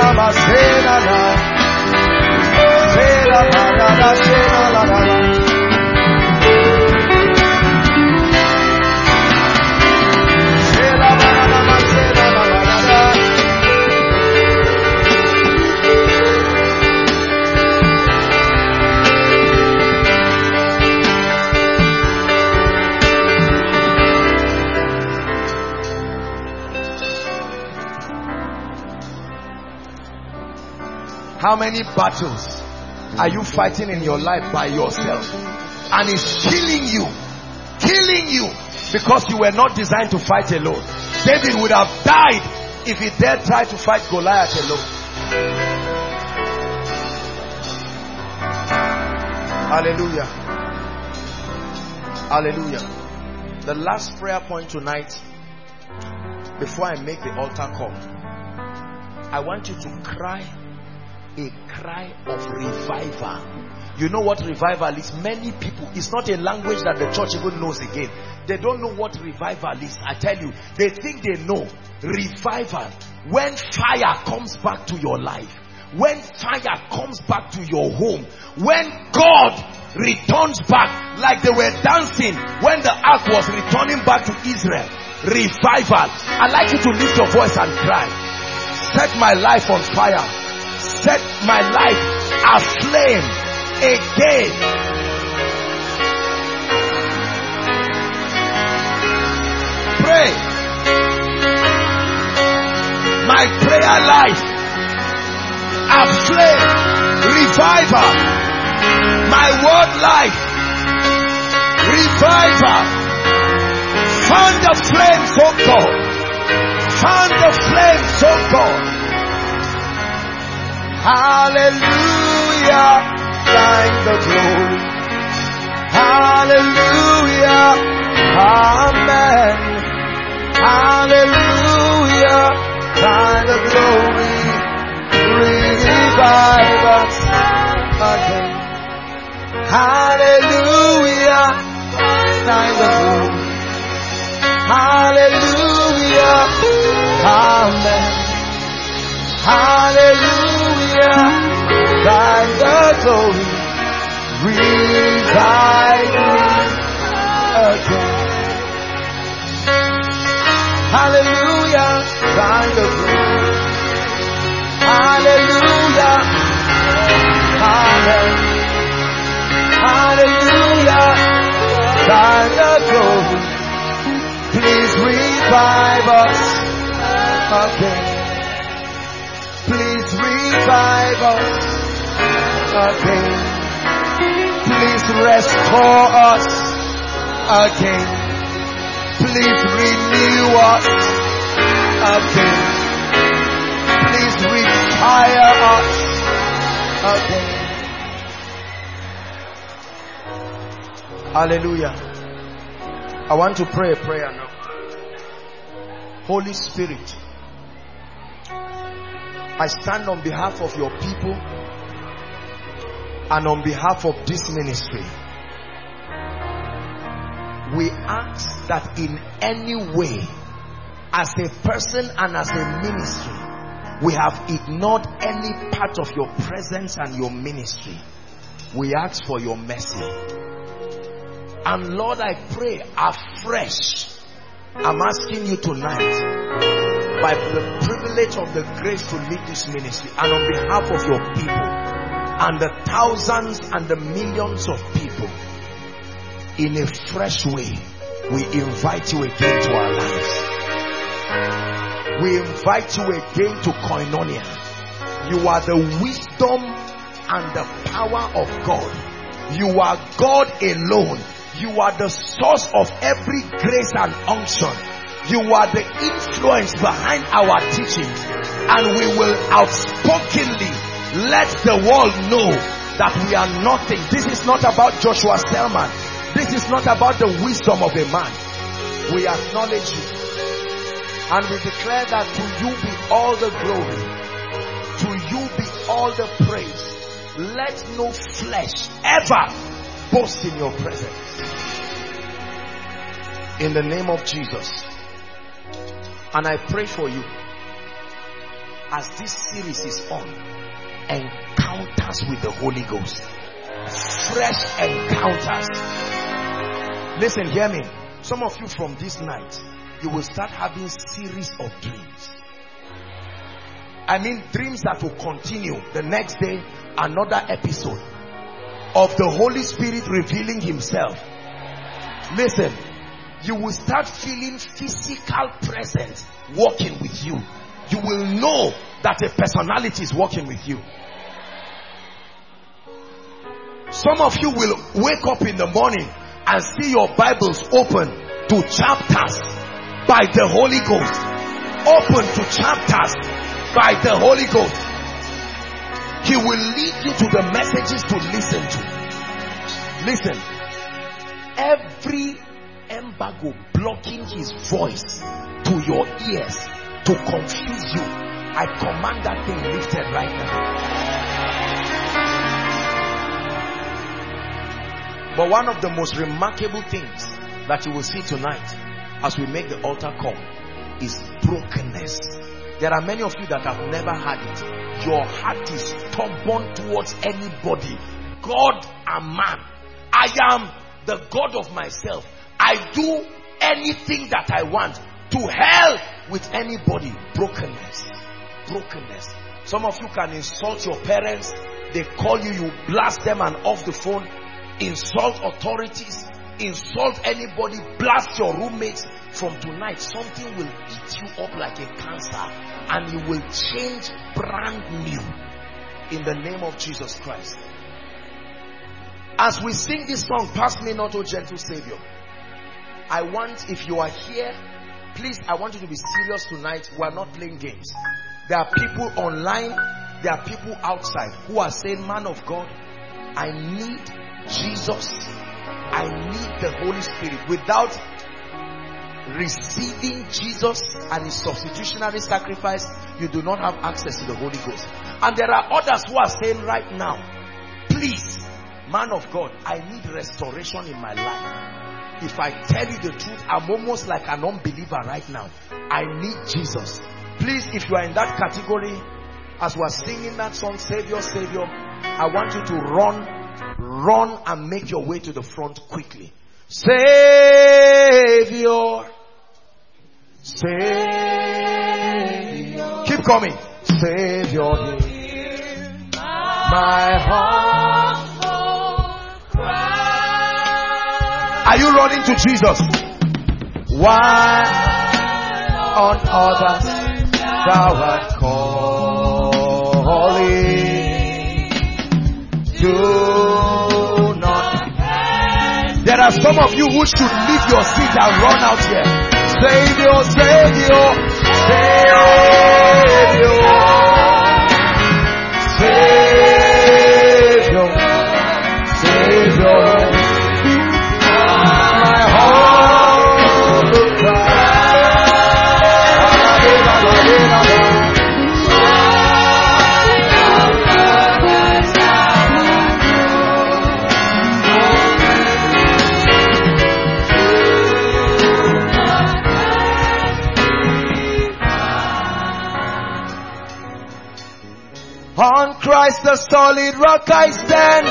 how many battles are you fighting in your life by yourself? And it's killing you because you were not designed to fight alone. David would have died if he dared try to fight Goliath alone. Hallelujah. Hallelujah. The last prayer point tonight, before I make the altar call, I want you to cry a cry of revival. You know what revival is? Many people, it's not a language that the church even knows again. They don't know what revival is. I tell you, they think they know. Revival, when fire comes back to your life, when fire comes back to your home, when God returns back, like they were dancing when the ark was returning back to Israel. Revival. I'd like you to lift your voice and cry. Set my life on fire. Set my life aflame again. Pray. My prayer life aflame. Revival. My word life. Revival. Fan the flames, oh God. Fan the flames, oh God. Hallelujah, thine the glory. Hallelujah, amen. Hallelujah, thine the glory. Revive us again. Hallelujah, thine the glory. Hallelujah, amen. Hallelujah, thine the glory, revive me again. Hallelujah, thine the glory. Hallelujah, hallelujah, thine the glory. Please revive us again. Please revive us again. Please restore us again. Please renew us again. Please retire us again. Hallelujah. I want to pray a prayer now. Holy Spirit, I stand on behalf of your people and on behalf of this ministry. We ask that in any way, as a person and as a ministry, we have ignored any part of your presence and your ministry. We ask for your mercy. And Lord, I pray afresh, I'm asking you tonight, by the privilege of the grace to lead this ministry, and on behalf of your people and the thousands and the millions of people, in a fresh way, we invite you again to our lives. We invite you again to Koinonia. You are the wisdom and the power of God. You are God alone. You are the source of every grace and unction. You are the influence behind our teachings, and we will outspokenly let the world know that we are nothing. This is not about Joshua Selman. This is not about the wisdom of a man. We acknowledge you, and we declare that to you be all the glory, to you be all the praise. Let no flesh ever boast in your presence. In the name of Jesus. And I pray for you, as this series is on, encounters with the Holy Ghost. Fresh encounters. Listen, hear me. Some of you from this night, you will start having series of dreams. I mean dreams that will continue the next day, another episode of the Holy Spirit revealing himself. Listen, you will start feeling physical presence walking with you. You will know that a personality is walking with you. Some of you will wake up in the morning and see your Bibles open to chapters by the Holy Ghost. Open to chapters by the Holy Ghost. He will lead you to the messages to listen to. Listen, every embargo blocking his voice to your ears to confuse you, I command that thing lifted right now. But one of the most remarkable things that you will see tonight as we make the altar come is brokenness. There are many of you that have never had it. Your heart is stubborn towards anybody, God and man. I am the God of myself. I do anything that I want. To hell with anybody. Brokenness. Brokenness. Some of you can insult your parents. They call you, you blast them and off the phone. Insult authorities. Insult anybody. Blast your roommates. From tonight, something will eat you up like a cancer, and you will change brand new in the name of Jesus Christ. As we sing this song, "Pass Me Not, O Gentle Savior," I want, if you are here, please, I want you to be serious tonight. We are not playing games. There are people online, there are people outside who are saying, "Man of God, I need Jesus. I need the Holy Spirit." Without receiving Jesus and his substitutionary sacrifice, you do not have access to the Holy Ghost. And there are others who are saying right now, "Please, man of God, I need restoration in my life. If I tell you the truth, I'm almost like an unbeliever right now. I need Jesus." Please, if you are in that category, as we are singing that song, "Savior, Savior," I want you to run and make your way to the front quickly. Savior, Savior. Keep coming. Savior, hear my humble cry. Are you running to Jesus? Why on others thou art calling? Do not. There are some of you who should leave your seat and run out here. Savior, Savior, Savior, Savior, Savior. My heart will On Christ the solid rock I stand,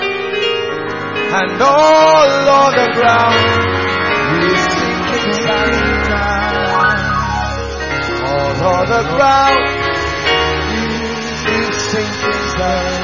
and all other ground is sinking sand. All other ground is sinking sand.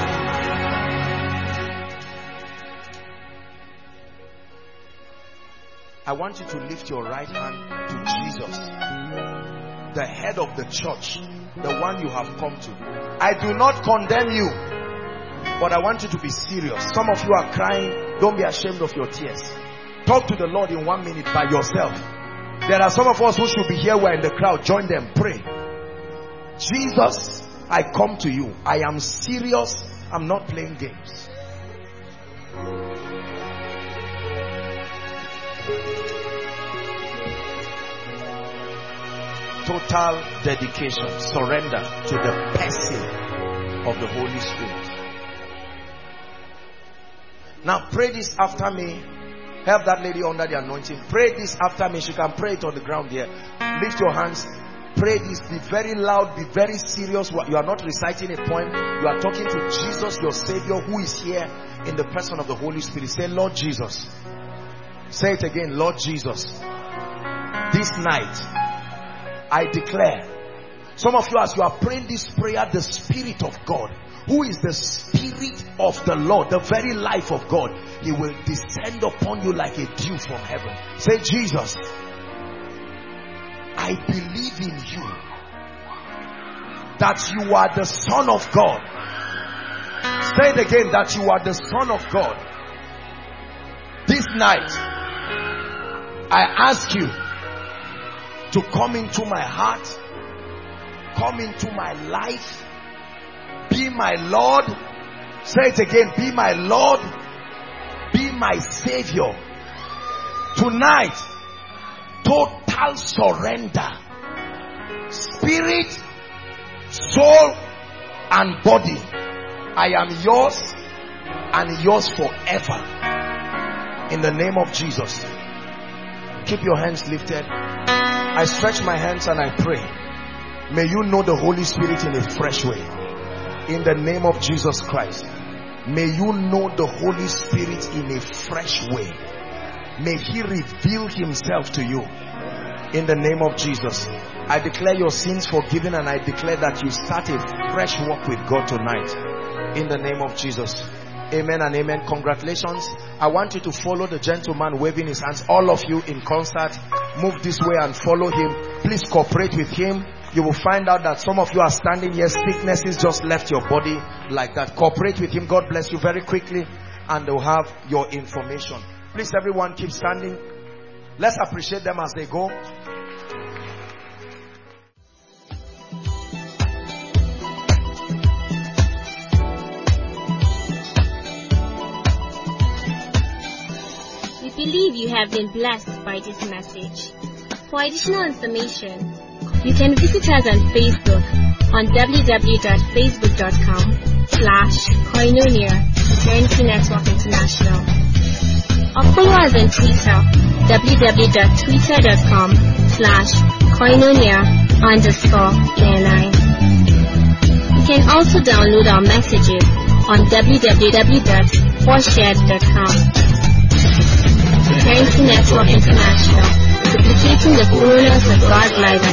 I want you to lift your right hand to Jesus, the head of the church, the one you have come to. I do not condemn you, but I want you to be serious. Some of you are crying. Don't be ashamed of your tears. Talk to the Lord in 1 minute by yourself. There are some of us who should be here. We're in the crowd. Join them. Pray. Jesus, I come to you. I am serious. I'm not playing games. Total dedication, surrender to the person of the Holy Spirit. Now pray this after me. Help that lady under the anointing. Pray this after me. She can pray it on the ground here. Lift your hands. Pray this. Be very loud. Be very serious. You are not reciting a poem. You are talking to Jesus, your Savior, who is here in the person of the Holy Spirit. Say, Lord Jesus. Say it again. Lord Jesus. This night, I declare, some of you, as you are praying this prayer, the Spirit of God, who is the Spirit of the Lord, the very life of God, He will descend upon you like a dew from heaven. Say, Jesus, I believe in you, that you are the Son of God. Say it again, that you are the Son of God. This night, I ask you to come into my heart, come into my life, be my Lord. Say it again, be my Lord, be my Savior. Tonight, total surrender, spirit, soul, and body. I am yours and yours forever. In the name of Jesus. Keep your hands lifted. I stretch my hands and I pray. May you know the Holy Spirit in a fresh way. In the name of Jesus Christ. May you know the Holy Spirit in a fresh way. May He reveal Himself to you. In the name of Jesus. I declare your sins forgiven, and I declare that you start a fresh walk with God tonight. In the name of Jesus. Amen and amen. Congratulations. I want you to follow the gentleman waving his hands. All of you in concert, move this way and follow him. Please cooperate with him. You will find out that some of you are standing here, sicknesses just left your body like that. Cooperate with him. God bless you. Very quickly, and they'll have your information. Please, everyone, keep standing. Let's appreciate them as they go. We believe you have been blessed by this message. For additional information, you can visit us on Facebook on www.facebook.com/Koinonia Eternity Network International, or follow us on Twitter, www.twitter.com/Koinonia_ANI. You can also download our messages on www.forshared.com. Eternity Network International, duplicating the fullness of recognize